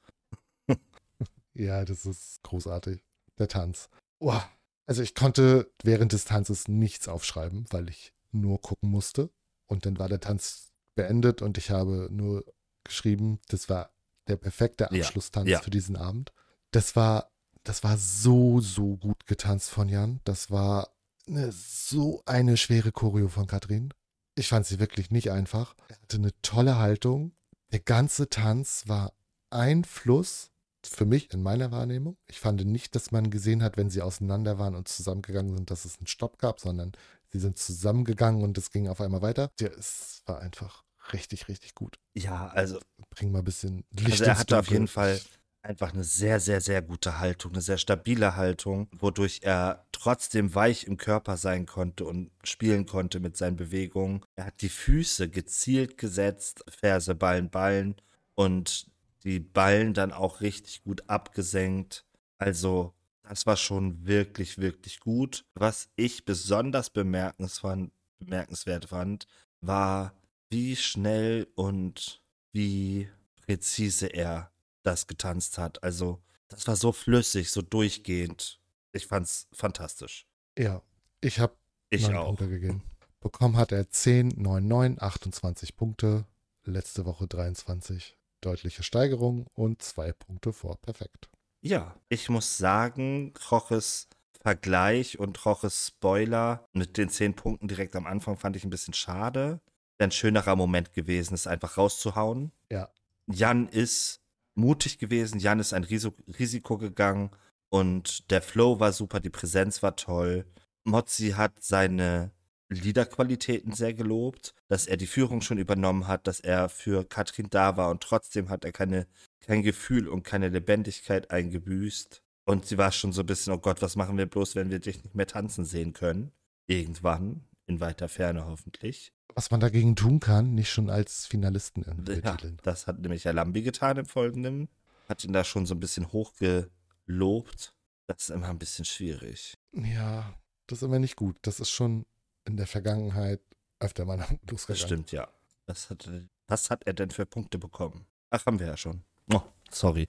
Ja, das ist großartig. Der Tanz. Oh, also ich konnte während des Tanzes nichts aufschreiben, weil ich nur gucken musste. Und dann war der Tanz beendet und ich habe nur geschrieben, das war der perfekte Abschlusstanz für diesen Abend. Das war so, so gut getanzt von Jan. Das war so eine schwere Choreo von Katrin. Ich fand sie wirklich nicht einfach. Er hatte eine tolle Haltung. Der ganze Tanz war ein Fluss für mich in meiner Wahrnehmung. Ich fand nicht, dass man gesehen hat, wenn sie auseinander waren und zusammengegangen sind, dass es einen Stopp gab, sondern sie sind zusammengegangen und es ging auf einmal weiter. Ja, es war einfach richtig, richtig gut. Ja, also. Bring mal ein bisschen Licht Also er ins hatte auf Dunkel. jeden Fall einfach eine sehr, sehr, sehr gute Haltung, eine sehr stabile Haltung, wodurch er trotzdem weich im Körper sein konnte und spielen konnte mit seinen Bewegungen. Er hat die Füße gezielt gesetzt, Ferse, Ballen, Ballen und die Ballen dann auch richtig gut abgesenkt. Also das war schon wirklich, wirklich gut. Was ich besonders bemerkenswert bemerkenswert fand, war, wie schnell und wie präzise er das getanzt hat. Also, das war so flüssig, so durchgehend. Ich fand's fantastisch. Ja, ich habe Ich 9 auch. Punkte gegeben. Bekommen hat er 10, 9, 9, 28 Punkte. Letzte Woche 23. Deutliche Steigerung und 2 Punkte vor perfekt. Ja, ich muss sagen, Roches Vergleich und Roches Spoiler mit den 10 Punkten direkt am Anfang fand ich ein bisschen schade. Wäre ein schönerer Moment gewesen, es einfach rauszuhauen. Ja. Jan ist mutig gewesen, Jan ist ein Risiko gegangen und der Flow war super, die Präsenz war toll. Mozzi hat seine Liederqualitäten sehr gelobt, dass er die Führung schon übernommen hat, dass er für Katrin da war und trotzdem hat er kein Gefühl und keine Lebendigkeit eingebüßt. Und sie war schon so ein bisschen, oh Gott, was machen wir bloß, wenn wir dich nicht mehr tanzen sehen können? Irgendwann, in weiter Ferne hoffentlich. Was man dagegen tun kann, nicht schon als Finalisten Ja, betiteln. das hat nämlich Herr Lambi getan im Folgenden. Hat ihn da schon so ein bisschen hochgelobt. Das ist immer ein bisschen schwierig. Ja, das ist immer nicht gut. Das ist schon in der Vergangenheit öfter mal losgegangen. Das stimmt, ja. Was hat er denn für Punkte bekommen? Ach, haben wir ja schon. Oh, sorry.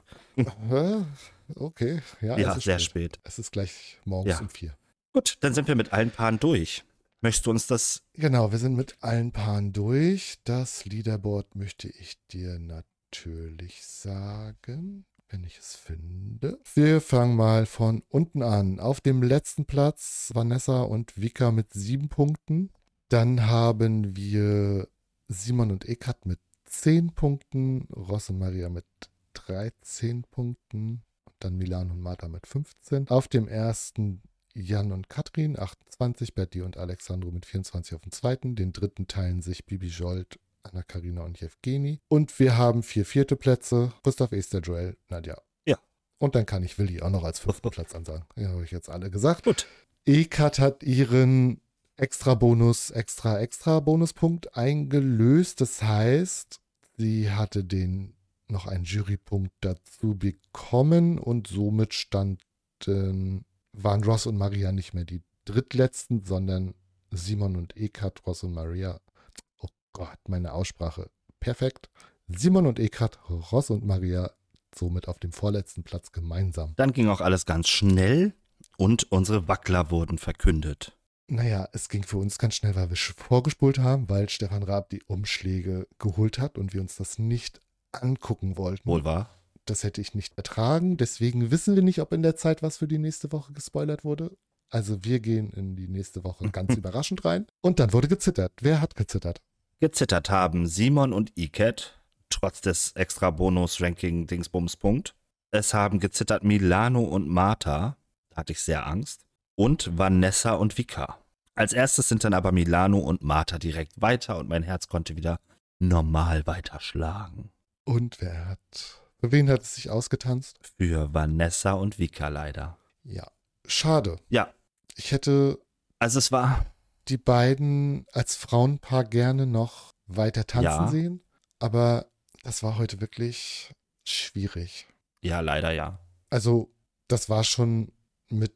Okay, ja, Ja, es ist sehr spät. Es ist gleich morgens Ja. um 4. Gut, dann sind wir mit allen Paaren durch. Möchtest du uns das? Genau, wir sind mit allen Paaren durch. Das Leaderboard möchte ich dir natürlich sagen, wenn ich es finde. Wir fangen mal von unten an. Auf dem letzten Platz Vanessa und Vika mit 7 Punkten. Dann haben wir Simon und Ekat mit 10 Punkten, Ross und Maria mit 13 Punkten und dann Milan und Martha mit 15. Auf dem ersten Jan und Katrin, 28, Betty und Alexandro mit 24 auf dem zweiten. Den dritten teilen sich Bibi Jolt, Anna-Karina und Jewgeni. Und wir haben 4 vierte Plätze, Gustav, Esther, Joel, Nadja. Ja. Und dann kann ich Willi auch noch als 5. Platz ansagen. Ja, habe ich jetzt alle gesagt. Gut. Ekat hat ihren extra Bonuspunkt eingelöst. Das heißt, sie hatte noch einen Jurypunkt dazu bekommen und somit waren Ross und Maria nicht mehr die drittletzten, sondern Simon und Ekat, Ross und Maria. Oh Gott, meine Aussprache. Perfekt. Simon und Ekat, Ross und Maria somit auf dem vorletzten Platz gemeinsam. Dann ging auch alles ganz schnell und unsere Wackler wurden verkündet. Naja, es ging für uns ganz schnell, weil wir vorgespult haben, weil Stefan Raab die Umschläge geholt hat und wir uns das nicht angucken wollten. Wohl wahr? Das hätte ich nicht ertragen. Deswegen wissen wir nicht, ob in der Zeit was für die nächste Woche gespoilert wurde. Also wir gehen in die nächste Woche ganz überraschend rein. Und dann wurde gezittert. Wer hat gezittert? Gezittert haben Simon und Iket, trotz des extra Bonus-Ranking-Dingsbums-Punkt. Es haben gezittert Milano und Martha, da hatte ich sehr Angst. Und Vanessa und Vika. Als erstes sind dann aber Milano und Martha direkt weiter und mein Herz konnte wieder normal weiterschlagen. Und für wen hat es sich ausgetanzt? Für Vanessa und Vika leider. Ja, schade. Ja. Ich hätte Also es war die beiden als Frauenpaar gerne noch weiter tanzen sehen, aber das war heute wirklich schwierig. Ja, leider ja. Also das war schon mit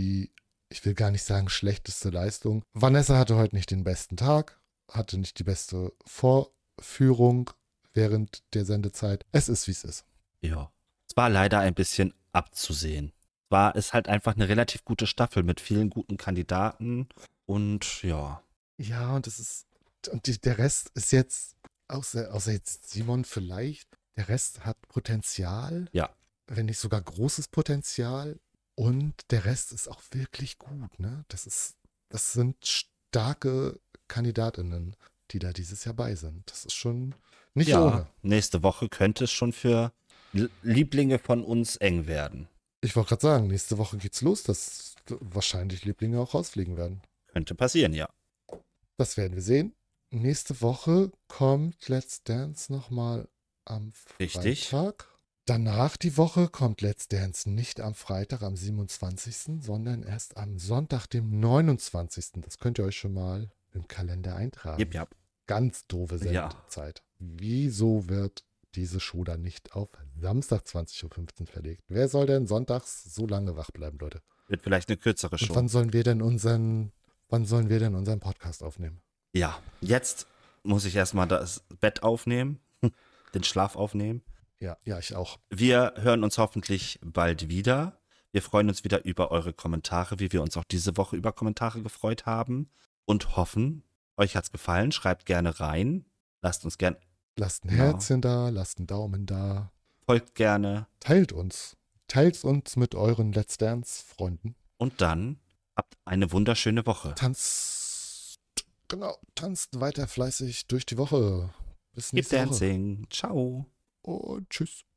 ich will gar nicht sagen schlechteste Leistung. Vanessa hatte heute nicht den besten Tag, hatte nicht die beste Vorführung während der Sendezeit. Es ist, wie es ist. Ja. Es war leider ein bisschen abzusehen. Ist halt einfach eine relativ gute Staffel mit vielen guten Kandidaten und ja. Ja, und der Rest ist jetzt, außer jetzt Simon vielleicht, der Rest hat Potenzial. Ja. Wenn nicht sogar großes Potenzial. Und der Rest ist auch wirklich gut, ne? Das sind starke KandidatInnen, die da dieses Jahr bei sind. Das ist schon nicht ohne. Nächste Woche könnte es schon für Lieblinge von uns eng werden. Ich wollte gerade sagen, nächste Woche geht's los, dass wahrscheinlich Lieblinge auch rausfliegen werden. Könnte passieren, ja. Das werden wir sehen. Nächste Woche kommt Let's Dance nochmal am Freitag. Richtig. Danach die Woche kommt Let's Dance nicht am Freitag, am 27., sondern erst am Sonntag, dem 29. Das könnt ihr euch schon mal im Kalender eintragen. Jep. Ganz doofe Sendezeit. Wieso wird diese Show dann nicht auf Samstag 20.15 Uhr verlegt? Wer soll denn sonntags so lange wach bleiben, Leute? Wird vielleicht eine kürzere Show. Und wann sollen wir denn unseren Podcast aufnehmen? Ja, jetzt muss ich erstmal das Bett aufnehmen, den Schlaf aufnehmen. Ja, ich auch. Wir hören uns hoffentlich bald wieder. Wir freuen uns wieder über eure Kommentare, wie wir uns auch diese Woche über Kommentare gefreut haben und hoffen, euch hat's gefallen. Schreibt gerne rein. Lasst uns gerne, Lasst ein genau, Herzchen da, lasst einen Daumen da. folgt gerne Teilt uns. Teilt uns mit euren Let's Dance-Freunden. und dann habt eine wunderschöne Woche. Tanzt weiter fleißig durch die Woche. Bis Keep nächste Woche. dancing. Ciao. Und tschüss.